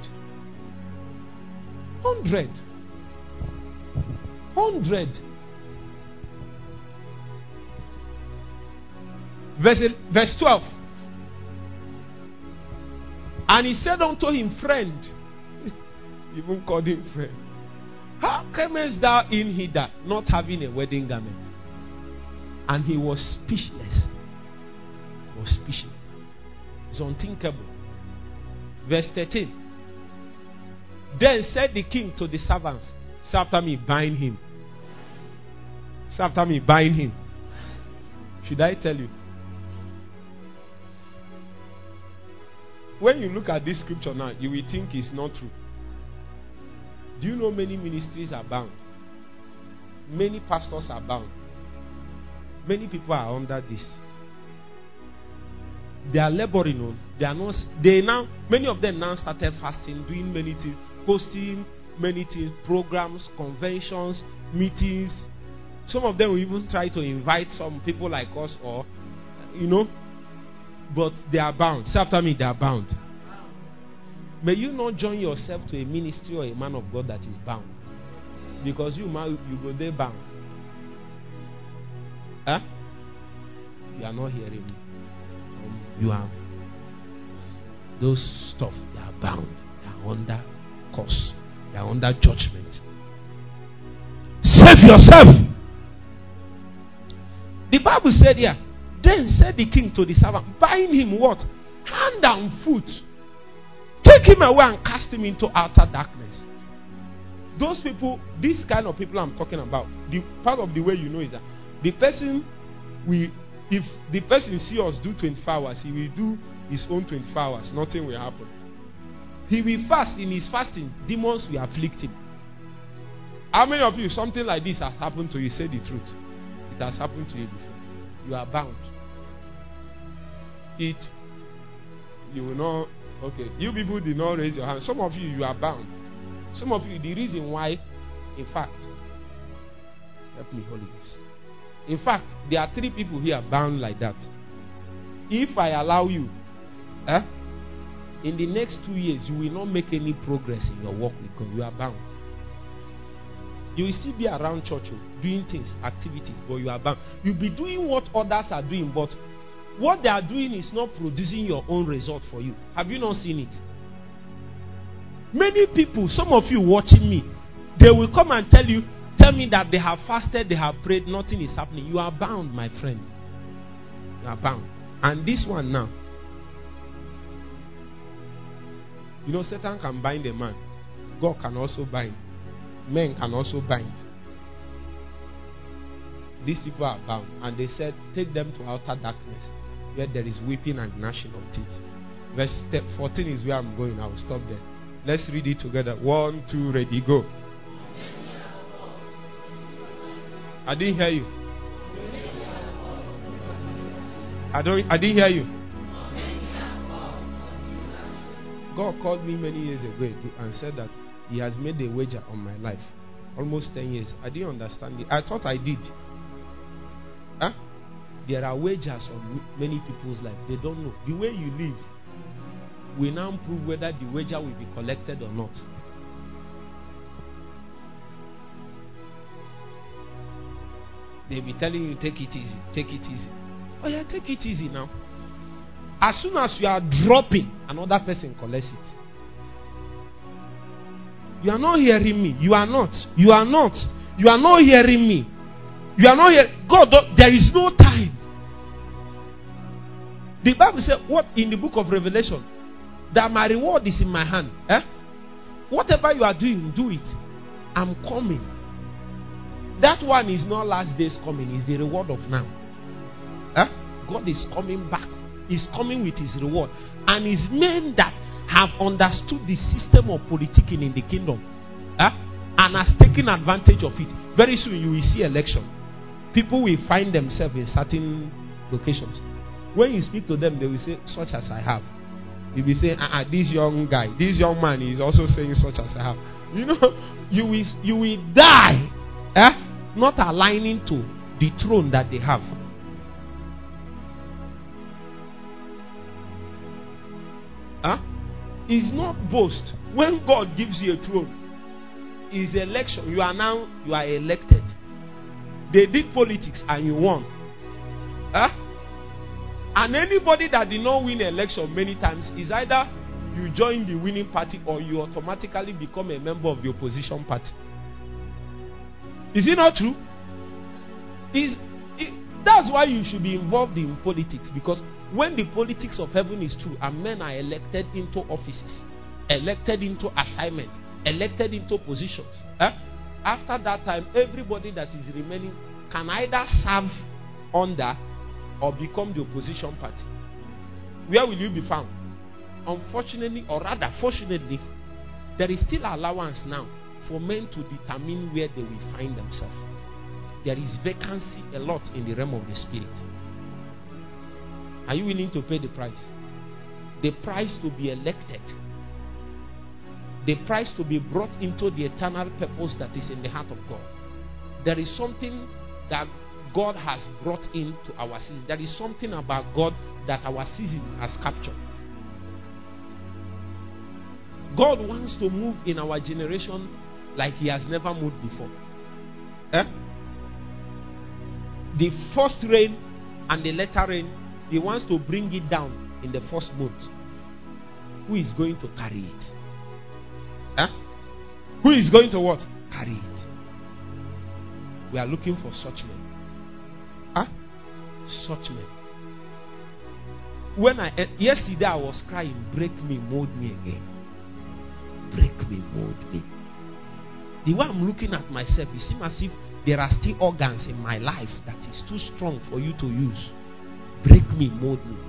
100. 100. Verse 12. And he said unto him, friend, even called him friend, how camest thou in hither, not having a wedding garment? And he was speechless. He was speechless. It's unthinkable. Verse 13. Then said the king to the servants, say after me, bind him. Say after me, bind him. Should I tell you? When you look at this scripture now, you will think it's not true. Do you know many ministries are bound? Many pastors are bound. Many people are under this. They are laboring on. They are not. They now. Many of them now started fasting, doing many things, hosting many things, programs, conventions, meetings. Some of them will even try to invite some people like us, or but they are bound. Say after me, they are bound. May you not join yourself to a ministry or a man of God that is bound, because you go there bound. You are not hearing me. You are. Those stuff, they are bound. They are under curse. They are under judgment. Save yourself. The Bible said here, then said the king to the servant, bind him what? Hand and foot. Take him away and cast him into outer darkness. Those people, this kind of people I'm talking about, the part of the way you know is that the person if the person see us do 24 hours, he will do his own 24 hours. Nothing will happen. He will fast. In his fasting, demons will afflict him. How many of you, something like this has happened to you? Say the truth. It has happened to you before. You are bound. You will not. Okay. You people did not raise your hand. Some of you are bound. Some of you, the reason why, in fact, help me, Holy Ghost. In fact, there are 3 people here bound like that. If I allow you, in the next 2 years, you will not make any progress in your work with God. You are bound. You will still be around church, doing things, activities, but you are bound. You'll be doing what others are doing, but what they are doing is not producing your own result for you. Have you not seen it? Many people, some of you watching me, they will come and tell me that they have fasted, they have prayed, nothing is happening. You are bound, my friend. You are bound. And this one now, Satan can bind a man. God can also bind. Men can also bind. These people are bound. And they said, take them to outer darkness, where there is weeping and gnashing of teeth. Verse 14 is where I'm going. I will stop there. Let's read it together. 1, 2, ready, go. I didn't hear you. I didn't hear you. God called me many years ago and said that He has made a wager on my life. Almost 10 years. I didn't understand it. I thought I did. There are wagers on many people's life. They don't know. The way you live will now prove whether the wager will be collected or not. They'll be telling you, take it easy, take it easy. Oh yeah, take it easy now. As soon as you are dropping, another person collects it. You are not hearing me. You are not. You are not. You are not hearing me. You are not hearing. God, there is no time. The Bible said, what in the book of Revelation? That my reward is in my hand. Whatever you are doing, do it. I'm coming. That one is not last days coming. It's the reward of now. God is coming back. He's coming with His reward. And it's men that have understood the system of politicking in the kingdom and has taken advantage of it. Very soon you will see election. People will find themselves in certain locations. When you speak to them, they will say, such as I have. You'll be saying, this young guy, this young man is also saying such as I have. You will die not aligning to the throne that they have. It's not boast. When God gives you a throne, it's election. You are elected. They did politics and you won. And anybody that did not win election many times is either you join the winning party or you automatically become a member of the opposition party. Is it not true? That's why you should be involved in politics, because when the politics of heaven is true and men are elected into offices, elected into assignments, elected into positions, after that time, everybody that is remaining can either serve under or become the opposition party. Where will you be found? Unfortunately, or rather fortunately, there is still allowance now for men to determine where they will find themselves. There is vacancy a lot in the realm of the spirit. Are you willing to pay the price? The price to be elected. The price to be brought into the eternal purpose that is in the heart of God. There is something that God has brought into our season. There is something about God that our season has captured. God wants to move in our generation like He has never moved before. The first rain and the latter rain, He wants to bring it down in the first month. Who is going to carry it? Who is going to what? Carry it. We are looking for such men. Such men. Yesterday I was crying, break me, mold me again. Break me, mold me. The way I'm looking at myself, it seems as if there are still organs in my life that is too strong for you to use. Break me, mold me.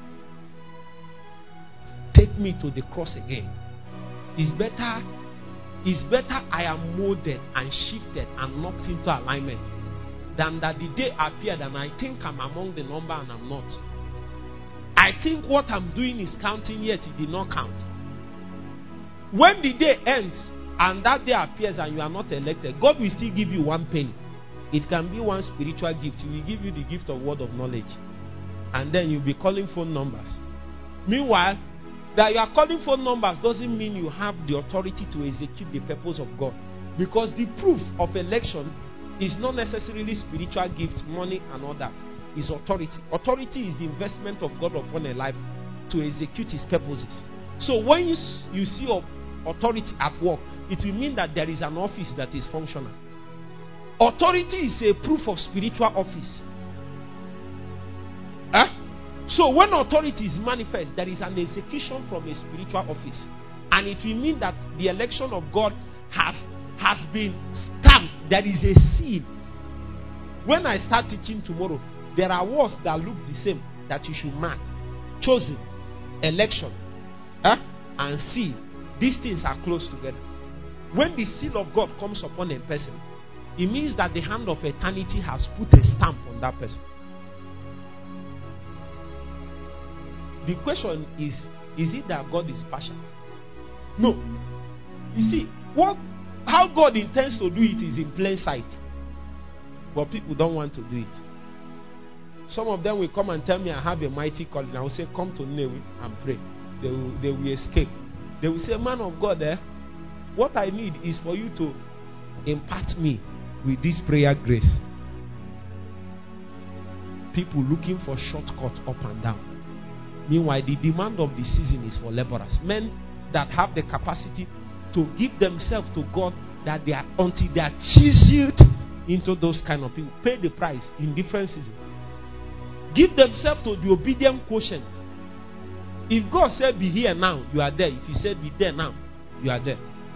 Take me to the cross again. It's better it's better I am molded and shifted and knocked into alignment than that the day appeared and I think I'm among the number and I'm not. I think what I'm doing is counting, yet it did not count. When the day ends and that day appears and you are not elected, God will still give you one penny. It can be one spiritual gift. He will give you the gift of word of knowledge. And then you'll be calling phone numbers. Meanwhile, that you are calling phone numbers doesn't mean you have the authority to execute the purpose of God. Because the proof of election is not necessarily spiritual gift, money and all that. It's authority. Authority is the investment of God upon a life to execute his purposes. So when you see authority at work, it will mean that there is an office that is functional. Authority is a proof of spiritual office. So when authority is manifest, there is an execution from a spiritual office. And it will mean that the election of God has been stamped. There is a seal. When I start teaching tomorrow, there are words that look the same that you should mark. Chosen, election, and seal. These things are close together. When the seal of God comes upon a person, it means that the hand of eternity has put a stamp on that person. The question is it that God is partial? No. You see, how God intends to do it is in plain sight. But people don't want to do it. Some of them will come and tell me I have a mighty calling. I will say, come to Nineveh and pray. They will escape. They will say, man of God, what I need is for you to impart me with this prayer grace. People looking for shortcuts up and down. Meanwhile, the demand of the season is for laborers. Men that have the capacity to give themselves to God, that they are until they are chiseled into those kind of people. Pay the price in different seasons. Give themselves to the obedient quotient. If God said be here now, you are there. If he said be there now, you are there.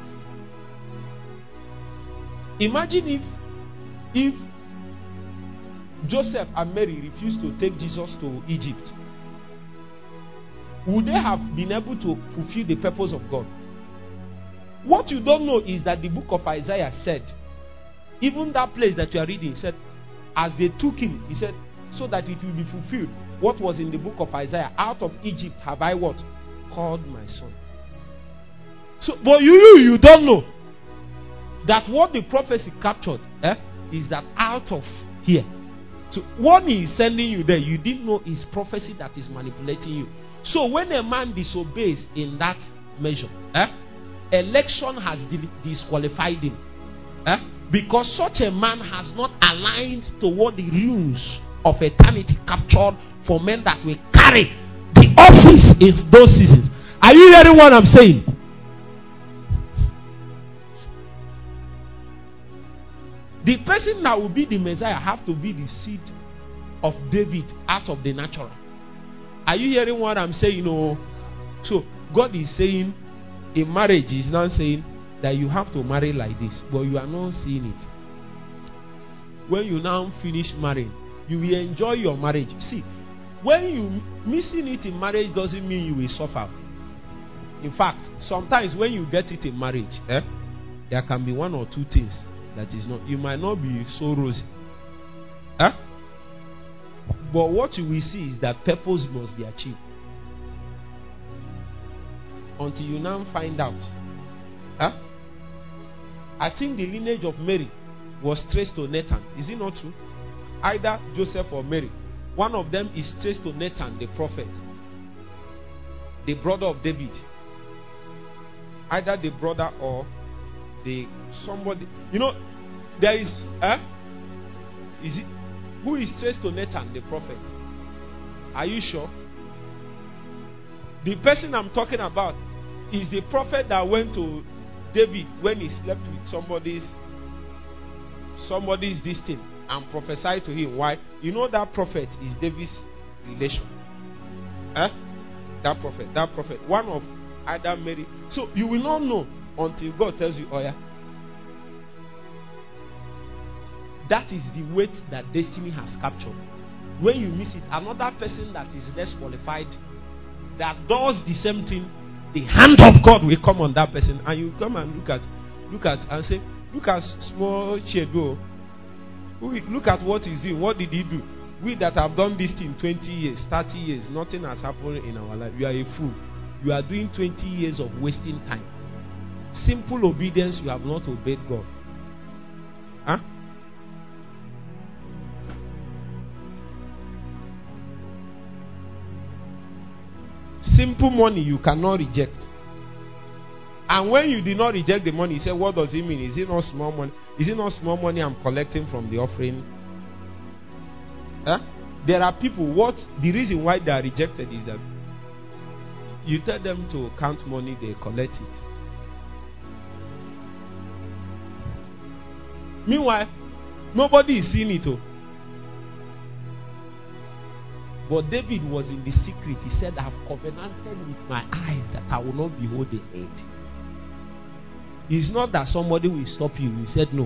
Imagine if Joseph and Mary refused to take Jesus to Egypt. Would they have been able to fulfill the purpose of God? What you don't know is that the book of Isaiah said, even that place that you are reading said, as they took him, he said, so that it will be fulfilled. What was in the book of Isaiah? Out of Egypt have I what? Called my son. So, but you don't know that what the prophecy captured is that out of here. So when he is sending you there, you didn't know is prophecy that is manipulating you. So when a man disobeys in that measure, election has disqualified him. Because such a man has not aligned toward the rules of eternity captured for men that will carry the office in those seasons. Are you hearing what I'm saying? The person that will be the Messiah have to be the seed of David out of the natural. Are you hearing what I'm saying? No. So God is saying in marriage, He's not saying that you have to marry like this, but you are not seeing it. When you now finish marrying, you will enjoy your marriage. See, when you missing it in marriage doesn't mean you will suffer. In fact, sometimes when you get it in marriage, there can be one or two things that is not. You might not be so rosy. But what you will see is that purpose must be achieved. Until you now find out. I think the lineage of Mary was traced to Nathan. Is it not true? Either Joseph or Mary. One of them is traced to Nathan, the prophet, the brother of David. Either the brother or the somebody. You know, there is is it who is traced to Nathan, the prophet? Are you sure? The person I'm talking about is the prophet that went to David when he slept with somebody's this thing and prophesied to him. Why? You know that prophet is David's relation. That prophet. One of either Mary. So you will not know until God tells you, oh yeah. That is the weight that destiny has captured. When you miss it, another person that is less qualified, that does the same thing, the hand of God will come on that person, and you come and look at, look at and say, look at small Chedo. Look at what he's doing. What did he do? We that have done this thing 20 years, 30 years, nothing has happened in our life. You are a fool. You are doing 20 years of wasting time. Simple obedience, you have not obeyed God. Huh? Simple money you cannot reject. And when you did not reject the money, you say, what does it mean? Is it not small money? Is it not small money I'm collecting from the offering? Huh? There are people, the reason why they are rejected is that you tell them to count money, they collect it. Meanwhile, nobody is seeing it. But David was in the secret. He said, I have covenanted with my eyes that I will not behold the end. It's not that somebody will stop you. He said no.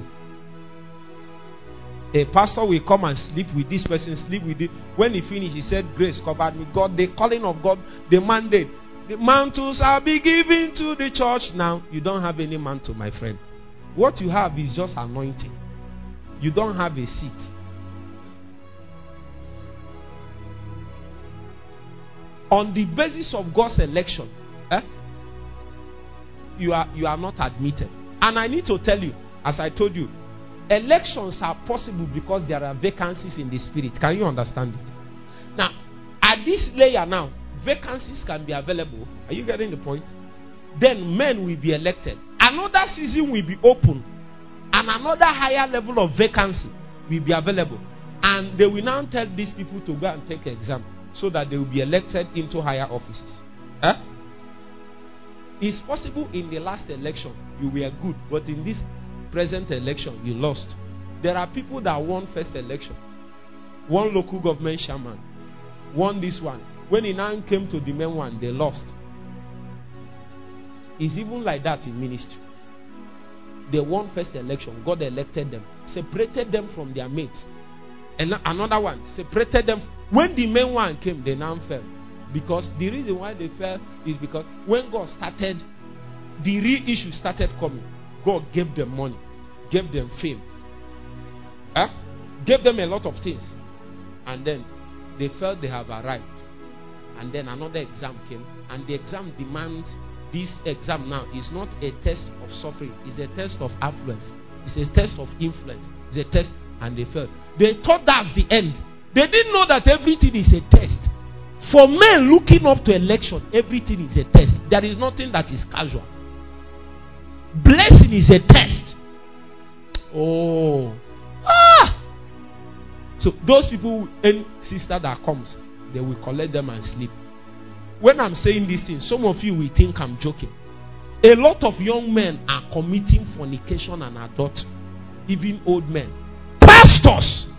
A pastor will come and sleep with this person, sleep with it. When he finished, he said, grace covered me. God, the calling of God, the mandate. The mantles are be given to the church. Now, you don't have any mantle, my friend. What you have is just anointing. You don't have a seat. On the basis of God's election, you are not admitted. And I need to tell you, as I told you, elections are possible because there are vacancies in the spirit. Can you understand it? Now, at this layer now, vacancies can be available. Are you getting the point? Then men will be elected. Another season will be open. And another higher level of vacancy will be available. And they will now tell these people to go and take an exam, so that they will be elected into higher offices. It's possible in the last election you were good, but in this present election you lost. There are people that won first election. One local government chairman won this one. When it now came to the main one, they lost. It's even like that in ministry. They won first election. God elected them, separated them from their mates. And another one separated them. When the main one came, they now fell. Because the reason why they fell is because when God started, the real issue started coming. God gave them money, gave them fame, gave them a lot of things. And then they felt they have arrived. And then another exam came. And the exam demands, this exam now is not a test of suffering. It's a test of affluence. It's a test of influence. It's a test. And they fell. They thought that's the end. They didn't know that everything is a test. For men looking up to election, everything is a test. There is nothing that is casual. Blessing is a test. So those people, any sister that comes, they will collect them and sleep. When I'm saying these things, some of you will think I'm joking. A lot of young men are committing fornication and adultery. Even old men. Pastors!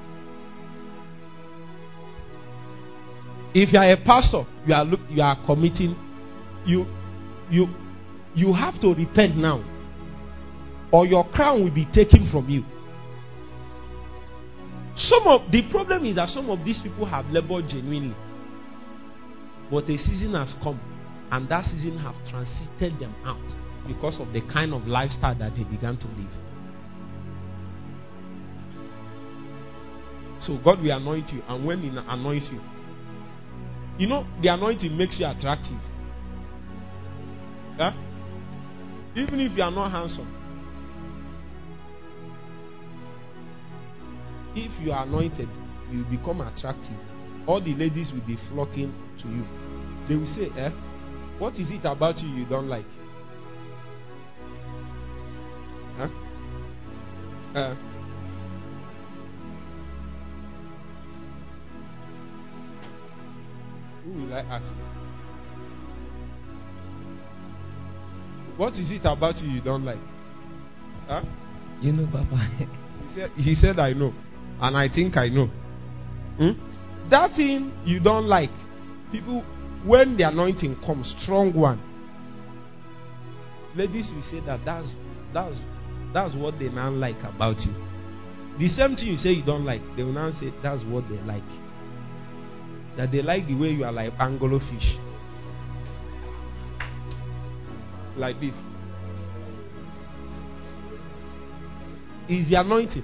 If you are a pastor, you are committing, you have to repent now, or your crown will be taken from you. The problem is that some of these people have labored genuinely, but a season has come, and that season have transited them out because of the kind of lifestyle that they began to live. So God will anoint you, and when He anoints you, you know, the anointing makes you attractive. Even if you are not handsome. If you are anointed, you become attractive. All the ladies will be flocking to you. They will say, what is it about you don't like? Who will I ask? What is it about you don't like? You know, Papa. He said, I know. And I think I know. That thing you don't like, people, when the anointing comes, strong one, ladies will say that's what they now like about you. The same thing you say you don't like, they will now say that's what they like. That they like the way you are like angolo fish. Like this. It's the anointing.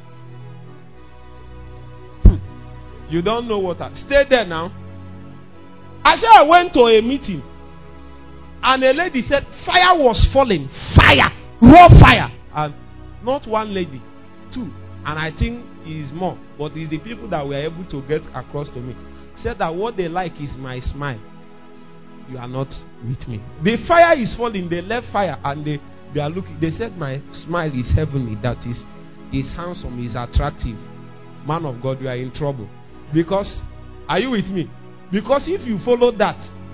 You don't know what. Stay there now. I went to a meeting, and a lady said fire was falling. Fire. Raw fire. And not one lady, two. And I think it's more. But it's the people that were able to get across to me. Said that what they like is my smile. You are not with me. The fire is falling. They left fire and they are looking. They said my smile is heavenly. That is handsome, is attractive. Man of God, you are in trouble. Because, are you with me? Because if you follow that,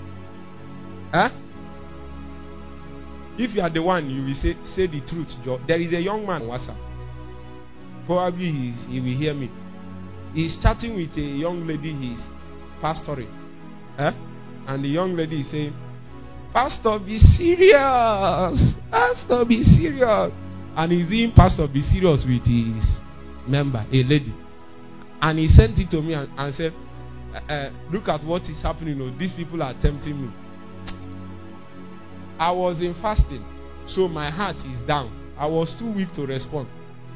if you are the one, you will say the truth. There is a young man on WhatsApp. Probably he will hear me. He's chatting with a young lady he's pastoring. And the young lady is saying, Pastor, be serious. Pastor, be serious. And he's saying, Pastor, be serious with his member, a lady. And he sent it to me and said, look at what is happening. These people are tempting me. I was in fasting, so my heart is down. I was too weak to respond.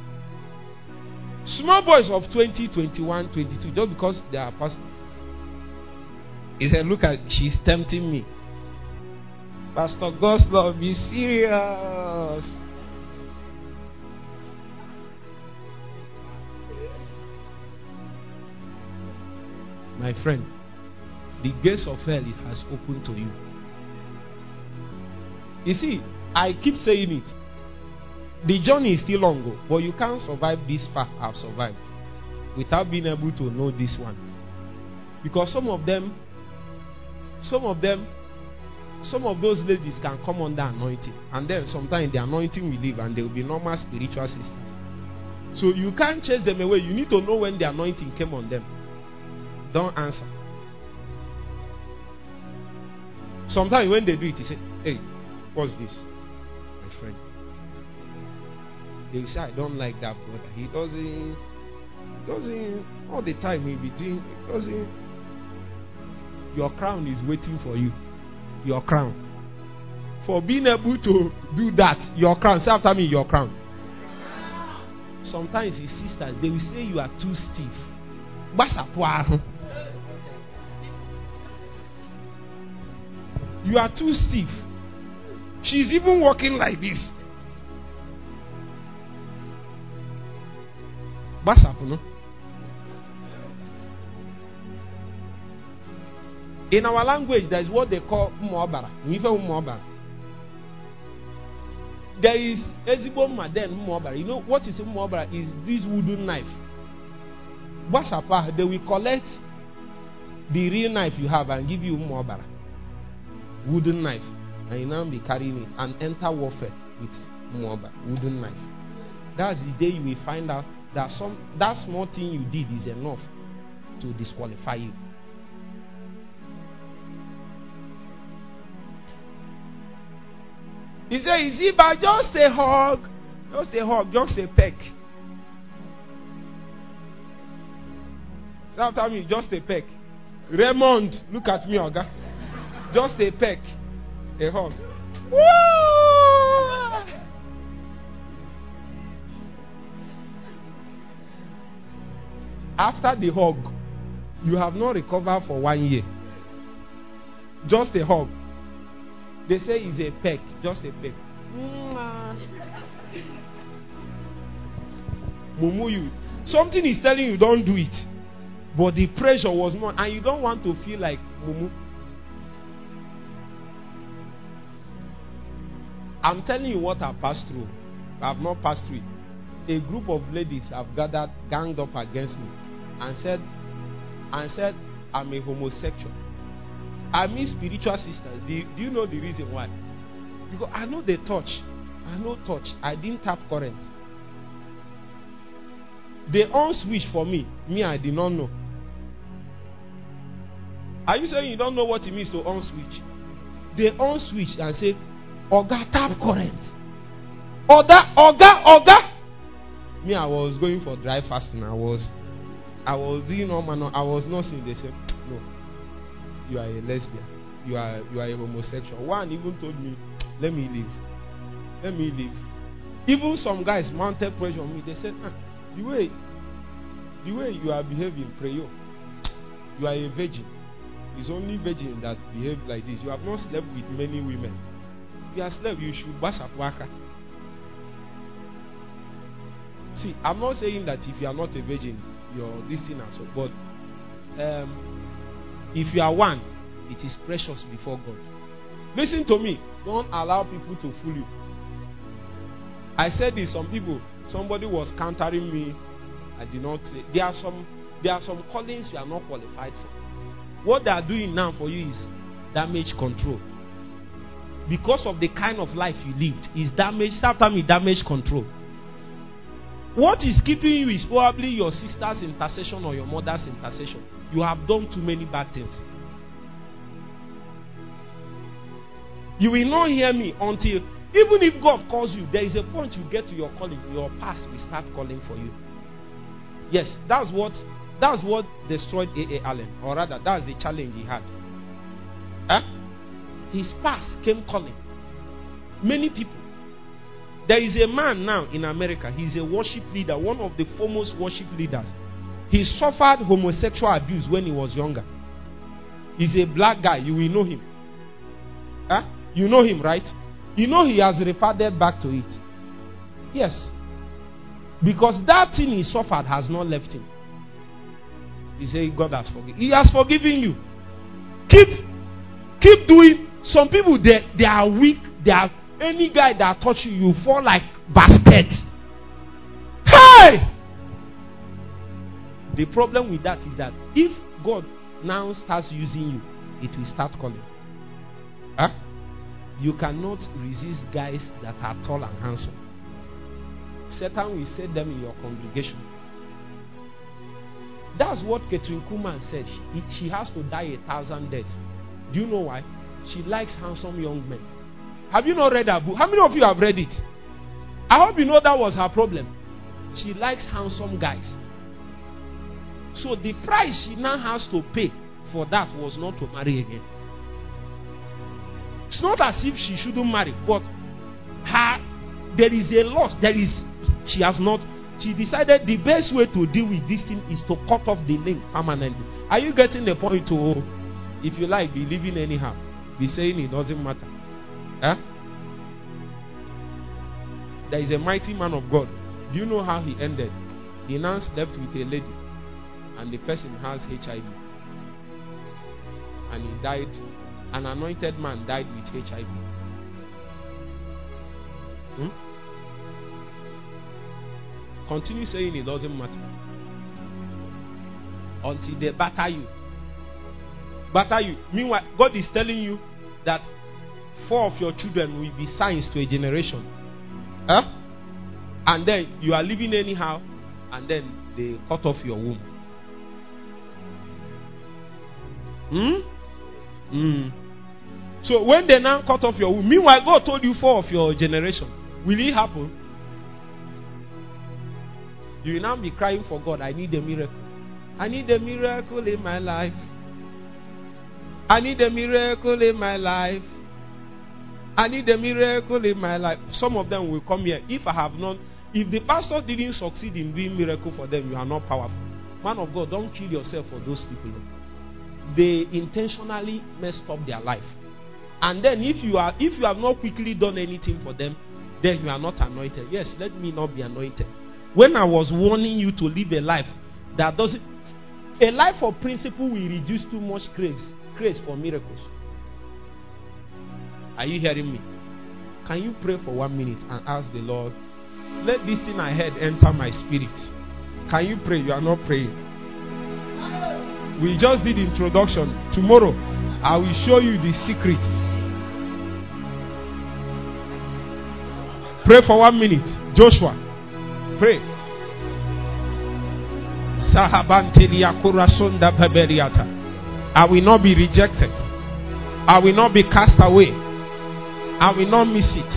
Small boys of 20, 21, 22, just because they are pastors. He said, look at, she's tempting me. Pastor Goslow, be serious. My friend, the gates of hell, it has opened to you. You see, I keep saying it. The journey is still long, but you can't survive this far I've survived without being able to know this one. Because some of those ladies can come under anointing, and then sometimes the anointing will leave and they will be normal spiritual sisters. So you can't chase them away. You need to know when the anointing came on them. Don't answer. Sometimes when they do it, you say, hey, what's this? My friend. They will say, I don't like that brother. He doesn't all the time he'll be doing, your crown is waiting for you. Your crown. For being able to do that, your crown. Say after me, your crown. Sometimes his sisters, they will say you are too stiff. You are too stiff. She's even walking like this. No? In our language, there is what they call Mwabara. There is Ezibo Maden Mwabara. You know what is Mwabara? Is this wooden knife. They will collect the real knife you have and give you Mwabara. Wooden knife. And you now be carrying it and enter warfare with Mwabara. Wooden knife. That's the day you will find out that that small thing you did is enough to disqualify you. He said, is it by just a hug? Just a peck. So after me, just a peck. Raymond, look at me, Oga. Just a peck. A hug. Woo! After the hug, you have not recovered for 1 year. Just a hug. They say it's a peck. Just a peck. Mumu, you. Something is telling you don't do it. But the pressure was more. And you don't want to feel like Mumu. I'm telling you what I passed through. I have not passed through it. A group of ladies have ganged up against me and said I'm a homosexual. I mean spiritual sisters. Do you know the reason why? Because I know they touch. I didn't tap current. They on switch for me. Me, I did not know. Are you saying you don't know what it means to on switch? They on switch and say, Oga, tap current. Oga. Me, I was going for dry fasting. I was doing all manner. I was not saying. They said, no, you are a lesbian. You are a homosexual. One even told me, let me leave. Even some guys mounted pressure on me. They said, the way you are behaving, prayer, you are a virgin. It's only virgin that behave like this. You have not slept with many women. If you have slept, you should bash at waka. See, I'm not saying that if you are not a virgin, you're this thing and so, but if you are one, it is precious before God. Listen to me. Don't allow people to fool you. I said this, somebody was countering me. I did not say. There are some callings you are not qualified for. What they are doing now for you is damage control. Because of the kind of life you lived, is damage control. What is keeping you is probably your sister's intercession or your mother's intercession. You have done too many bad things. You will not hear me until, even if God calls you, there is a point you get to your calling. Your past will start calling for you. Yes, that's what destroyed A.A. Allen. Or rather, that's the challenge he had. His past came calling. Many people. There is a man now in America. He's a worship leader, one of the foremost worship leaders. He suffered homosexual abuse when he was younger. He's a black guy. You will know him. You know him, right? You know he has reverted back to it. Yes. Because that thing he suffered has not left him. He said, God has forgiven. He has forgiven you. Keep doing. Some people, they are weak. They are, any guy that touch you, you fall like baskets. Hey! The problem with that is that if God now starts using you, it will start calling. You cannot resist guys that are tall and handsome. Satan will set them in your congregation. That's what Catherine Kuhlman said. She has to die 1,000 deaths. Do you know why? She likes handsome young men. Have you not read her book? How many of you have read it? I hope you know that was her problem. She likes handsome guys. So the price she now has to pay for that was not to marry again. It's not as if she shouldn't marry, but there is a loss. She decided the best way to deal with this thing is to cut off the link permanently. Are you getting the point? If you like, be living anyhow. Be saying it doesn't matter. There is a mighty man of God. Do you know how he ended? He now slept with a lady, and the person has HIV. And he died. An anointed man died with HIV. Continue saying it doesn't matter. Until they batter you. Meanwhile, God is telling you that 4 of your children will be signs to a generation. And then you are living anyhow, and then they cut off your womb. So when they now cut off your womb, meanwhile God told you 4 of your generation. Will it happen? You will now be crying for God. I need a miracle. I need a miracle in my life. I need a miracle in my life. I need a miracle in my life. Some of them will come here. If the pastor didn't succeed in doing miracle for them, you are not powerful. Man of God, don't kill yourself for those people. They intentionally messed up their life. And then if you have not quickly done anything for them, then you are not anointed. Yes, let me not be anointed. When I was warning you to live a life that doesn't, a life of principle will reduce too much craze for miracles. Are you hearing me? Can you pray for 1 minute and ask the Lord, let this thing I heard enter my spirit? Can you pray? You are not praying. We just did introduction. Tomorrow, I will show you the secrets. Pray for 1 minute. Joshua, pray. I will not be rejected. I will not be cast away. I will not miss it.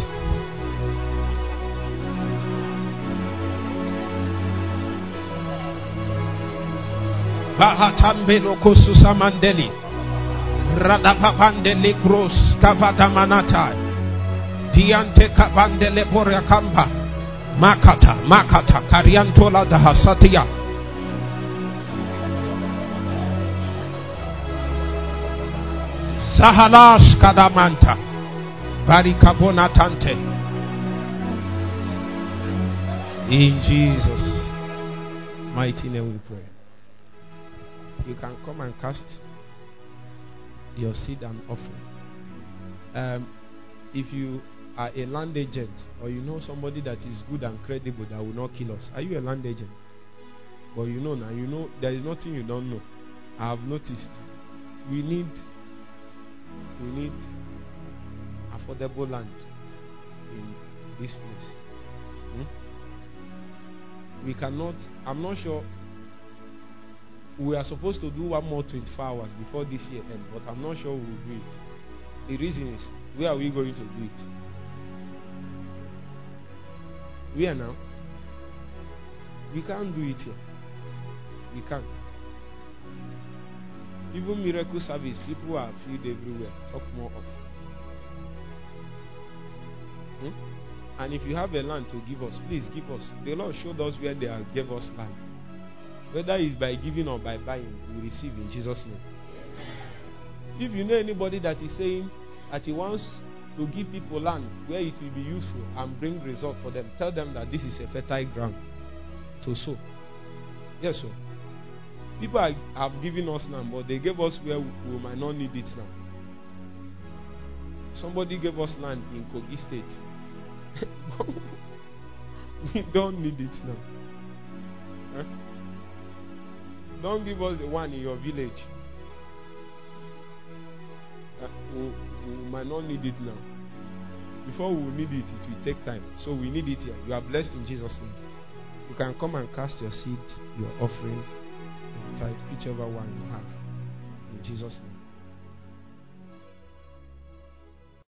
Bahatambelo kosusa mandeli. Radapapandele cross kavada manata. Diante kabandele borakamba. Makata, Kariantola da Hasatia. Sahalash Kadamanta. Barikabona Tante. In Jesus' mighty name we pray. You can come and cast your seed and offering. If you are a land agent, or you know somebody that is good and credible that will not kill us. Are you a land agent? But you know now, you know there is nothing you don't know. I have noticed. We need affordable land in this place. We cannot, I'm not sure. We are supposed to do one more 24 hours before this year ends, but I'm not sure we will do it. The reason is, where are we going to do it? Where now? We can't do it here. We can't. Even miracle service, people are filled everywhere. Talk more of. And if you have a land to give us, please give us. The Lord showed us where they gave us land. Whether it's by giving or by buying, we receive in Jesus' name. If you know anybody that is saying that he wants to give people land where it will be useful and bring result for them, tell them that this is a fertile ground to sow. Yes, sir. People have given us land, but they gave us where we might not need it now. Somebody gave us land in Kogi State. We don't need it now. Huh? Don't give us the one in your village. We might not need it now. Before we will need it, it will take time. So we need it here. You are blessed in Jesus' name. You can come and cast your seed, your offering, your tithe, whichever one you have. In Jesus' name.